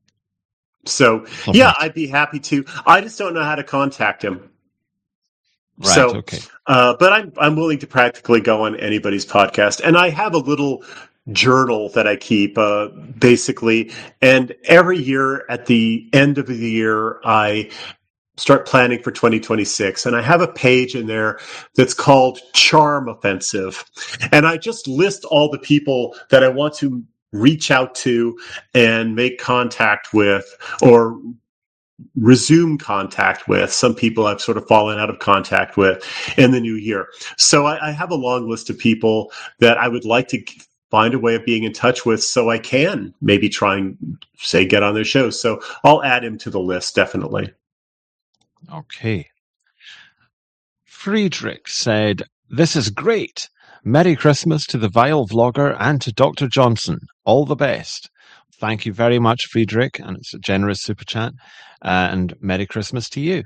S4: So, okay. Yeah, I'd be happy to. I just don't know how to contact him.
S3: Right,
S4: so,
S3: okay.
S4: Uh, but I'm I'm willing to practically go on anybody's podcast. And I have a little journal that I keep, uh, basically. And every year at the end of the year, I start planning for twenty twenty-six. And I have a page in there that's called Charm Offensive. And I just list all the people that I want to reach out to and make contact with or resume contact with. Some people I've sort of fallen out of contact with in the new year. So I, I have a long list of people that I would like to find a way of being in touch with so I can maybe try and, say, get on their shows. So I'll add him to the list, definitely.
S3: Okay. Friedrich said, this is great. Merry Christmas to the Vile Vlogger and to Doctor Johnson. All the best. Thank you very much, Friedrich, and it's a generous super chat. Uh, and Merry Christmas to you.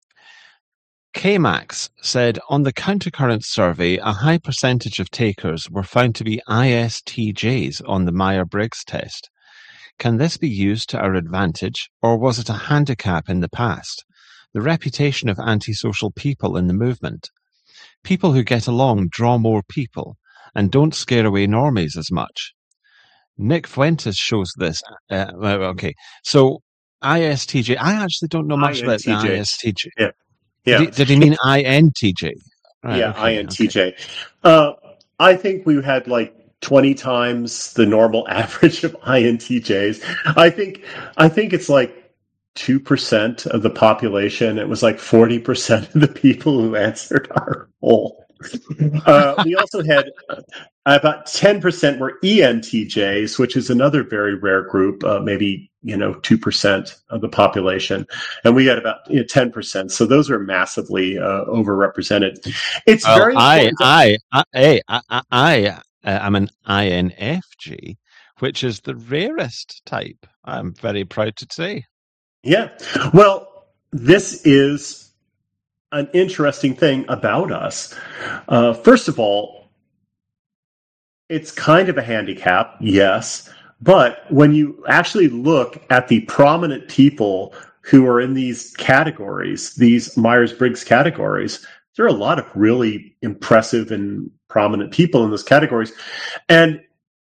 S3: K-Max said, on the Countercurrent survey, a high percentage of takers were found to be I S T Js on the Myers-Briggs test. Can this be used to our advantage, or was it a handicap in the past? The reputation of antisocial people in the movement. People who get along draw more people and don't scare away normies as much. Nick Fuentes shows this. Uh, okay, so I S T J. I actually don't know much I N T J. About the I S T J.
S4: Yeah. Yeah.
S3: Did he, did he mean I N T J? Right,
S4: yeah,
S3: okay,
S4: I N T J.
S3: Okay.
S4: Uh, I think we had like twenty times the normal average of I N T Js. I think I think it's like two percent of the population. It was like forty percent of the people who answered our poll. Uh, we also had uh, about ten percent were E N T Js, which is another very rare group, uh, maybe, you know, two percent of the population. And we had about you know, ten percent. So those are massively uh, overrepresented. It's
S3: Well,
S4: very
S3: I,
S4: important.
S3: I, I, I, I, I, uh, I'm an I N F J, which is the rarest type. I'm very proud to say.
S4: Yeah. Well, this is an interesting thing about us. Uh, first of all, it's kind of a handicap, yes. But when you actually look at the prominent people who are in these categories, these Myers-Briggs categories, there are a lot of really impressive and prominent people in those categories. And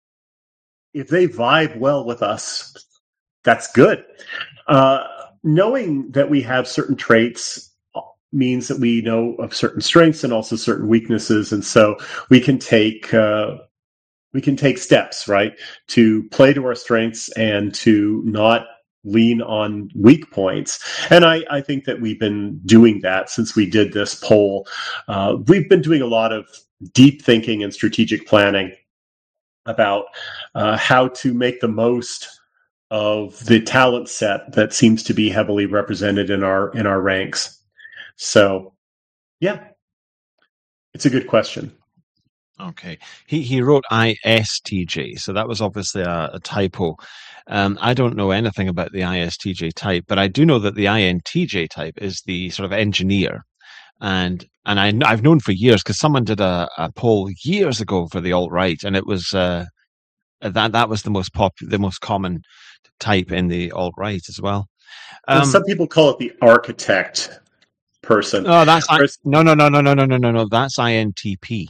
S4: if they vibe well with us, that's good. Uh, knowing that we have certain traits means that we know of certain strengths and also certain weaknesses. And so we can take, uh, we can take steps, right, to play to our strengths and to not lean on weak points. And I, I think that we've been doing that since we did this poll. Uh, we've been doing a lot of deep thinking and strategic planning about uh, how to make the most of the talent set that seems to be heavily represented in our in our ranks. So, yeah, it's a good question.
S3: Okay. He he wrote I S T J, so that was obviously a, a typo. Um, I don't know anything about the I S T J type, but I do know that the I N T J type is the sort of engineer. And and I, I've known for years, because someone did a, a poll years ago for the alt-right, and it was uh, that that was the most pop, the most common type in the alt-right as well.
S4: Um, some people call it the architect person.
S3: Oh, that's I, no, no, no, no, no, no, no, no, no. That's I N T P.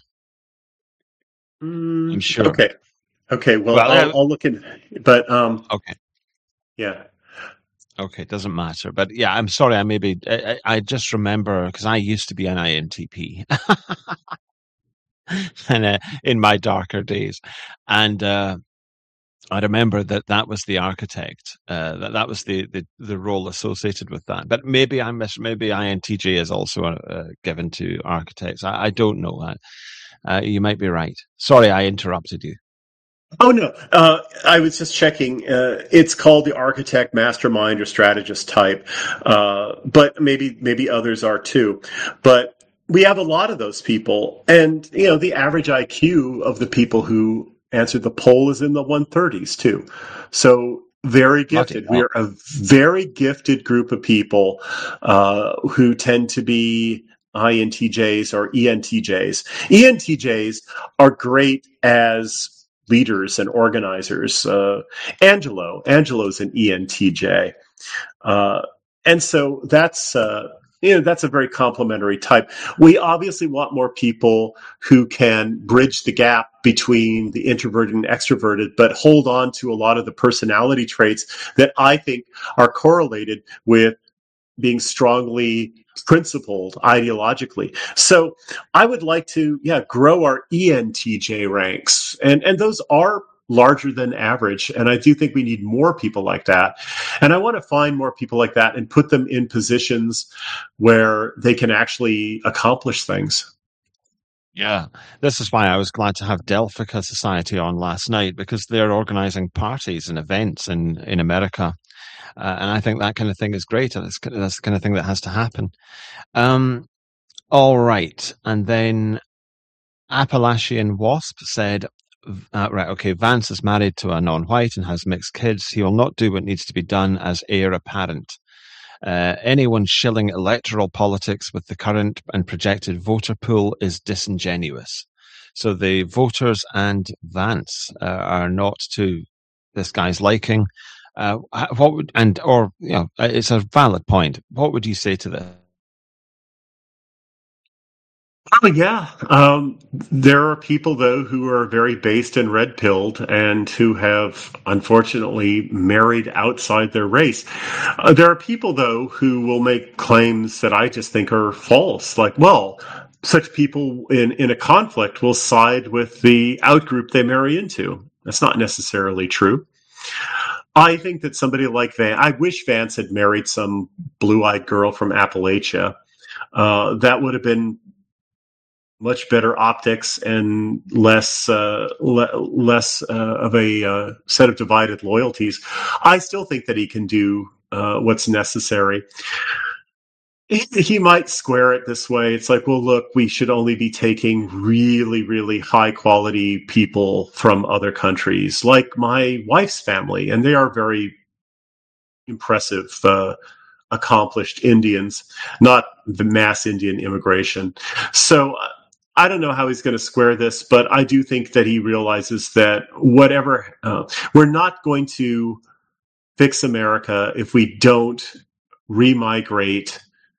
S4: Mm,
S3: I'm sure.
S4: Okay. Okay. Well,
S3: well
S4: I'll,
S3: uh,
S4: I'll look in. But um.
S3: Okay.
S4: Yeah.
S3: Okay, doesn't matter. But yeah, I'm sorry. I maybe I, I just remember, because I used to be an I N T P, and uh, in my darker days, and uh, I remember that that was the architect. Uh, that that was the, the, the role associated with that. But maybe I miss. Maybe I N T J is also uh, given to architects. I, I don't know that. Uh, you might be right. Sorry, I interrupted you.
S4: Oh, no. Uh, I was just checking. Uh, it's called the architect, mastermind, or strategist type. Uh, but maybe, maybe others are too. But we have a lot of those people. And, you know, the average I Q of the people who answered the poll is in the one thirties too. So very gifted. We are a very gifted group of people, uh, who tend to be I N T Js or E N T Js. E N T Js are great as leaders and organizers. Uh, Angelo, Angelo's an E N T J. Uh, and so that's, uh, you know, that's a very complementary type. We obviously want more people who can bridge the gap between the introverted and extroverted, but hold on to a lot of the personality traits that I think are correlated with being strongly principled ideologically. So I would like to, yeah, grow our E N T J ranks. And, and those are larger than average. And I do think we need more people like that. And I want to find more people like that and put them in positions where they can actually accomplish things.
S3: Yeah, this is why I was glad to have Delphica Society on last night, because they're organizing parties and events in, in America. Uh, and I think that kind of thing is great. That's, that's the kind of thing that has to happen. Um, all right. And then Appalachian Wasp said, uh, right, okay, Vance is married to a non-white and has mixed kids. He will not do what needs to be done as heir apparent. Uh, anyone shilling electoral politics with the current and projected voter pool is disingenuous. So the voters and Vance uh, are not to this guy's liking. Uh, what would, and, or, you know, it's a valid point. What would you say to this?
S4: Oh, yeah. Um, there are people, though, who are very based and red-pilled and who have, unfortunately, married outside their race. Uh, there are people, though, who will make claims that I just think are false. Like, well, such people in, in a conflict will side with the outgroup they marry into. That's not necessarily true. I think that somebody like Vance, I wish Vance had married some blue-eyed girl from Appalachia. Uh, that would have been much better optics and less uh, le- less uh, of a uh, set of divided loyalties. I still think that he can do uh, what's necessary. He, he might square it this way. It's like, well, look, we should only be taking really, really high-quality people from other countries, like my wife's family, and they are very impressive, uh, accomplished Indians, not the mass Indian immigration. So uh, I don't know how he's going to square this, but I do think that he realizes that whatever, uh, we're not going to fix America if we don't remigrate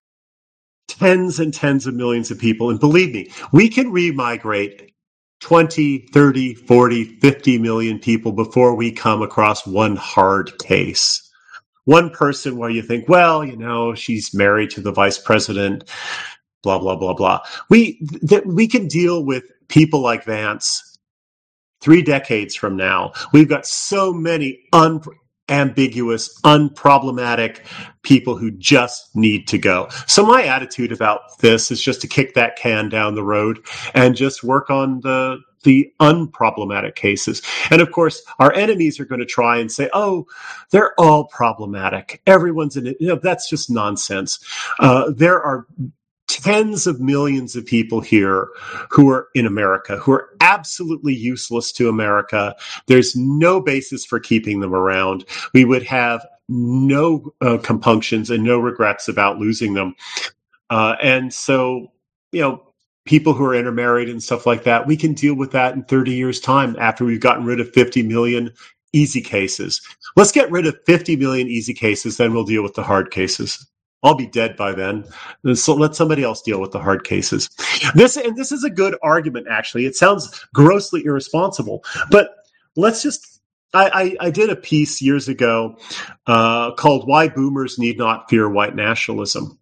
S4: tens and tens of millions of people. And believe me, we can remigrate twenty, thirty, forty, fifty million people before we come across one hard case. One person where you think, well, you know, she's married to the vice president, blah, blah, blah, blah. We, th- we can deal with people like Vance three decades from now. We've got so many unambiguous, unproblematic people who just need to go. So my attitude about this is just to kick that can down the road and just work on the the unproblematic cases. And of course, our enemies are going to try and say, oh, they're all problematic. Everyone's in it. You know, that's just nonsense. Uh, there are tens of millions of people here who are in America, who are absolutely useless to America. There's no basis for keeping them around. We would have no uh, compunctions and no regrets about losing them. Uh, and so, you know, people who are intermarried and stuff like that, we can deal with that in thirty years' time after we've gotten rid of fifty million easy cases. Let's get rid of fifty million easy cases, then we'll deal with the hard cases. I'll be dead by then. So let somebody else deal with the hard cases. This and this is a good argument, actually. It sounds grossly irresponsible, but let's just. I, I, I did a piece years ago uh, called "Why Boomers Need Not Fear White Nationalism."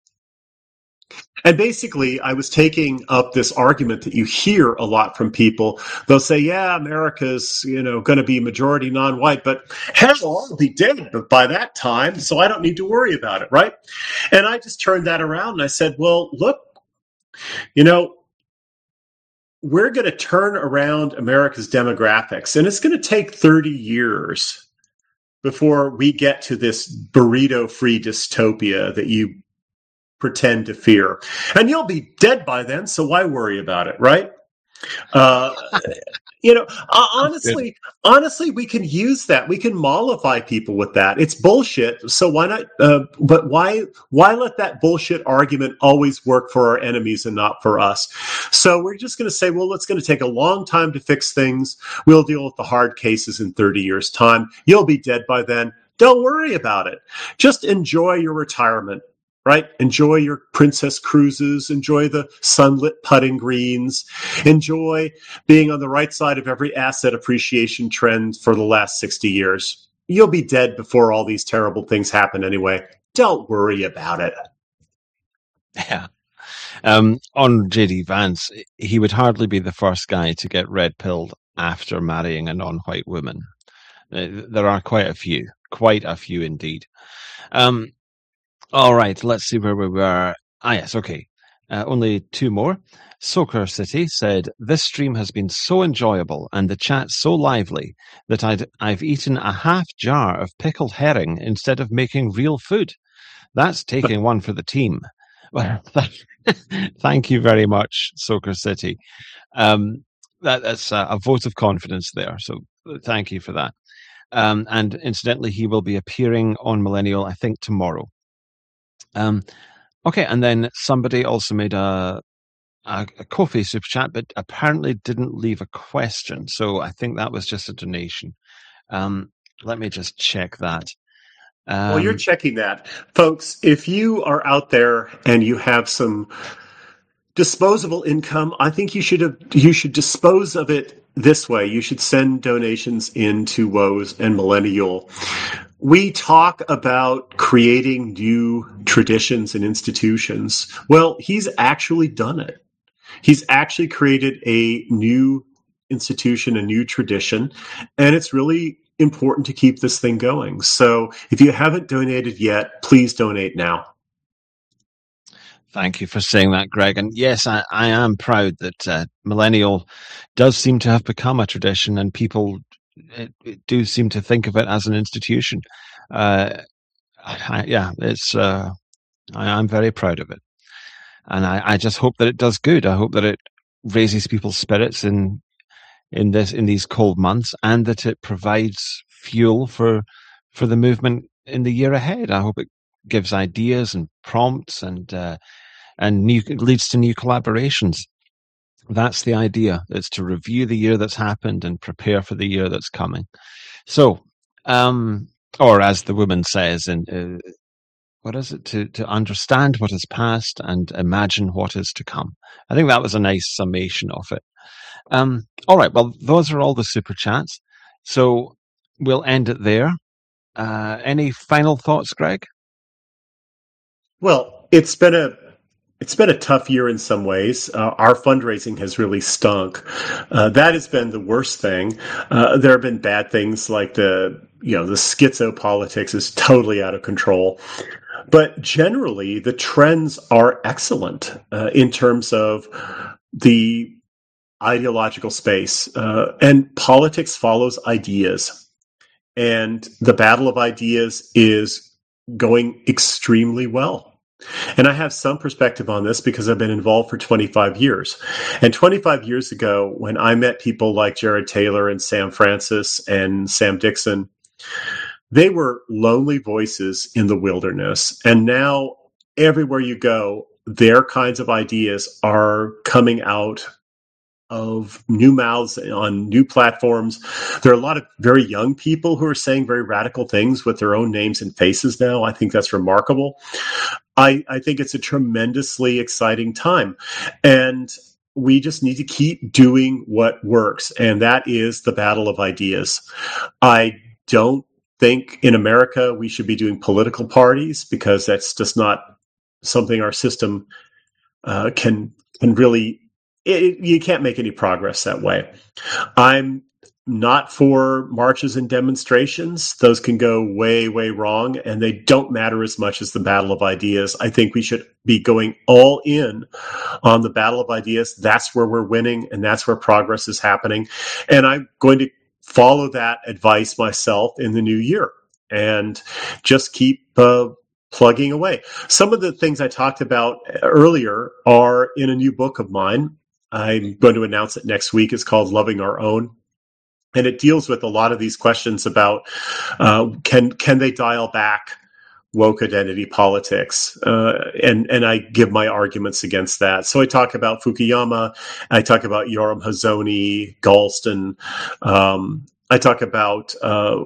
S4: And basically, I was taking up this argument that you hear a lot from people. They'll say, yeah, America's, you know, going to be majority non-white, but hell, I'll be dead by that time, so I don't need to worry about it, right? And I just turned that around and I said, well, look, you know, we're going to turn around America's demographics, and it's going to take thirty years before we get to this burrito-free dystopia that you pretend to fear. And you'll be dead by then, so why worry about it, right? Uh, you know, uh, honestly, honestly, we can use that. We can mollify people with that. It's bullshit. So why not? Uh, but why? Why let that bullshit argument always work for our enemies and not for us? So we're just going to say, well, it's going to take a long time to fix things. We'll deal with the hard cases in thirty years' time. You'll be dead by then. Don't worry about it. Just enjoy your retirement. Right? Enjoy your princess cruises. Enjoy the sunlit putting greens. Enjoy being on the right side of every asset appreciation trend for the last sixty years. You'll be dead before all these terrible things happen anyway. Don't worry about it.
S3: Yeah. Um, on J D Vance, he would hardly be the first guy to get red-pilled after marrying a non-white woman. Uh, there are quite a few. Quite a few indeed. Um, All right, let's see where we were. Ah, yes, okay. Uh, only two more. Soaker City said, this stream has been so enjoyable and the chat so lively that I'd, I've eaten a half jar of pickled herring instead of making real food. That's taking one for the team. Well, thank you very much, Soaker City. Um, that, that's a, a vote of confidence there, so thank you for that. Um, and incidentally, he will be appearing on Millennial, I think, tomorrow. Um, okay, and then somebody also made a, a, a Ko-fi super chat, but apparently didn't leave a question. So I think that was just a donation. Um, let me just check that. Um,
S4: well, you're checking that. Folks, if you are out there and you have some disposable income, I think you should have, you should dispose of it this way. You should send donations into Woes and Millennial. We talk about creating new traditions and institutions. Well, he's actually done it. He's actually created a new institution, a new tradition, and it's really important to keep this thing going. So if you haven't donated yet, please donate now.
S3: Thank you for saying that, Greg. And yes, I, I am proud that uh, Millennial does seem to have become a tradition, and people it, it do seem to think of it as an institution. Uh, I, yeah, it's. Uh, I, I'm very proud of it, and I, I just hope that it does good. I hope that it raises people's spirits in in this in these cold months, and that it provides fuel for for the movement in the year ahead. I hope it gives ideas and prompts and. Uh, And new, it leads to new collaborations. That's the idea. It's to review the year that's happened and prepare for the year that's coming. So, um, or as the woman says, in uh, what is it? To to understand what has passed and imagine what is to come. I think that was a nice summation of it. Um, all right. Well, those are all the super chats. So we'll end it there. Uh, any final thoughts, Greg?
S4: Well, it's been a It's been a tough year in some ways. Uh, our fundraising has really stunk. Uh, that has been the worst thing. Uh, there have been bad things like the, you know, the schizo politics is totally out of control. But generally, the trends are excellent uh, in terms of the ideological space. Uh, and politics follows ideas. And the battle of ideas is going extremely well. And I have some perspective on this because I've been involved for twenty-five years. And twenty-five years ago, when I met people like Jared Taylor and Sam Francis and Sam Dixon, they were lonely voices in the wilderness. And now everywhere you go, their kinds of ideas are coming out of new mouths on new platforms. There are a lot of very young people who are saying very radical things with their own names and faces now. I think that's remarkable. I, I think it's a tremendously exciting time. And we just need to keep doing what works. And that is the battle of ideas. I don't think in America we should be doing political parties because that's just not something our system uh, can, can really It, you can't make any progress that way. I'm not for marches and demonstrations. Those can go way, way wrong, and they don't matter as much as the battle of ideas. I think we should be going all in on the battle of ideas. That's where we're winning, and that's where progress is happening. And I'm going to follow that advice myself in the new year and just keep uh, plugging away. Some of the things I talked about earlier are in a new book of mine. I'm going to announce it next week. It's called Loving Our Own. And it deals with a lot of these questions about uh, can can they dial back woke identity politics? Uh, and, and I give my arguments against that. So I talk about Fukuyama. I talk about Yoram Hazony, Galston. Um, I talk about uh,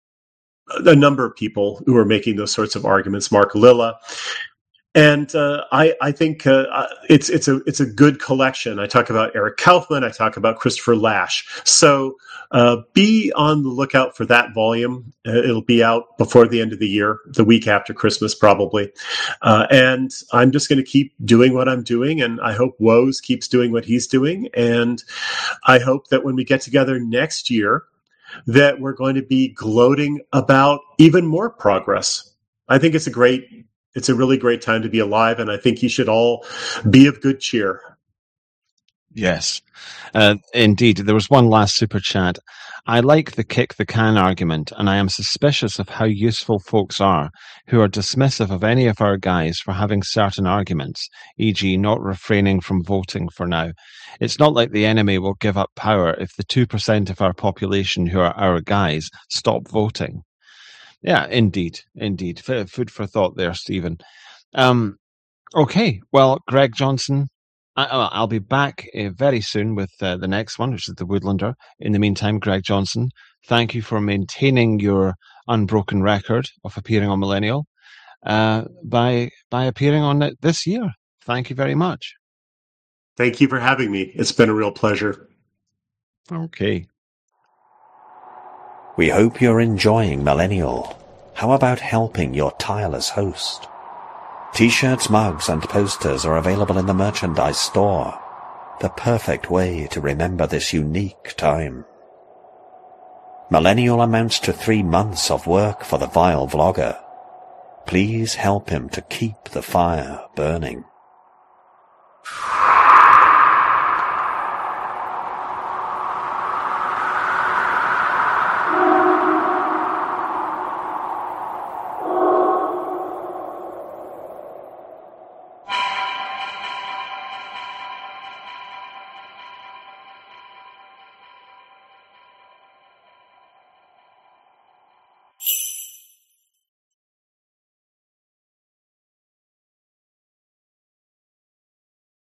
S4: a number of people who are making those sorts of arguments, Mark Lilla. And uh, I, I think uh, it's it's a it's a good collection. I talk about Eric Kaufman. I talk about Christopher Lasch. So uh, be on the lookout for that volume. Uh, it'll be out before the end of the year, the week after Christmas, probably. Uh, and I'm just going to keep doing what I'm doing, and I hope Woes keeps doing what he's doing. And I hope that when we get together next year, that we're going to be gloating about even more progress. I think it's a great. It's a really great time to be alive, and I think you should all be of good cheer.
S3: Yes, uh, indeed. There was one last super chat. I like the kick the can argument, and I am suspicious of how useful folks are who are dismissive of any of our guys for having certain arguments, for example not refraining from voting for now. It's not like the enemy will give up power if the two percent of our population who are our guys stop voting. Yeah, indeed, indeed. F- food for thought there, Stephen. Um, okay, well, Greg Johnson, I, I'll be back uh, very soon with uh, the next one, which is The Woodlander. In the meantime, Greg Johnson, thank you for maintaining your unbroken record of appearing on Millennial uh, by by appearing on it this year. Thank you very much.
S4: Thank you for having me. It's been a real pleasure.
S3: Okay.
S2: We hope you're enjoying Millennial. How about helping your tireless host? T-shirts, mugs, and posters are available in the merchandise store. the perfect way to remember this unique time. Millennial amounts to three months of work for the vile vlogger. Please help him to keep the fire burning.